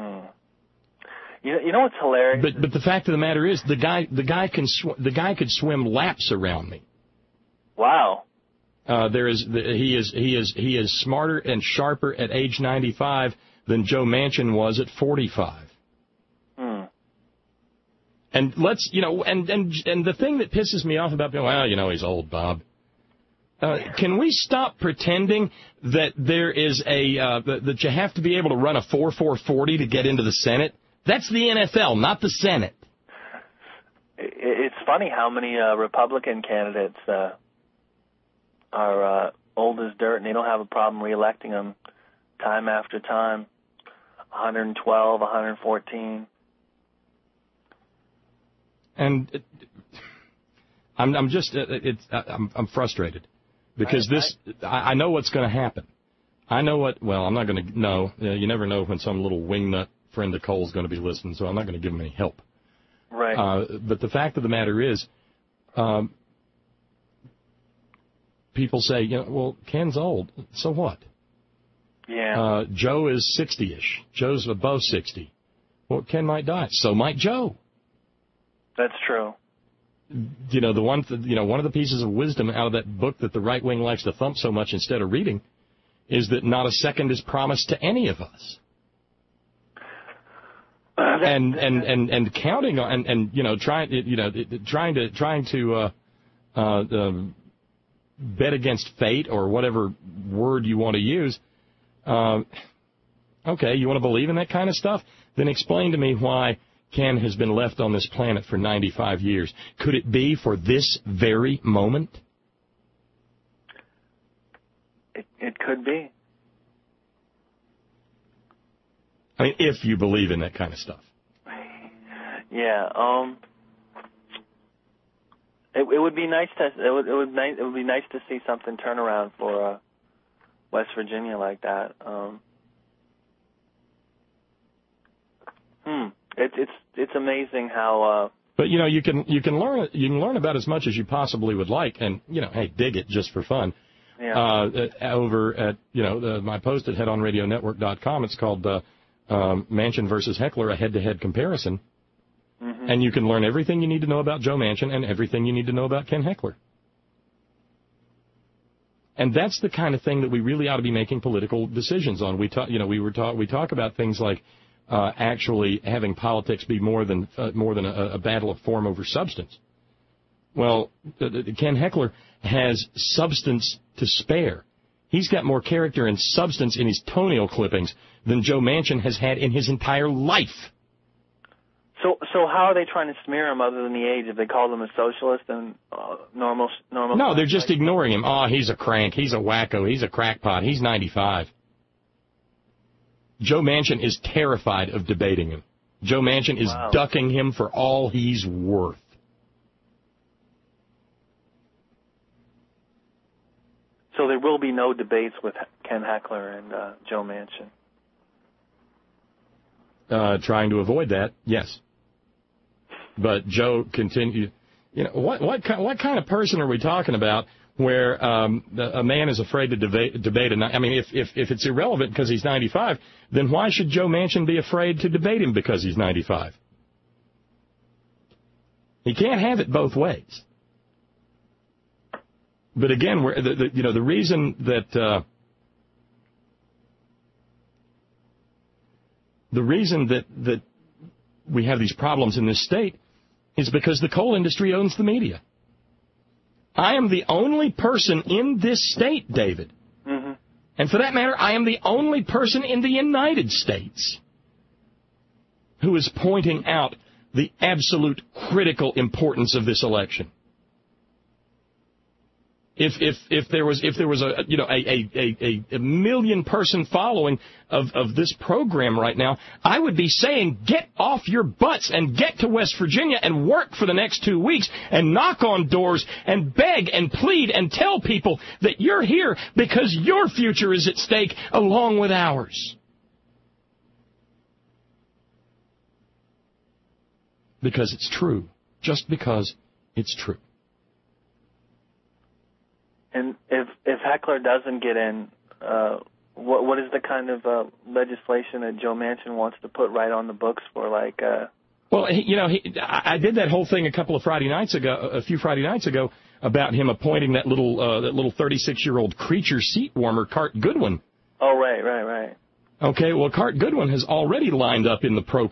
You know what's hilarious? But the fact of the matter is, the guy could swim laps around me. Wow. He is smarter and sharper at age 95 than Joe Manchin was at 45. And and the thing that pisses me off about, he's old, Bob. Can we stop pretending that there is that you have to be able to run a 4.40 to get into the Senate? That's the NFL, not the Senate. It's funny how many Republican candidates are old as dirt, and they don't have a problem reelecting them time after time. 112, 114. And I'm frustrated because I know what's going to happen. I know what. Well, I'm not going to. No, you never know when some little wingnut friend of Cole's going to be listening, so I'm not going to give him any help. Right. But the fact of the matter is, people say, Ken's old. So what? Yeah. Joe is 60-ish. Joe's above 60. Well, Ken might die. So might Joe. That's true. One of the pieces of wisdom out of that book that the right wing likes to thump so much instead of reading is that not a second is promised to any of us. And counting on and trying to bet against fate or whatever word you want to use. Okay, you want to believe in that kind of stuff? Then explain to me why Ken has been left on this planet for 95 years. Could it be for this very moment? It could be. I mean, if you believe in that kind of stuff. Yeah. It would be nice to it would be nice to see something turn around for West Virginia like that. It's amazing how. But you can learn about as much as you possibly would like, and hey, dig it just for fun. Yeah. Over at my post at headonradionetwork.com, it's called Manchin versus Heckler, a head-to-head comparison. Mm-hmm. And you can learn everything you need to know about Joe Manchin and everything you need to know about Ken Heckler. And that's the kind of thing that we really ought to be making political decisions on. We talk about things like actually having politics be more than a battle of form over substance. Well, Ken Heckler has substance to spare. He's got more character and substance in his toenail clippings than Joe Manchin has had in his entire life. So how are they trying to smear him other than the age? If they call him a socialist and normal? No, they're just ignoring him. Oh, he's a crank. He's a wacko. He's a crackpot. He's 95. Joe Manchin is terrified of debating him. Joe Manchin is ducking him for all he's worth. So there will be no debates with Ken Heckler and Joe Manchin. Trying to avoid that, yes. But Joe continued. What kind of person are we talking about where a man is afraid to debate? I mean, if it's irrelevant because he's 95, then why should Joe Manchin be afraid to debate him because he's 95? He can't have it both ways. But again, the reason that that we have these problems in this state is because the coal industry owns the media. I am the only person in this state, David. Mm-hmm. And for that matter, I am the only person in the United States who is pointing out the absolute critical importance of this election. If there was a million person following of this program right now, I would be saying get off your butts and get to West Virginia and work for the next 2 weeks and knock on doors and beg and plead and tell people that you're here because your future is at stake along with ours. Because it's true. Just because it's true. And if Heckler doesn't get in, what is the kind of legislation that Joe Manchin wants to put right on the books for, like? Well, I did that whole thing a few Friday nights ago, about him appointing that little 36-year-old creature seat warmer, Cart Goodwin. Oh, right. Okay, well, Cart Goodwin has already lined up in the pro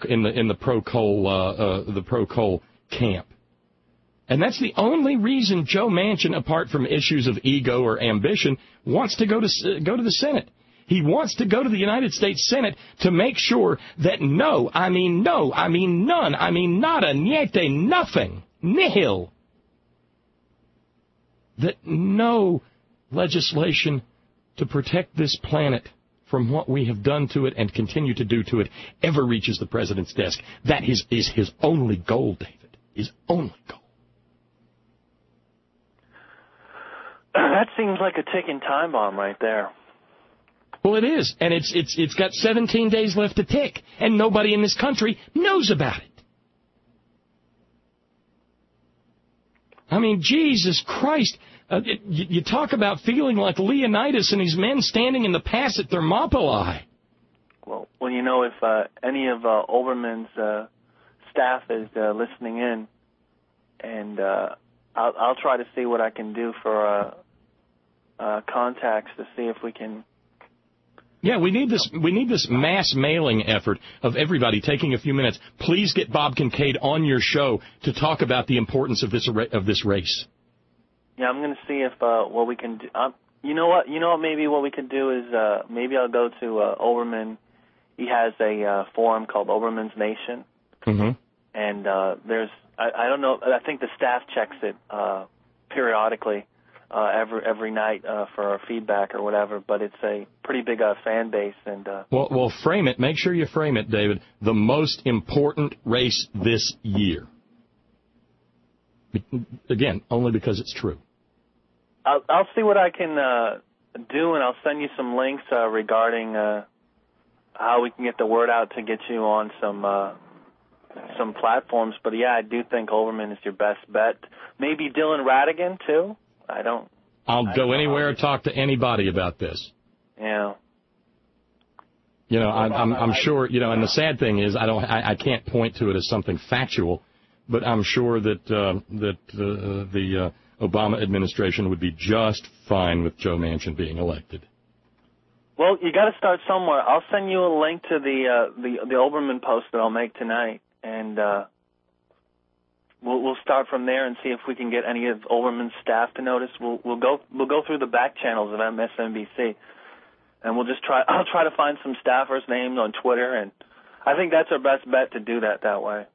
coal camp. And that's the only reason Joe Manchin, apart from issues of ego or ambition, wants to go to the Senate. He wants to go to the United States Senate to make sure that none, I mean nada, niente, nothing, nihil, that no legislation to protect this planet from what we have done to it and continue to do to it ever reaches the president's desk. That is his only goal, David, his only goal. That seems like a ticking time bomb right there. Well, it is, and it's got 17 days left to tick, and nobody in this country knows about it. I mean, Jesus Christ, you talk about feeling like Leonidas and his men standing in the pass at Thermopylae. Well, if any of Olbermann's staff is listening in, and I'll try to see what I can do for contacts to see if we can. Yeah, we need this mass mailing effort of everybody taking a few minutes. Please get Bob Kincaid on your show to talk about the importance of this race. Yeah, I'm going to see if what we can do. You know what? Maybe what we could do is maybe I'll go to Olbermann. He has a forum called Olbermann's Nation, mm-hmm. And I don't know. I think the staff checks it periodically. Every night for our feedback or whatever, but it's a pretty big fan base. And well, frame it. Make sure you frame it, David. The most important race this year. Again, only because it's true. I'll see what I can do, and I'll send you some links regarding how we can get the word out to get you on some platforms. But yeah, I do think Olbermann is your best bet. Maybe Dylan Ratigan too. I'll go anywhere and talk to anybody about this. Yeah. You know, I'm sure. You know, and the sad thing is, I can't point to it as something factual, but I'm sure that the Obama administration would be just fine with Joe Manchin being elected. Well, you got to start somewhere. I'll send you a link to the Olbermann post that I'll make tonight, and we'll start from there and see if we can get any of Olbermann's staff to notice. We'll go through the back channels of MSNBC, and we'll just try. I'll try to find some staffers' names on Twitter, and I think that's our best bet to do that way.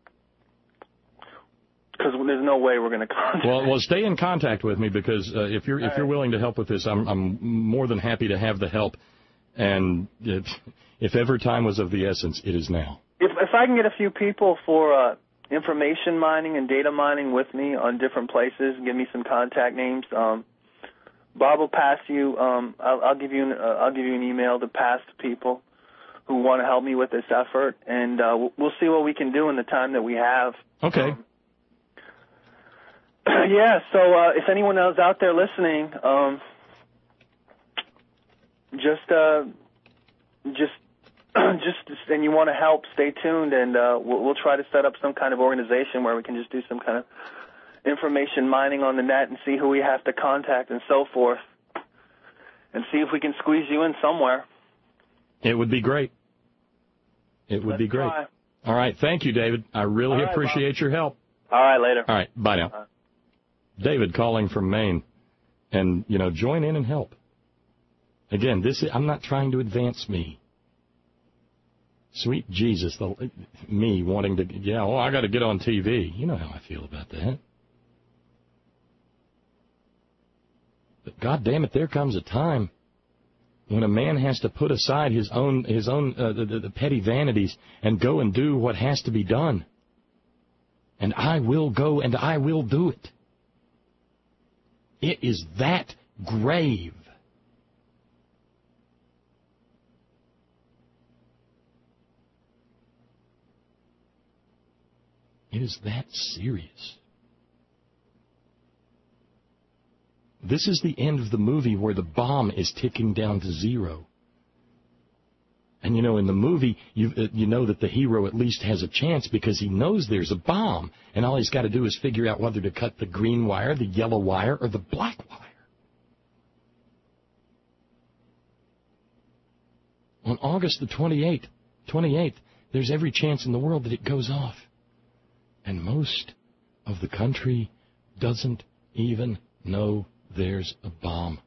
Because there's no way we're going to contact. Well, stay in contact with me, because if you're willing to help with this, I'm more than happy to have the help. And if ever time was of the essence, it is now. If I can get a few people for information mining and data mining with me on different places, give me some contact names. Bob will pass you. I'll give you an email to pass to people who want to help me with this effort, and we'll see what we can do in the time that we have. Okay. Yeah, so if anyone else out there listening, and you want to help, stay tuned, and we'll try to set up some kind of organization where we can just do some kind of information mining on the net and see who we have to contact and so forth, and see if we can squeeze you in somewhere. It would be great. It would be great. Try. All right, thank you, David. I really appreciate your help. All right, later. All right, bye now. David calling from Maine, and, you know, join in and help. Again, I'm not trying to advance me. Sweet Jesus, me wanting to, I got to get on TV. You know how I feel about that. But God damn it, there comes a time when a man has to put aside his own the petty vanities and go and do what has to be done. And I will go and I will do it. It is that grave. It is that serious. This is the end of the movie where the bomb is ticking down to zero. And, you know, in the movie, you know that the hero at least has a chance because he knows there's a bomb. And all he's got to do is figure out whether to cut the green wire, the yellow wire, or the black wire. On August the 28th, there's every chance in the world that it goes off. And most of the country doesn't even know there's a bomb.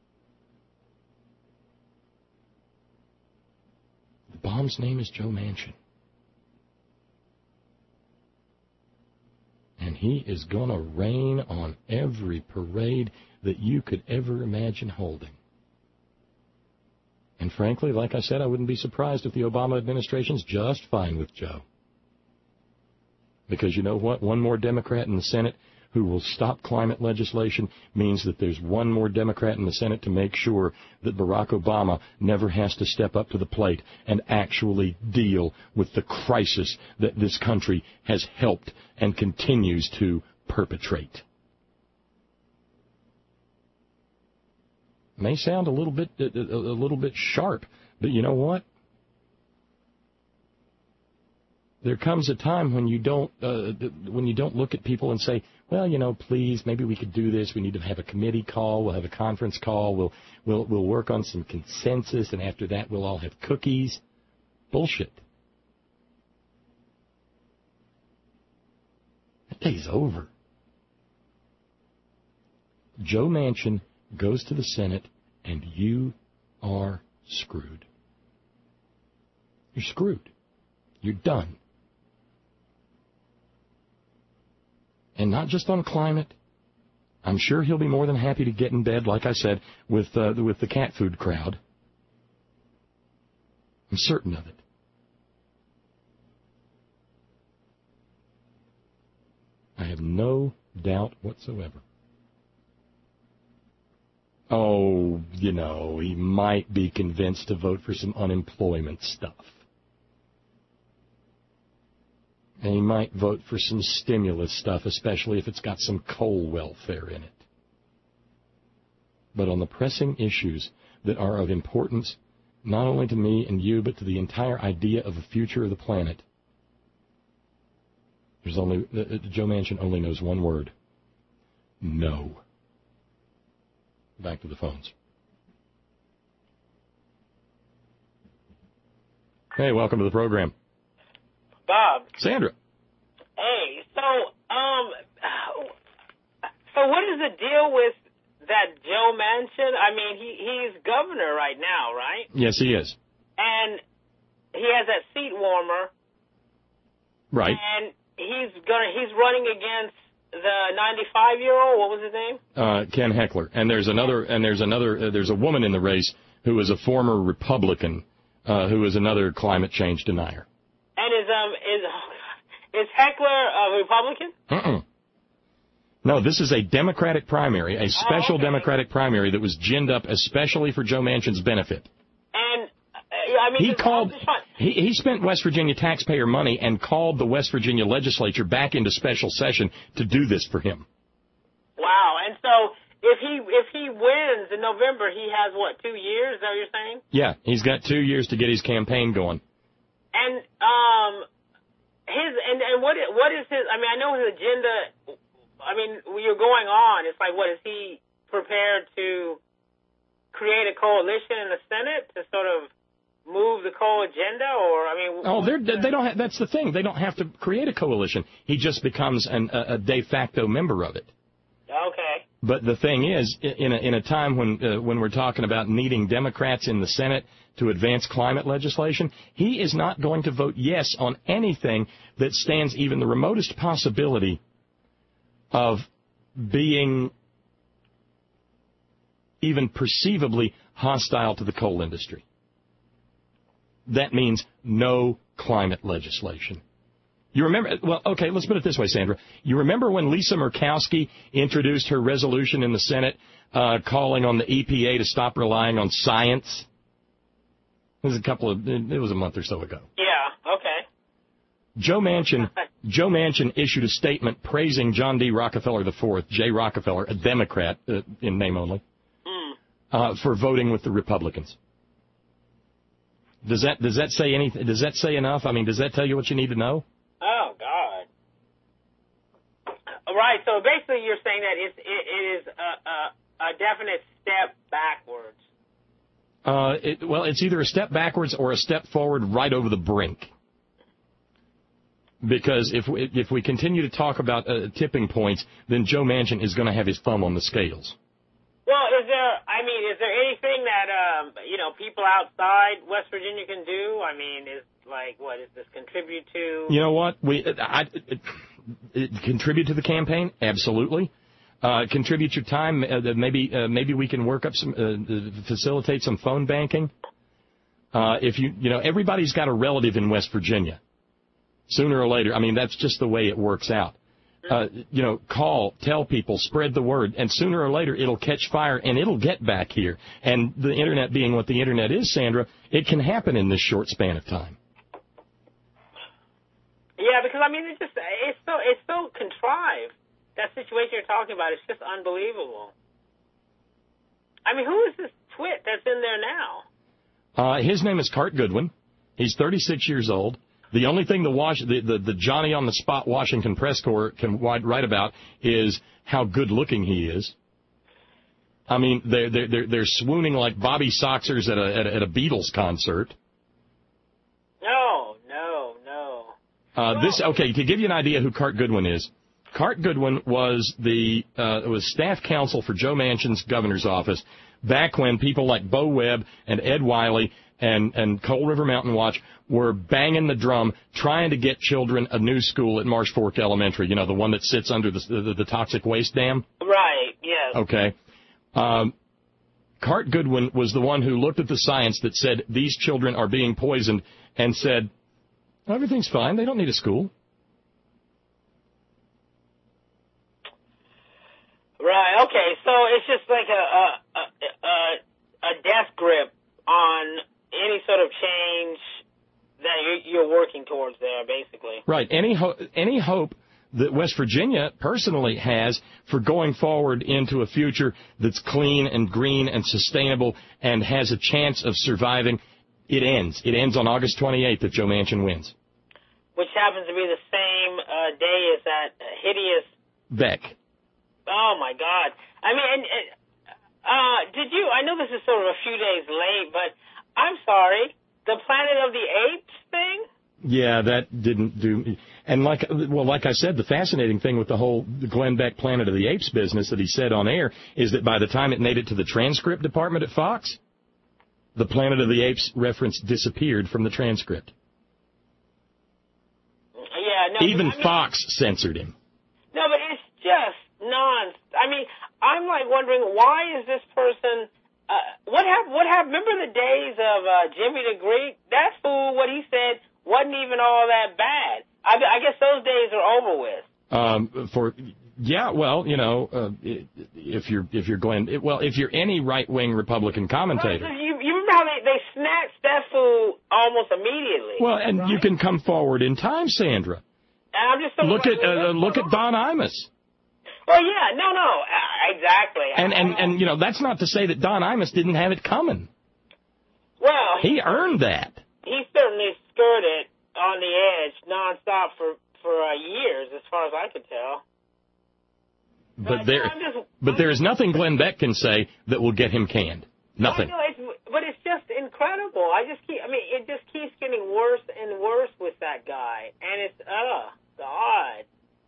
The bomb's name is Joe Manchin. And he is going to rain on every parade that you could ever imagine holding. And frankly, like I said, I wouldn't be surprised if the Obama administration's just fine with Joe. Because you know what? One more Democrat in the Senate who will stop climate legislation means that there's one more Democrat in the Senate to make sure that Barack Obama never has to step up to the plate and actually deal with the crisis that this country has helped and continues to perpetrate. May sound a little bit sharp, but you know what? There comes a time when you don't look at people and say, well, you know, please, maybe we could do this. We need to have a committee call. We'll have a conference call. We'll work on some consensus, and after that, we'll all have cookies. Bullshit. That day's over. Joe Manchin goes to the Senate, and you are screwed. You're screwed. You're done. And not just on climate. I'm sure he'll be more than happy to get in bed, like I said, with the cat food crowd. I'm certain of it. I have have no doubt whatsoever. Oh, you know, he might be convinced to vote for some unemployment stuff. And he might vote for some stimulus stuff, especially if it's got some coal welfare in it. But on the pressing issues that are of importance, not only to me and you, but to the entire idea of the future of the planet, Joe Manchin only knows one word: no. Back to the phones. Hey, welcome to the program. Bob. Sandra. Hey, so what is the deal with that Joe Manchin? I mean, he's governor right now, right? Yes, he is. And he has that seat warmer. Right. And he's running against the 95-year-old. What was his name? Ken Heckler. And there's a woman in the race who is a former Republican, who is another climate change denier. And is Heckler a Republican? No, this is a Democratic primary, a special Democratic primary that was ginned up especially for Joe Manchin's benefit. And I mean, he spent West Virginia taxpayer money and called the West Virginia legislature back into special session to do this for him. Wow. And so if he wins in November, he has what, 2 years? Is that what you're saying? Yeah, he's got 2 years to get his campaign going. And what is his? I mean, I know his agenda. I mean, you're going on. It's like, what is he prepared to create a coalition in the Senate to sort of move the coal agenda, or I mean? Oh, they don't. That's the thing. They don't have to create a coalition. He just becomes a de facto member of it. Okay. But the thing is, in a time when we're talking about needing Democrats in the Senate to advance climate legislation, he is not going to vote yes on anything that stands even the remotest possibility of being even perceivably hostile to the coal industry. That means no climate legislation. You remember, well, okay, let's put it this way, Sandra. You remember when Lisa Murkowski introduced her resolution in the Senate calling on the EPA to stop relying on science? It was a month or so ago. Yeah, okay. Joe Manchin issued a statement praising John D. Rockefeller IV, J. Rockefeller, a Democrat in name only, for voting with the Republicans. Does that say anything? Does that say enough? I mean, does that tell you what you need to know? Oh God! Right. So basically, you're saying that it is a definite step backwards. It's either a step backwards or a step forward right over the brink. Because if we continue to talk about tipping points, then Joe Manchin is going to have his thumb on the scales. Well, is there anything that people outside West Virginia can do? I mean, does this contribute to? You know what? Contribute to the campaign? Absolutely. Contribute your time. Maybe we can work up facilitate some phone banking. If everybody's got a relative in West Virginia. Sooner or later, I mean, that's just the way it works out. Call, tell people, spread the word, and sooner or later it'll catch fire and it'll get back here. And the Internet being what the Internet is, Sandra, it can happen in this short span of time. Yeah, because I mean, it's so contrived. That situation you're talking about is just unbelievable. I mean, who is this twit that's in there now? His name is Cart Goodwin. He's 36 years old. The only thing the Johnny on the spot Washington press corps can write about is how good looking he is. I mean, they're swooning like Bobby Soxers at a Beatles concert. No. To give you an idea who Cart Goodwin is, Cart Goodwin was was staff counsel for Joe Manchin's governor's office back when people like Bo Webb and Ed Wiley and Coal River Mountain Watch were banging the drum trying to get children a new school at Marsh Fork Elementary, the one that sits under the toxic waste dam. Right, yes. Okay. Cart Goodwin was the one who looked at the science that said these children are being poisoned and said, everything's fine, they don't need a school. Right. Okay. So it's just like a death grip on any sort of change that you're working towards there, basically. Right. Any hope that West Virginia personally has for going forward into a future that's clean and green and sustainable and has a chance of surviving, it ends. It ends on August 28th if Joe Manchin wins. Which happens to be the same day as that hideous... Beck. Oh, my God. I mean, did you... I know this is sort of a few days late, but I'm sorry. The Planet of the Apes thing? Yeah, that didn't do... And like I said, the fascinating thing with the whole Glenn Beck Planet of the Apes business that he said on air is that by the time it made it to the transcript department at Fox, the Planet of the Apes reference disappeared from the transcript. Yeah, no. Even Fox censored him. No, but it's just nonsense. I mean, I'm like wondering, why is this person... What happened? Remember the days of Jimmy the Greek? That fool, what he said wasn't even all that bad. I guess those days are over with. If you're Glenn, if you're any right-wing Republican commentator. Right, so you remember how they snatched that fool almost immediately. Well, and right? You can come forward in time, Sandra. And I'm just look at Don Imus. Well, yeah, no, exactly. And that's not to say that Don Imus didn't have it coming. Well, he earned that. He certainly skirted on the edge nonstop for years, as far as I could tell. But there is nothing Glenn Beck can say that will get him canned. Nothing. But it's just incredible. It just keeps getting worse and worse with that guy, and it's God.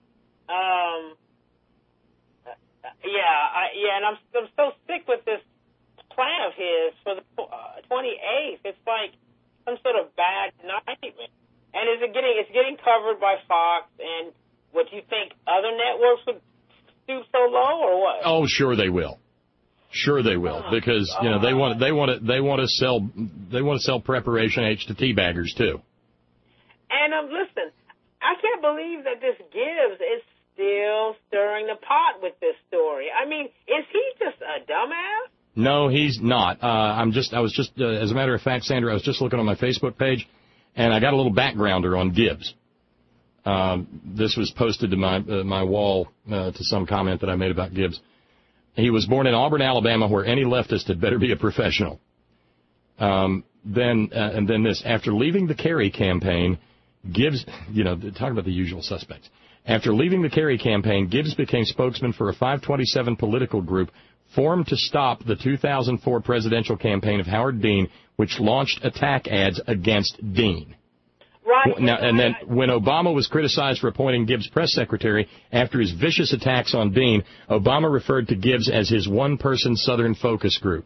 And I'm so sick with this plan of his for the 28th. It's like some sort of bad nightmare. And it's getting covered by Fox, and what do you think, other networks would stoop so low or what? Oh, sure they will. Sure they will, because they want to sell Preparation H to teabaggers too. And listen, I can't believe that this Gibbs is still stirring the pot with this story. I mean, is he just a dumbass? No, he's not. As a matter of fact, Sandra, I was just looking on my Facebook page, and I got a little backgrounder on Gibbs. This was posted to my wall to some comment that I made about Gibbs. He was born in Auburn, Alabama, where any leftist had better be a professional. Then this. After leaving the Kerry campaign, Gibbs, talk about the usual suspects. After leaving the Kerry campaign, Gibbs became spokesman for a 527 political group formed to stop the 2004 presidential campaign of Howard Dean, which launched attack ads against Dean. Right. Now, and then when Obama was criticized for appointing Gibbs press secretary after his vicious attacks on Dean, Obama referred to Gibbs as his one-person Southern focus group.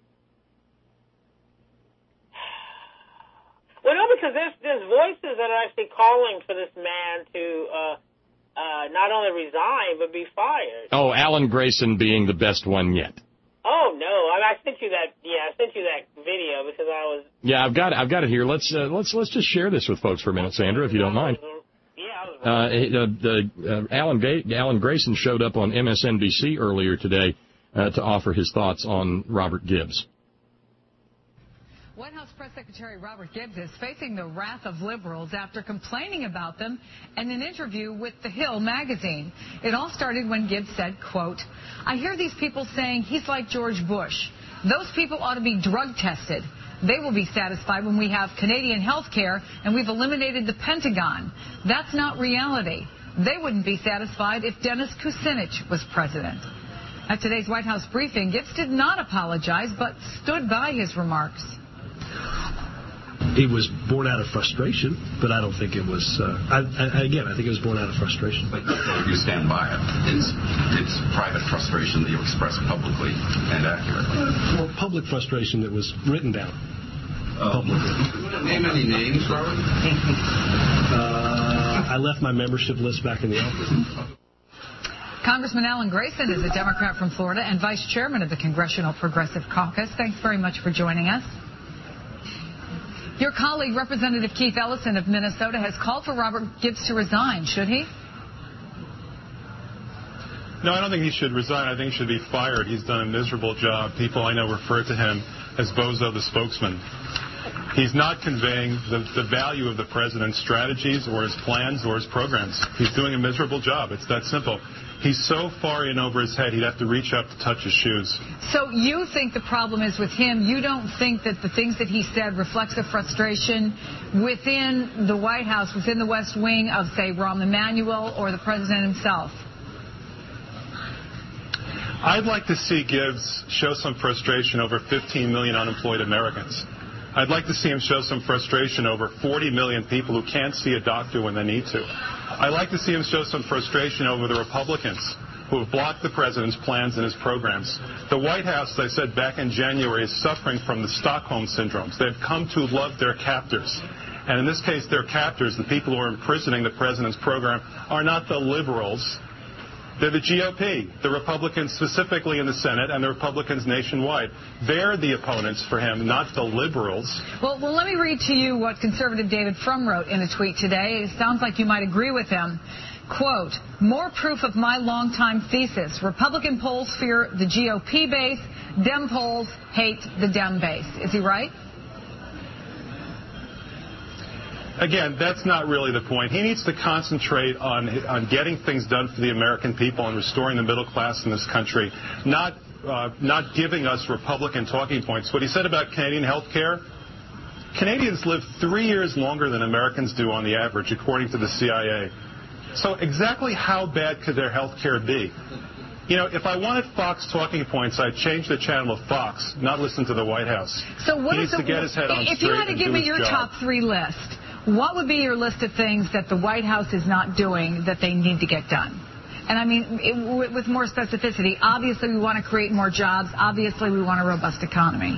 Well, no, because there's voices that are actually calling for this man to not only resign but be fired. Oh, Alan Grayson being the best one yet. Oh no! I sent you that. Yeah, I sent you that video because I was. Yeah, I've got it here. Let's just share this with folks for a minute, Sandra, if you don't mind. Alan Grayson showed up on MSNBC earlier today to offer his thoughts on Robert Gibbs. White House Press Secretary Robert Gibbs is facing the wrath of liberals after complaining about them in an interview with The Hill magazine. It all started when Gibbs said, quote, "I hear these people saying he's like George Bush. Those people ought to be drug tested. They will be satisfied when we have Canadian health care and we've eliminated the Pentagon. That's not reality. They wouldn't be satisfied if Dennis Kucinich was president." At today's White House briefing, Gibbs did not apologize but stood by his remarks. It was born out of frustration, but I don't think it was, I think it was born out of frustration. But you stand by it. It's private frustration that you express publicly and accurately. Well, public frustration that was written down publicly. You want to name any names, Robert? I left my membership list back in the office. Congressman Alan Grayson is a Democrat from Florida and vice chairman of the Congressional Progressive Caucus. Thanks very much for joining us. Your colleague, Representative Keith Ellison of Minnesota, has called for Robert Gibbs to resign. Should he? No, I don't think he should resign. I think he should be fired. He's done a miserable job. People I know refer to him as Bozo the spokesman. He's not conveying the value of the president's strategies or his plans or his programs. He's doing a miserable job. It's that simple. He's so far in over his head, he'd have to reach up to touch his shoes. So you think the problem is with him. You don't think that the things that he said reflects the frustration within the White House, within the West Wing of, say, Rahm Emanuel or the president himself? I'd like to see Gibbs show some frustration over 15 million unemployed Americans. I'd like to see him show some frustration over 40 million people who can't see a doctor when they need to. I'd like to see him show some frustration over the Republicans who have blocked the president's plans and his programs. The White House, as I said back in January, is suffering from the Stockholm syndromes. They've come to love their captors. And in this case, their captors, the people who are imprisoning the president's program, are not the liberals. They're the GOP, the Republicans specifically in the Senate, and the Republicans nationwide. They're the opponents for him, not the liberals. Well, let me read to you what conservative David Frum wrote in a tweet today. It sounds like you might agree with him. Quote, more proof of my longtime thesis. Republican polls fear the GOP base. Dem polls hate the Dem base. Is he right? Again, that's not really the point. He needs to concentrate on getting things done for the American people and restoring the middle class in this country, not giving us Republican talking points. What he said about Canadian health care, Canadians live 3 years longer than Americans do on the average, according to the CIA. So exactly how bad could their health care be? You know, if I wanted Fox talking points, I'd change the channel to Fox, not listen to the White House. So what he needs to get his head on straight. If you had to give me your top 3 list, what would be your list of things that the White House is not doing that they need to get done? And I mean, with more specificity, obviously we want to create more jobs. Obviously we want a robust economy.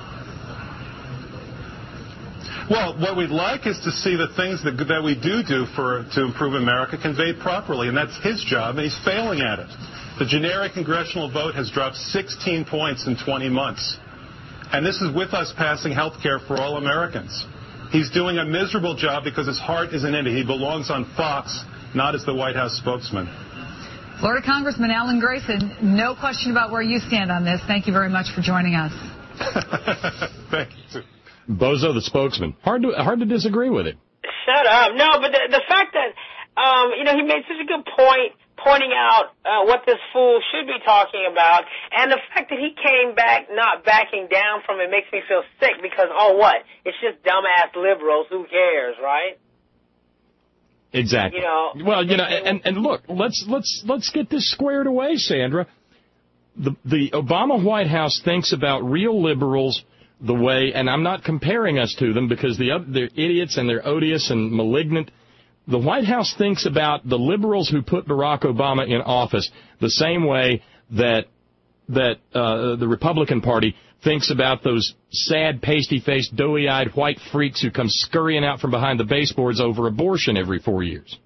Well, what we'd like is to see the things that we do to improve America conveyed properly, and that's his job, and he's failing at it. The generic congressional vote has dropped 16 points in 20 months. And this is with us passing health care for all Americans. He's doing a miserable job because his heart isn't in it. He belongs on Fox, not as the White House spokesman. Florida Congressman Alan Grayson, no question about where you stand on this. Thank you very much for joining us. Thank you. Bozo the spokesman. Hard to disagree with it. Shut up. No, but the fact that, he made such a good point pointing out what this fool should be talking about, and the fact that he came back not backing down from it makes me feel sick because, what? It's just dumbass liberals. Who cares, right? Exactly. Well, and look, let's get this squared away, Sandra. The Obama White House thinks about real liberals the way, and I'm not comparing us to them because they're idiots and they're odious and malignant. The White House thinks about the liberals who put Barack Obama in office the same way that the Republican Party thinks about those sad, pasty-faced, doughy-eyed white freaks who come scurrying out from behind the baseboards over abortion every 4 years.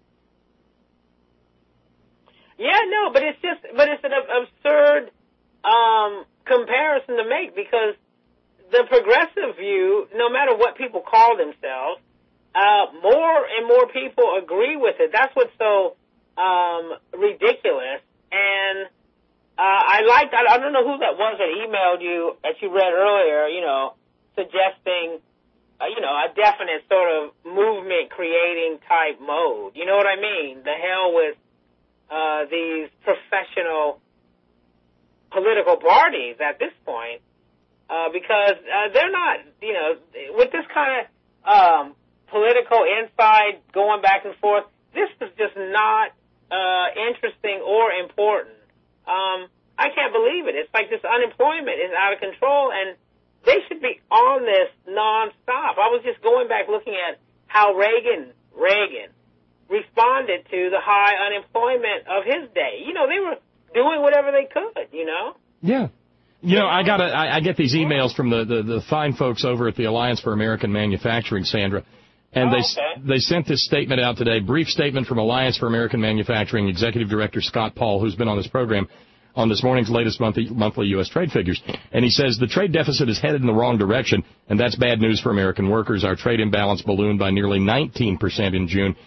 Yeah, no, but it's an absurd comparison to make because the progressive view, no matter what people call themselves, more and more people agree with it. That's what's so ridiculous. And I don't know who that was that emailed you, as you read earlier, suggesting, a definite sort of movement-creating type mode. You know what I mean? The hell with these professional political parties at this point. Because they're not, with this kind of political insight going back and forth, this is just not interesting or important. I can't believe it. It's like this unemployment is out of control, and they should be on this nonstop. I was just going back looking at how Reagan responded to the high unemployment of his day. They were doing whatever they could, Yeah. I get these emails from the fine folks over at the Alliance for American Manufacturing, Sandra, and they sent this statement out today, brief statement from Alliance for American Manufacturing Executive Director Scott Paul, who's been on this program on this morning's latest monthly U.S. trade figures. And he says the trade deficit is headed in the wrong direction, and that's bad news for American workers. Our trade imbalance ballooned by nearly 19% in June.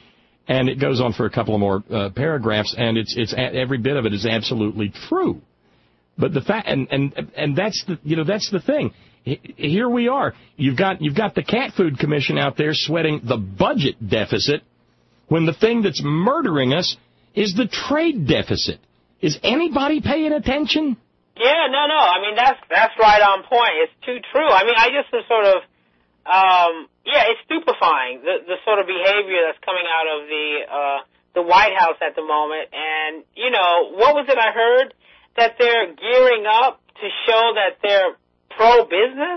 And it goes on for a couple of more paragraphs, and it's every bit of it is absolutely true. But the fact, and that's the thing. Here we are. You've got the Cat Food Commission out there sweating the budget deficit, when the thing that's murdering us is the trade deficit. Is anybody paying attention? Yeah, no. I mean, that's right on point. It's too true. I mean, I just am sort of, it's stupefying, the sort of behavior that's coming out of the White House at the moment. And, what was it I heard? That they're gearing up to show that they're pro-business?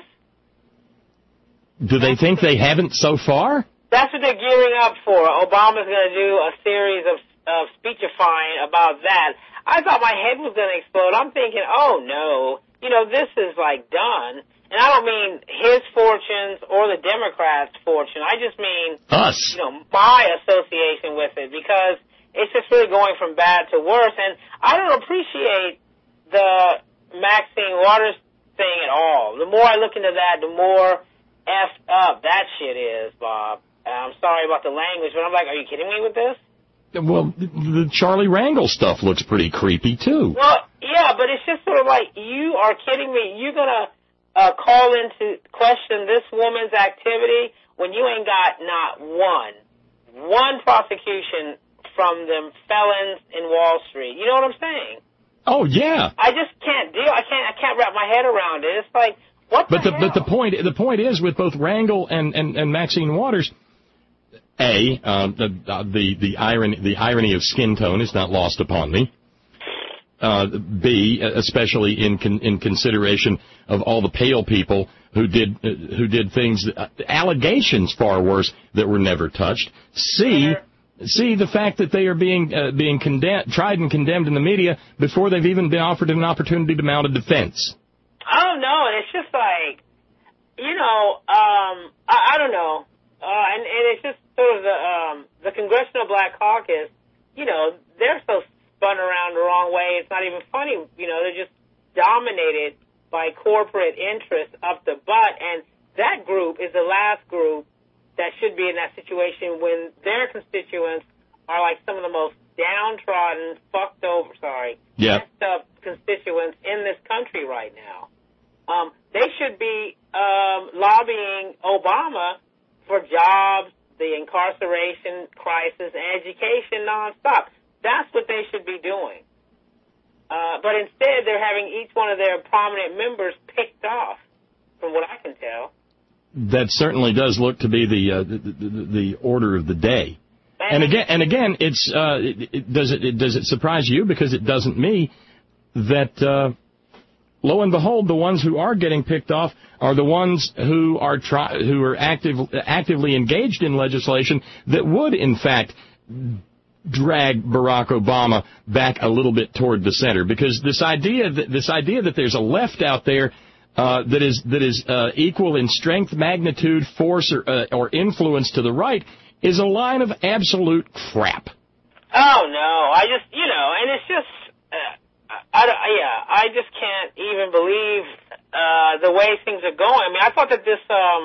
Do they think they haven't so far? That's what they're gearing up for. Obama's going to do a series of speechifying about that. I thought my head was going to explode. I'm thinking, oh, no, this is, done. And I don't mean his fortunes or the Democrats' fortune. I just mean us. My association with it, because it's just really going from bad to worse. And I don't appreciate the Maxine Waters thing at all. The more I look into that, the more effed up that shit is, Bob. I'm sorry about the language, but I'm like, are you kidding me with this? Well, the Charlie Rangel stuff looks pretty creepy, too. Well, yeah, but it's just sort of like, you are kidding me. You're going to call into question this woman's activity when you ain't got not one prosecution from them felons in Wall Street. You know what I'm saying? Oh, yeah. I just can't deal. I can't wrap my head around it. It's like, what the hell? But the point is, with both Rangel and Maxine Waters, the irony of skin tone is not lost upon me. B, especially in consideration of all the pale people who did things, allegations far worse, that were never touched. C, the fact that they are being tried and condemned in the media before they've even been offered an opportunity to mount a defense. I don't know, and it's just like, I don't know, and it's just sort of the Congressional Black Caucus. They're so spun around the wrong way. It's not even funny. They're just dominated by corporate interests up the butt, and that group is the last group that should be in that situation when their constituents are like some of the most downtrodden, messed up constituents in this country right now. They should be lobbying Obama for jobs, the incarceration crisis, and education nonstop. That's what they should be doing. But instead, they're having each one of their prominent members picked off, from what I can tell. That certainly does look to be the order of the day. And again, it's does it surprise you? Because it doesn't me that lo and behold, the ones who are getting picked off are the ones who are actively engaged in legislation that would, in fact, drag Barack Obama back a little bit toward the center. Because this idea that there's a left out there that is equal in strength, magnitude, force, or influence to the right is a line of absolute crap. Oh no, I just and it's just I just can't even believe the way things are going. I mean, I thought that this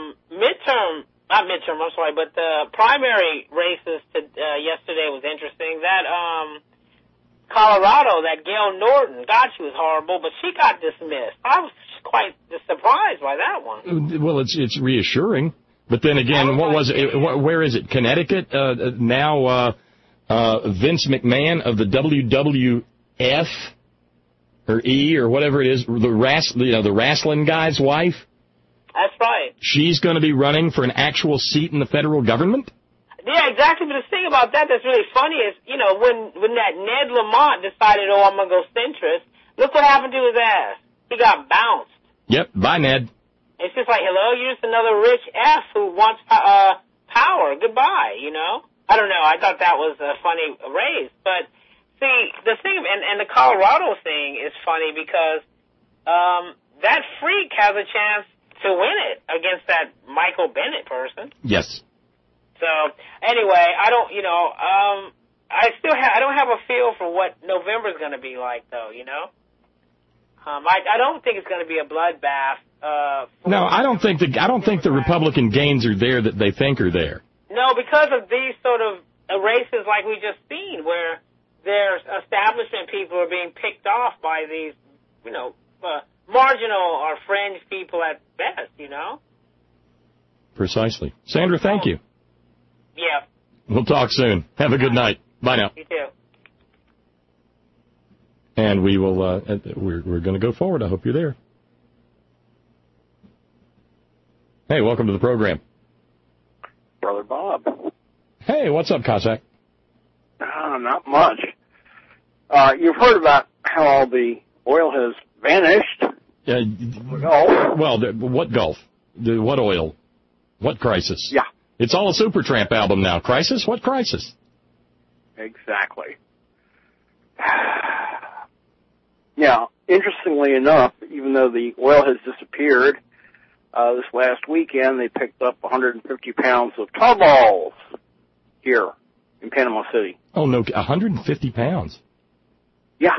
but the primary races yesterday was interesting. That Colorado, that Gail Norton, God, she was horrible, but she got dismissed. I was quite surprised by that one. Well, it's reassuring, but then again, what was it? Where is it? Connecticut now. Vince McMahon of the WWF or E or whatever it is, the wrestling guy's wife. That's right. She's going to be running for an actual seat in the federal government? Yeah, exactly. But the thing about that that's really funny is, when that Ned Lamont decided, I'm going to go centrist, look what happened to his ass. He got bounced. Yep. Bye, Ned. It's just like, hello, you're just another rich F who wants power. Goodbye, I don't know. I thought that was a funny raise. But, see, the thing, and the Colorado thing is funny because that freak has a chance to win it against that Michael Bennett person. Yes. So, anyway, I don't, I don't have a feel for what November's going to be like, though, I don't think it's going to be a bloodbath. No, I don't think the Republican gains are there that they think are there. No, because of these sort of races like we just seen, where there's establishment people are being picked off by these, marginal or fringe people at best, Precisely. Sandra, thank you. Yeah. We'll talk soon. Have a good night. Bye now. You too. And we will, we're going to go forward. I hope you're there. Hey, welcome to the program. Brother Bob. Hey, what's up, Cossack? Not much. You've heard about how all the oil has vanished. Well, what Gulf? What oil? What crisis? Yeah. It's all a Supertramp album now. Crisis? What crisis? Exactly. Yeah, interestingly enough, even though the oil has disappeared, this last weekend they picked up 150 pounds of tar balls here in Panama City. Oh, no, 150 pounds? Yeah.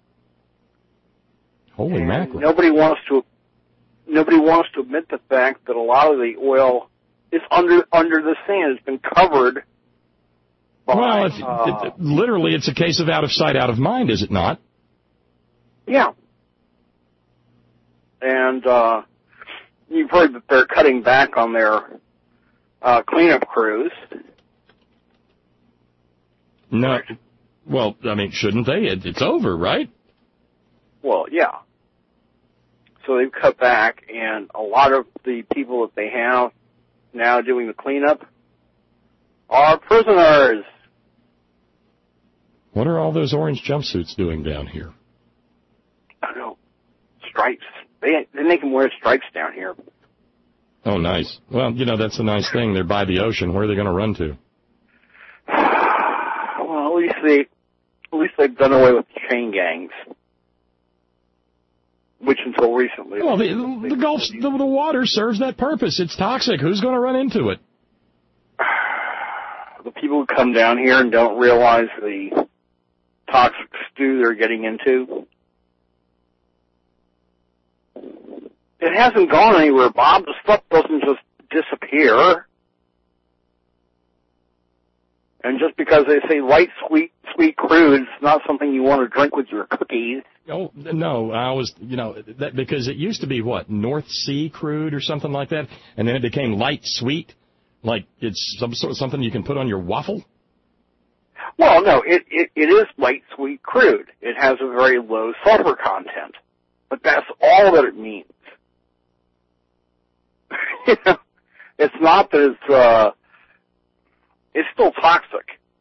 Holy mackerel. Nobody wants to admit the fact that a lot of the oil is under the sand. It's been covered by... Well, literally it's a case of out of sight, out of mind, is it not? Yeah. And you've heard that they're cutting back on their cleanup crews. No. Well, I mean, shouldn't they? It's over, right? Well, yeah. So they've cut back, and a lot of the people that they have now doing the cleanup are prisoners. What are all those orange jumpsuits doing down here? I don't know. Stripes. They make them wear stripes down here. Oh, nice. Well, that's a nice thing. They're by the ocean. Where are they going to run to? Well, at least they've done away with chain gangs, which until recently. Well, the Gulf, the water serves that purpose. It's toxic. Who's going to run into it? The people who come down here and don't realize the toxic stew they're getting into. It hasn't gone anywhere, Bob. The stuff doesn't just disappear. And just because they say light, sweet crude, it's not something you want to drink with your cookies. Oh, no, I was, that because it used to be what, North Sea crude or something like that, and then it became light sweet, like it's something you can put on your waffle? Well, no, it is light sweet crude. It has a very low sulfur content, but that's all that it means. It's not that it's still toxic.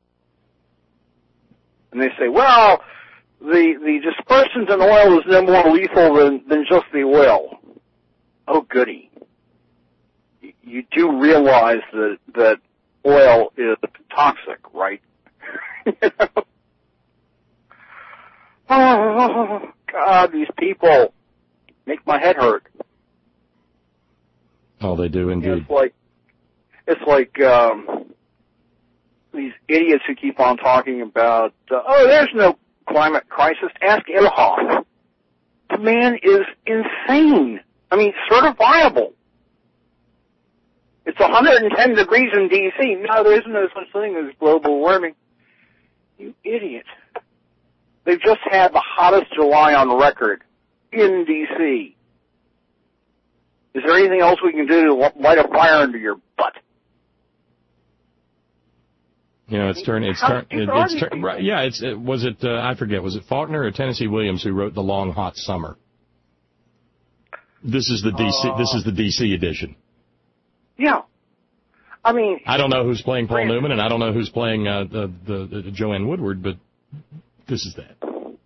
And they say, well, the dispersant in oil is no more lethal than just the oil. Oh, goody. You do realize that oil is toxic, right? Oh, God, these people make my head hurt. Oh, they do indeed. It's like these idiots who keep on talking about, there's no climate crisis. Ask Ilhoff. The man is insane. I mean, certifiable. It's 110 degrees in D.C. No, there isn't no such thing as global warming. You idiot. They've just had the hottest July on record in D.C. Is there anything else we can do to light a fire under your butt? I forget, was it Faulkner or Tennessee Williams who wrote The Long Hot Summer? This is the DC edition. Yeah. I mean, I don't know who's playing Paul Newman, and I don't know who's playing the Joanne Woodward, but this is that.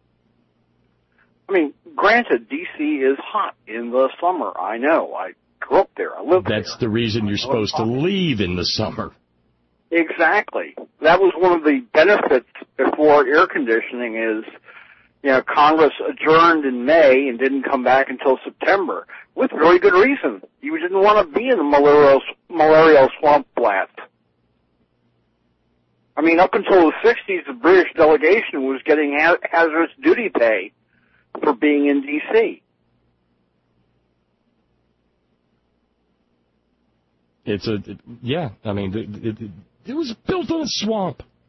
I mean, granted, D.C. is hot in the summer. I know. I grew up there. I lived there. That's the reason you're supposed to leave in the summer. Exactly. That was one of the benefits before air conditioning is, Congress adjourned in May and didn't come back until September with very good reason. You didn't want to be in the malarial swamp blast. I mean, up until the 60s, the British delegation was getting hazardous duty pay for being in D.C. It was built on a swamp.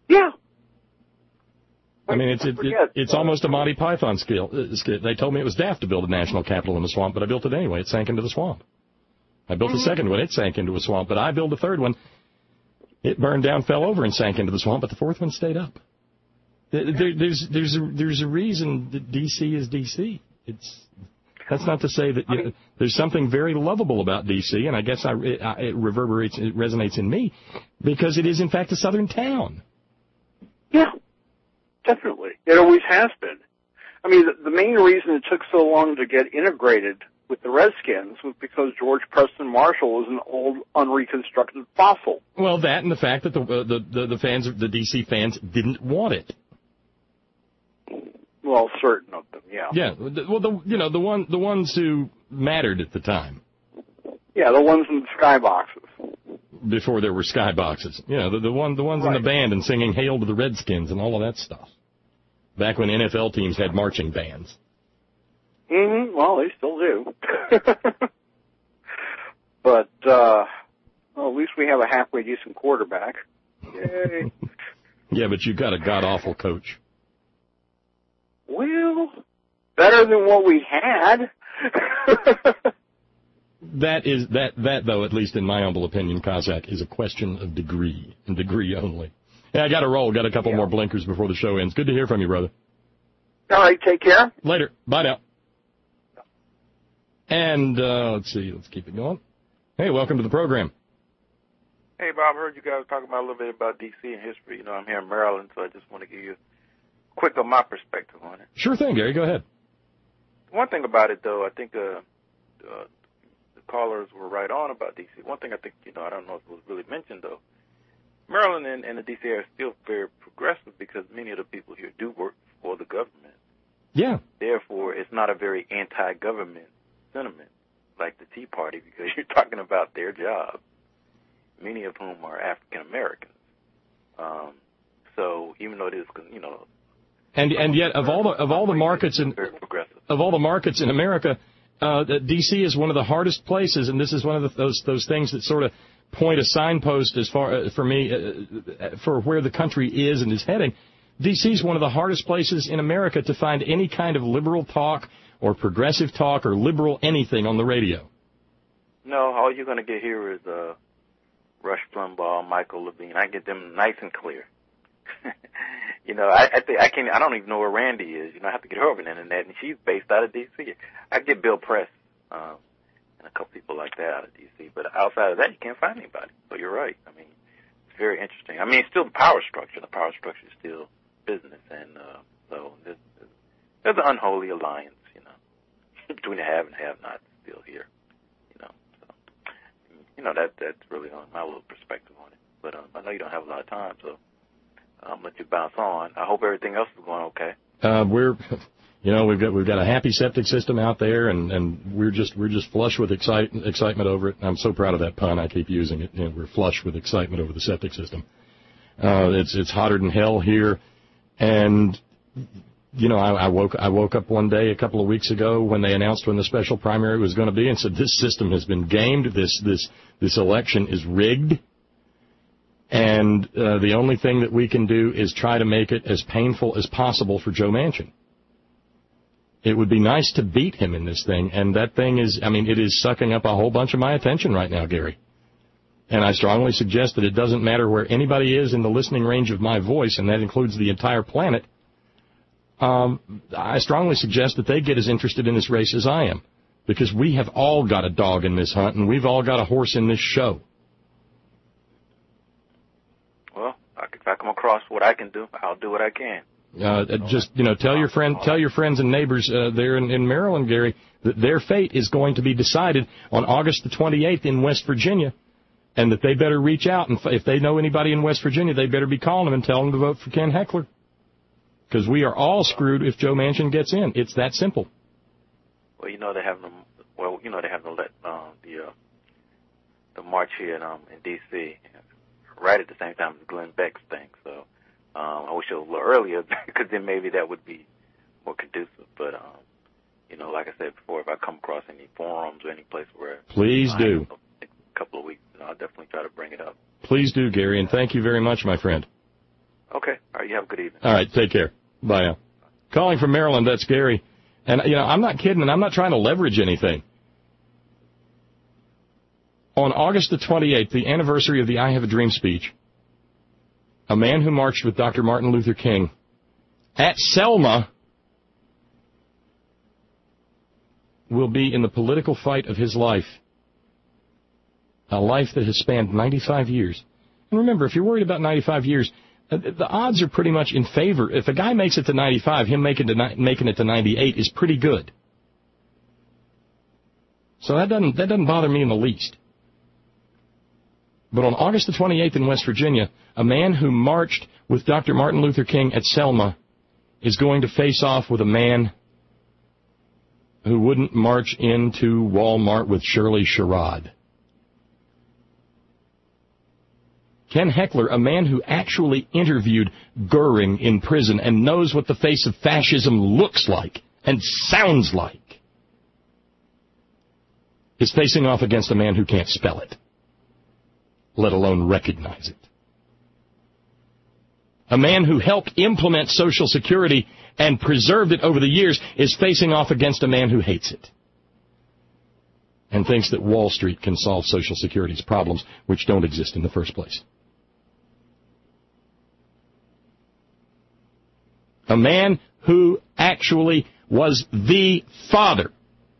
Yeah. I mean, it's almost a Monty Python skit. They told me it was daft to build a national capital in the swamp, but I built it anyway. It sank into the swamp. I built a second one. It sank into a swamp, but I built a third one. It burned down, fell over, and sank into the swamp, but the fourth one stayed up. There's a reason that D.C. is D.C. That's not to say that there's something very lovable about D.C., and I guess it reverberates, it resonates in me, because it is, in fact, a southern town. Yeah, definitely. It always has been. I mean, the main reason it took so long to get integrated with the Redskins was because George Preston Marshall was an old, unreconstructed fossil. Well, that and the fact that the fans, the D.C. fans, didn't want it. Well, certain of them, yeah. Yeah, the ones who mattered at the time. Yeah, the ones in the skyboxes. Before there were skyboxes. Yeah, the ones in the band and singing "Hail to the Redskins" and all of that stuff. Back when NFL teams had marching bands. Well, they still do. But well, at least we have a halfway decent quarterback. Yay. Yeah, but you got a god-awful coach. Well, better than what we had. That though, at least in my humble opinion, Kozak, is a question of degree, and degree only. Yeah, I got to roll. Got a couple more blinkers before the show ends. Good to hear from you, brother. All right, take care. Later. Bye now. And let's see. Let's keep it going. Hey, welcome to the program. Hey, Bob, I heard you guys talking about a little bit about D.C. and history. You know, I'm here in Maryland, so I just want to give you quick on my perspective on it. Sure thing, Gary. Go ahead. One thing about it, though, I think the callers were right on about D.C. One thing I think, I don't know if it was really mentioned, though, Maryland and the D.C. area are still very progressive because many of the people here do work for the government. Yeah. Therefore, it's not a very anti-government sentiment like the Tea Party because you're talking about their jobs, many of whom are African Americans. So even though it is, and yet of all the markets in America, D.C. is one of the hardest places, and this is one of those things that sort of point a signpost as far for me for where the country is and is heading. D.C. is one of the hardest places in America to find any kind of liberal talk or progressive talk or liberal anything on the radio. No, all you're going to get here is Rush Limbaugh, Michael Levine. I get them nice and clear. I don't even know where Randy is. I have to get her over the internet, and she's based out of D.C. I get Bill Press and a couple people like that out of D.C. But outside of that, you can't find anybody. So you're right. I mean, it's very interesting. I mean, it's still the power structure. The power structure is still business, and so there's an unholy alliance, between the have and have-nots still here. That's really my little perspective on it. But I know you don't have a lot of time, so I'm gonna let you bounce on. I hope everything else is going okay. We've got a happy septic system out there, and we're just flush with excitement over it. I'm so proud of that pun. I keep using it. We're flush with excitement over the septic system. It's hotter than hell here, and I woke up one day a couple of weeks ago when they announced when the special primary was going to be, and said this system has been gamed. This election is rigged. And the only thing that we can do is try to make it as painful as possible for Joe Manchin. It would be nice to beat him in this thing, and that thing is, it is sucking up a whole bunch of my attention right now, Gary. And I strongly suggest that it doesn't matter where anybody is in the listening range of my voice, and that includes the entire planet. I strongly suggest that they get as interested in this race as I am, because we have all got a dog in this hunt, and we've all got a horse in this show. If I come across what I can do, I'll do what I can. Tell your friends and neighbors there in Maryland, Gary, that their fate is going to be decided on August the 28th in West Virginia, and that they better reach out, and if they know anybody in West Virginia, they better be calling them and telling them to vote for Ken Heckler, because we are all screwed if Joe Manchin gets in. It's that simple. Well, they have them. Well, they have to let the march here in D.C. right at the same time as Glenn Beck's thing. So I wish it was a little earlier because then maybe that would be more conducive. But like I said before, if I come across any forums or any place where please do a couple of weeks, I'll definitely try to bring it up. Please do, Gary, and thank you very much, my friend. Okay. All right. You have a good evening. All right. Take care. Bye now. Calling from Maryland, that's Gary. And, I'm not kidding, and I'm not trying to leverage anything. On August the 28th, the anniversary of the I Have a Dream speech, a man who marched with Dr. Martin Luther King at Selma will be in the political fight of his life, a life that has spanned 95 years. And remember, if you're worried about 95 years, the odds are pretty much in favor. If a guy makes it to 95, him making it to 98 is pretty good. So that doesn't bother me in the least. But on August the 28th in West Virginia, a man who marched with Dr. Martin Luther King at Selma is going to face off with a man who wouldn't march into Walmart with Shirley Sherrod. Ken Heckler, a man who actually interviewed Goering in prison and knows what the face of fascism looks like and sounds like, is facing off against a man who can't spell it, let alone recognize it. A man who helped implement Social Security and preserved it over the years is facing off against a man who hates it and thinks that Wall Street can solve Social Security's problems, which don't exist in the first place. A man who actually was the father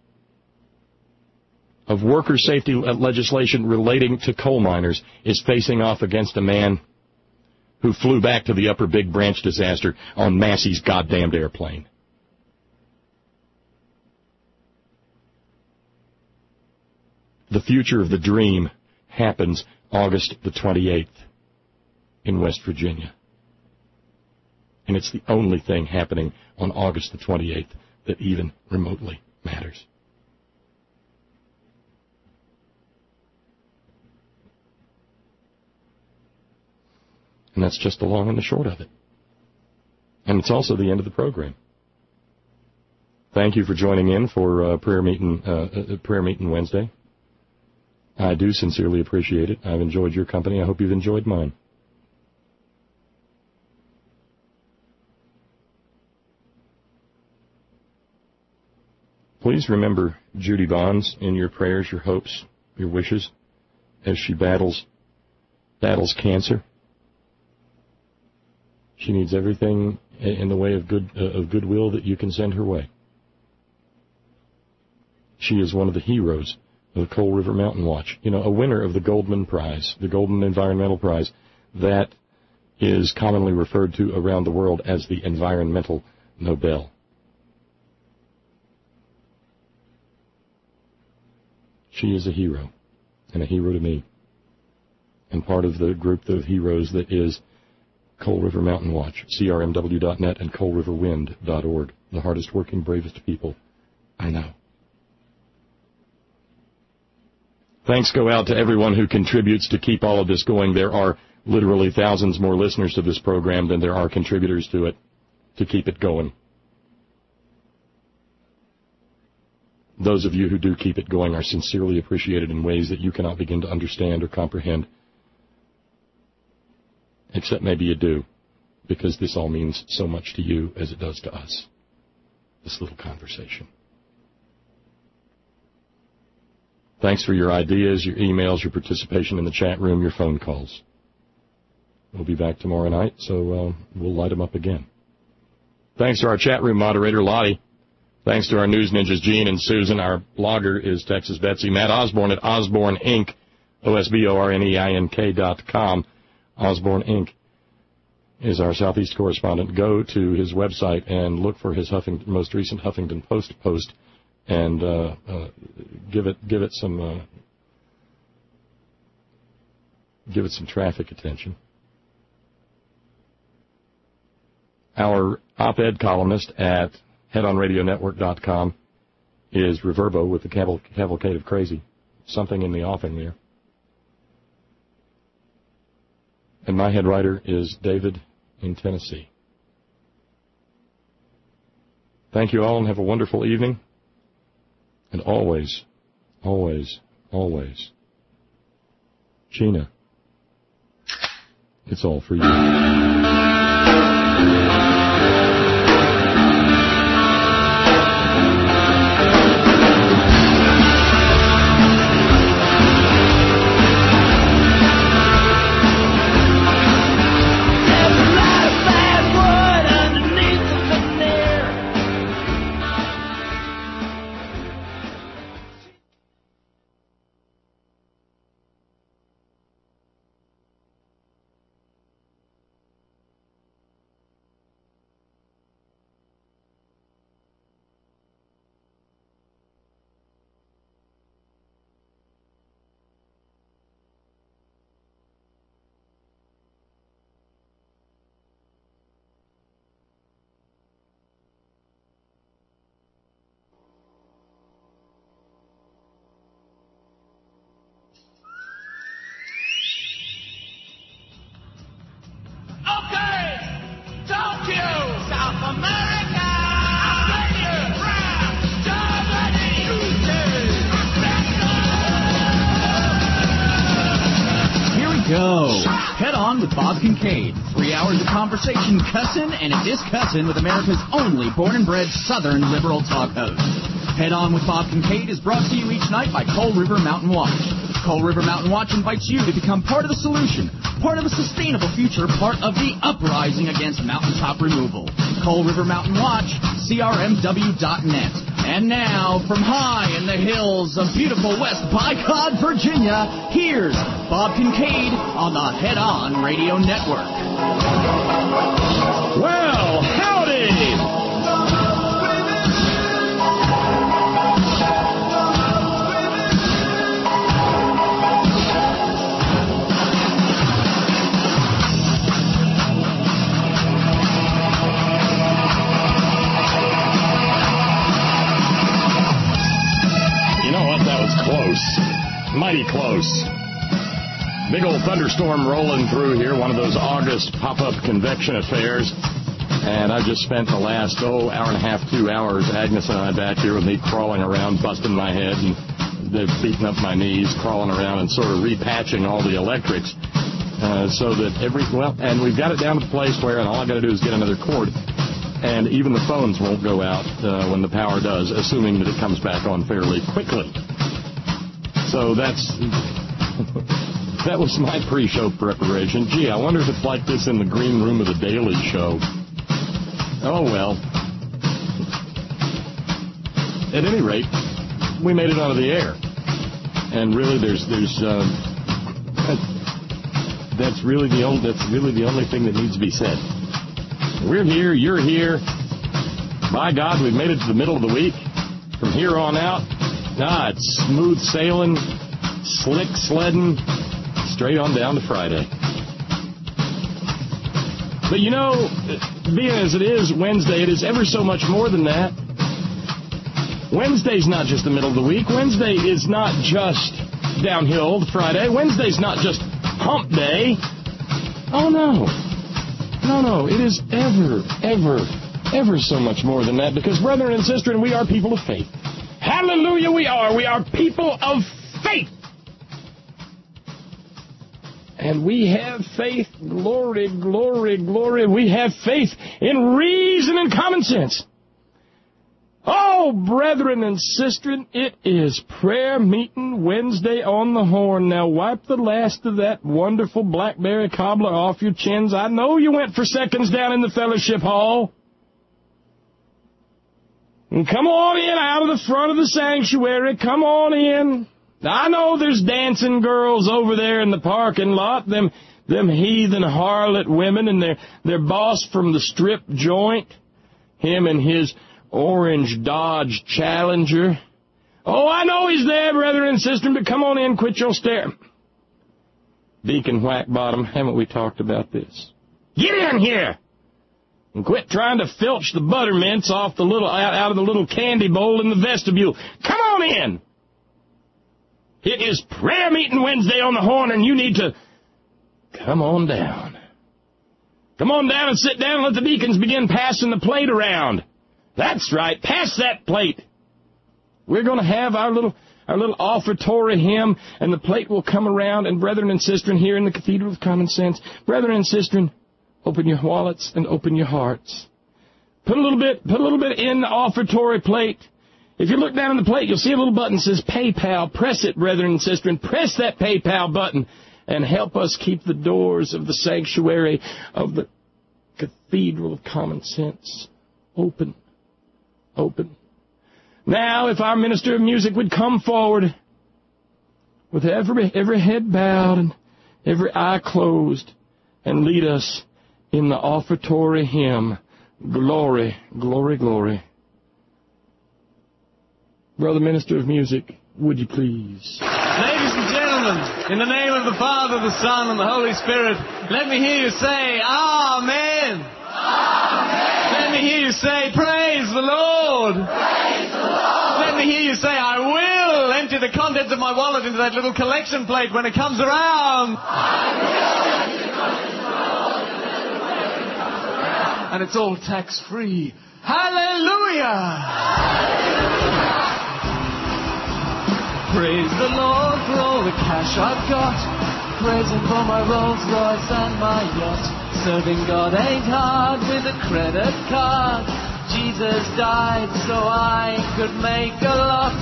of worker safety legislation relating to coal miners is facing off against a man who flew back to the Upper Big Branch disaster on Massey's goddamned airplane. The future of the dream happens August the 28th in West Virginia. And it's the only thing happening on August the 28th that even remotely matters. And that's just the long and the short of it. And it's also the end of the program. Thank you for joining in for prayer meeting Wednesday. I do sincerely appreciate it. I've enjoyed your company. I hope you've enjoyed mine. Please remember Judy Bonds in your prayers, your hopes, your wishes as she battles cancer. She needs everything in the way of goodwill that you can send her way. She is one of the heroes of the Coal River Mountain Watch. A winner of the Goldman Prize, the Goldman Environmental Prize, that is commonly referred to around the world as the Environmental Nobel. She is a hero, and a hero to me, and part of the group of heroes that is Coal River Mountain Watch, crmw.net and coalriverwind.org, the hardest working, bravest people I know. Thanks go out to everyone who contributes to keep all of this going. There are literally thousands more listeners to this program than there are contributors to it to keep it going. Those of you who do keep it going are sincerely appreciated in ways that you cannot begin to understand or comprehend. Except maybe you do, because this all means so much to you as it does to us, this little conversation. Thanks for your ideas, your emails, your participation in the chat room, your phone calls. We'll be back tomorrow night, so we'll light them up again. Thanks to our chat room moderator, Lottie. Thanks to our news ninjas, Gene and Susan. Our blogger is Texas Betsy. Matt Osborne at Osborne Inc., OSBORNEINK.com. Osborne Inc. is our Southeast correspondent. Go to his website and look for his most recent Huffington Post and give it some traffic attention. Our op-ed columnist at headonradionetwork.com is Reverbo with the Cavalcade of Crazy. Something in the offing there. And my head writer is David in Tennessee. Thank you all and have a wonderful evening. And always, always, always, Gina, it's all for you. go. Head on with Bob Kincaid. 3 hours of conversation, cussing, and a discussin' with America's only born and bred Southern liberal talk host. Head on with Bob Kincaid is brought to you each night by Coal River Mountain Watch. Coal River Mountain Watch invites you to become part of the solution, part of a sustainable future, part of the uprising against mountaintop removal. Coal River Mountain Watch, CRMW.net. And now, from high in the hills of beautiful West Bicod, Virginia, here's Bob Kincaid on the Head On Radio Network. Well, howdy! Close. Mighty close. Big old thunderstorm rolling through here, one of those August pop-up convection affairs. And I just spent the last, hour and a half, 2 hours, Agnes and I back here with me crawling around, busting my head and beating up my knees, crawling around and sort of repatching all the electrics. So that and we've got it down to the place where, and all I got to do is get another cord. And even the phones won't go out when the power does, assuming that it comes back on fairly quickly. So that was my pre-show preparation. Gee, I wonder if it's like this in the green room of the Daily Show. Oh, well. At any rate, we made it onto the air. And really, that's really the only thing that needs to be said. We're here, you're here. By God, we've made it to the middle of the week. From here on out, it's smooth sailing, slick sledding, straight on down to Friday. But you know, being as it is Wednesday, it is ever so much more than that. Wednesday's not just the middle of the week. Wednesday is not just downhill to Friday. Wednesday's not just hump day. Oh, no. No, it is ever so much more than that, because, brethren and sisters, we are people of faith. Hallelujah, we are. We are people of faith. And we have faith, glory, glory, glory. We have faith in reason and common sense. Oh, brethren and sisters, it is prayer meeting Wednesday on the Horn. Now wipe the last of that wonderful blackberry cobbler off your chins. I know you went for seconds down in the fellowship hall. And come on in out of the front of the sanctuary. Come on in. I know there's dancing girls over there in the parking lot, them heathen harlot women, and their boss from the strip joint, him and his orange Dodge Challenger. Oh, I know he's there, brethren and sisters, but come on in, quit your stare. Deacon Whackbottom, haven't we talked about this? Get in here! And quit trying to filch the buttermints off out of the little candy bowl in the vestibule. Come on in! It is prayer meeting Wednesday on the Horn, and you need to come on down. Come on down and sit down and let the deacons begin passing the plate around. That's right, pass that plate. We're going to have our little offertory hymn, and the plate will come around, and brethren and sisters here in the Cathedral of Common Sense, brethren and sisters, open your wallets and open your hearts. Put a little bit in the offertory plate. If you look down on the plate, you'll see a little button that says PayPal. Press it, brethren and sisters, and press that PayPal button and help us keep the doors of the sanctuary of the Cathedral of Common Sense open. Now, if our minister of music would come forward with every head bowed and every eye closed and lead us in the offertory hymn, Glory, Glory, Glory. Brother Minister of Music, would you please? Ladies and gentlemen, in the name of the Father, the Son, and the Holy Spirit, let me hear you say, Amen. Amen. Let me hear you say, Praise the Lord. Praise the Lord. Let me hear you say, I will empty the contents of my wallet into that little collection plate when it comes around. I will empty the contents of my wallet into that little collection when it comes around. And it's all tax-free. Hallelujah. Praise the Lord for all the cash I've got. praising for my Rolls Royce and my yacht. Serving God ain't hard with a credit card. Jesus died so I could make a lot.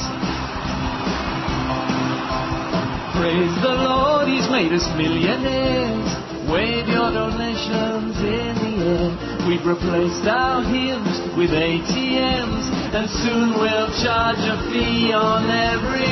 Praise the Lord, He's made us millionaires. Wave your donations in the air. We've replaced our hymns with ATMs, and soon we'll charge a fee on every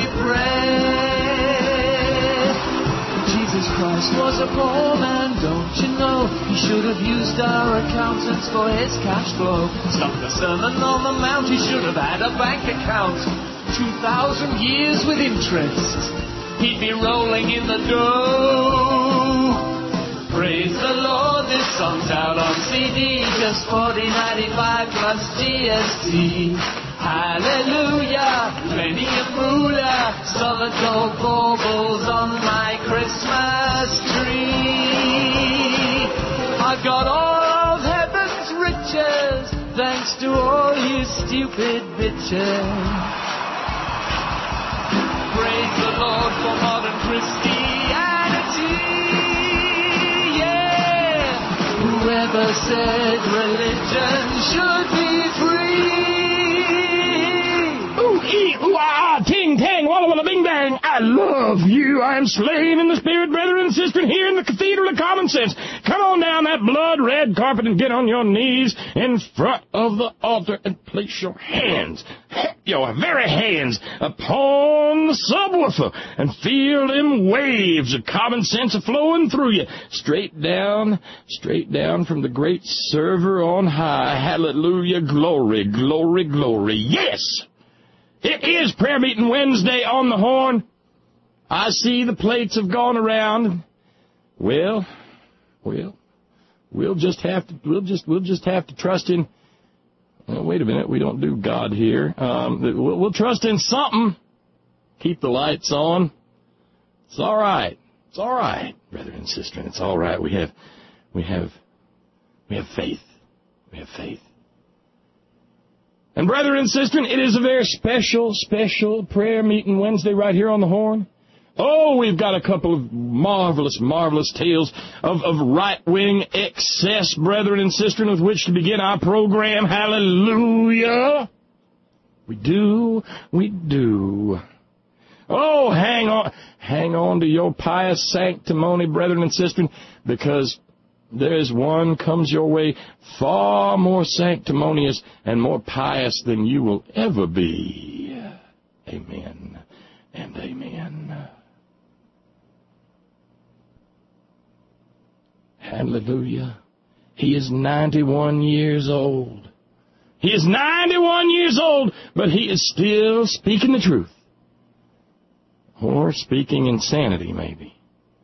prayer. Jesus Christ was a poor man, don't you know? He should have used our accountants for his cash flow. Stop the Sermon on the Mount, he should have had a bank account. 2,000 years with interest, he'd be rolling in the dough. Praise the Lord, this song's out on CD, just $40.95 plus GST. Hallelujah, plenty of moolah, solid gold baubles on my Christmas tree. I've got all of heaven's riches, thanks to all you stupid bitches. Praise the Lord for modern Christianity. Whoever said religion should be free? Ooh, ee, ooh, ah, ting, tang, walla, walla, bing, bang. I love you. I am slain in the spirit, brethren and sisters, here in the Cathedral of Common Sense. Come on down that blood-red carpet and get on your knees in front of the altar and place your hands, your very hands, upon the subwoofer and feel them waves of common sense a-flowing through you, straight down from the great server on high. Hallelujah, glory, glory, glory. Yes! It is Prayer Meeting Wednesday on the Horn. I see the plates have gone around. Well, we'll just have to trust in. Well, wait a minute, we don't do God here. We'll trust in something. Keep the lights on. It's all right. It's all right, brethren and sisters. It's all right. We have faith. We have faith. And brethren and sisters, it is a very special prayer meeting Wednesday right here on the Horn. Oh, we've got a couple of marvelous tales of right-wing excess, brethren and sisters, with which to begin our program. Hallelujah! We do. Oh, hang on to your pious sanctimony, brethren and sisters, because there is one comes your way far more sanctimonious and more pious than you will ever be. Amen and amen. Hallelujah. He is 91 years old. He is 91 years old, but he is still speaking the truth. Or speaking insanity, maybe.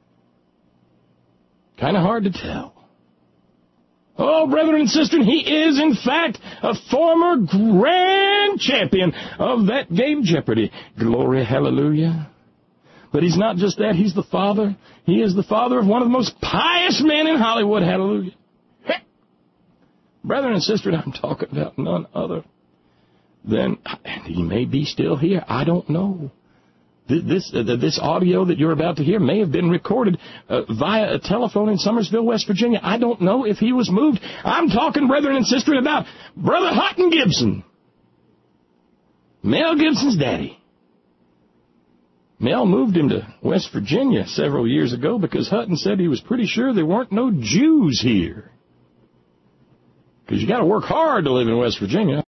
Kind of hard to tell. Oh, brethren and sisters, he is, in fact, a former grand champion of that game Jeopardy. Glory, hallelujah. But he's not just that, he's the father. He is the father of one of the most pious men in Hollywood, hallelujah. Brethren and sisters, I'm talking about none other than, and he may be still here, I don't know. This audio that you're about to hear may have been recorded via a telephone in Summersville, West Virginia. I don't know if he was moved. I'm talking, brethren and sisters, about Brother Hutton Gibson, Mel Gibson's daddy. Mel moved him to West Virginia several years ago because Hutton said he was pretty sure there weren't no Jews here. Because you got to work hard to live in West Virginia.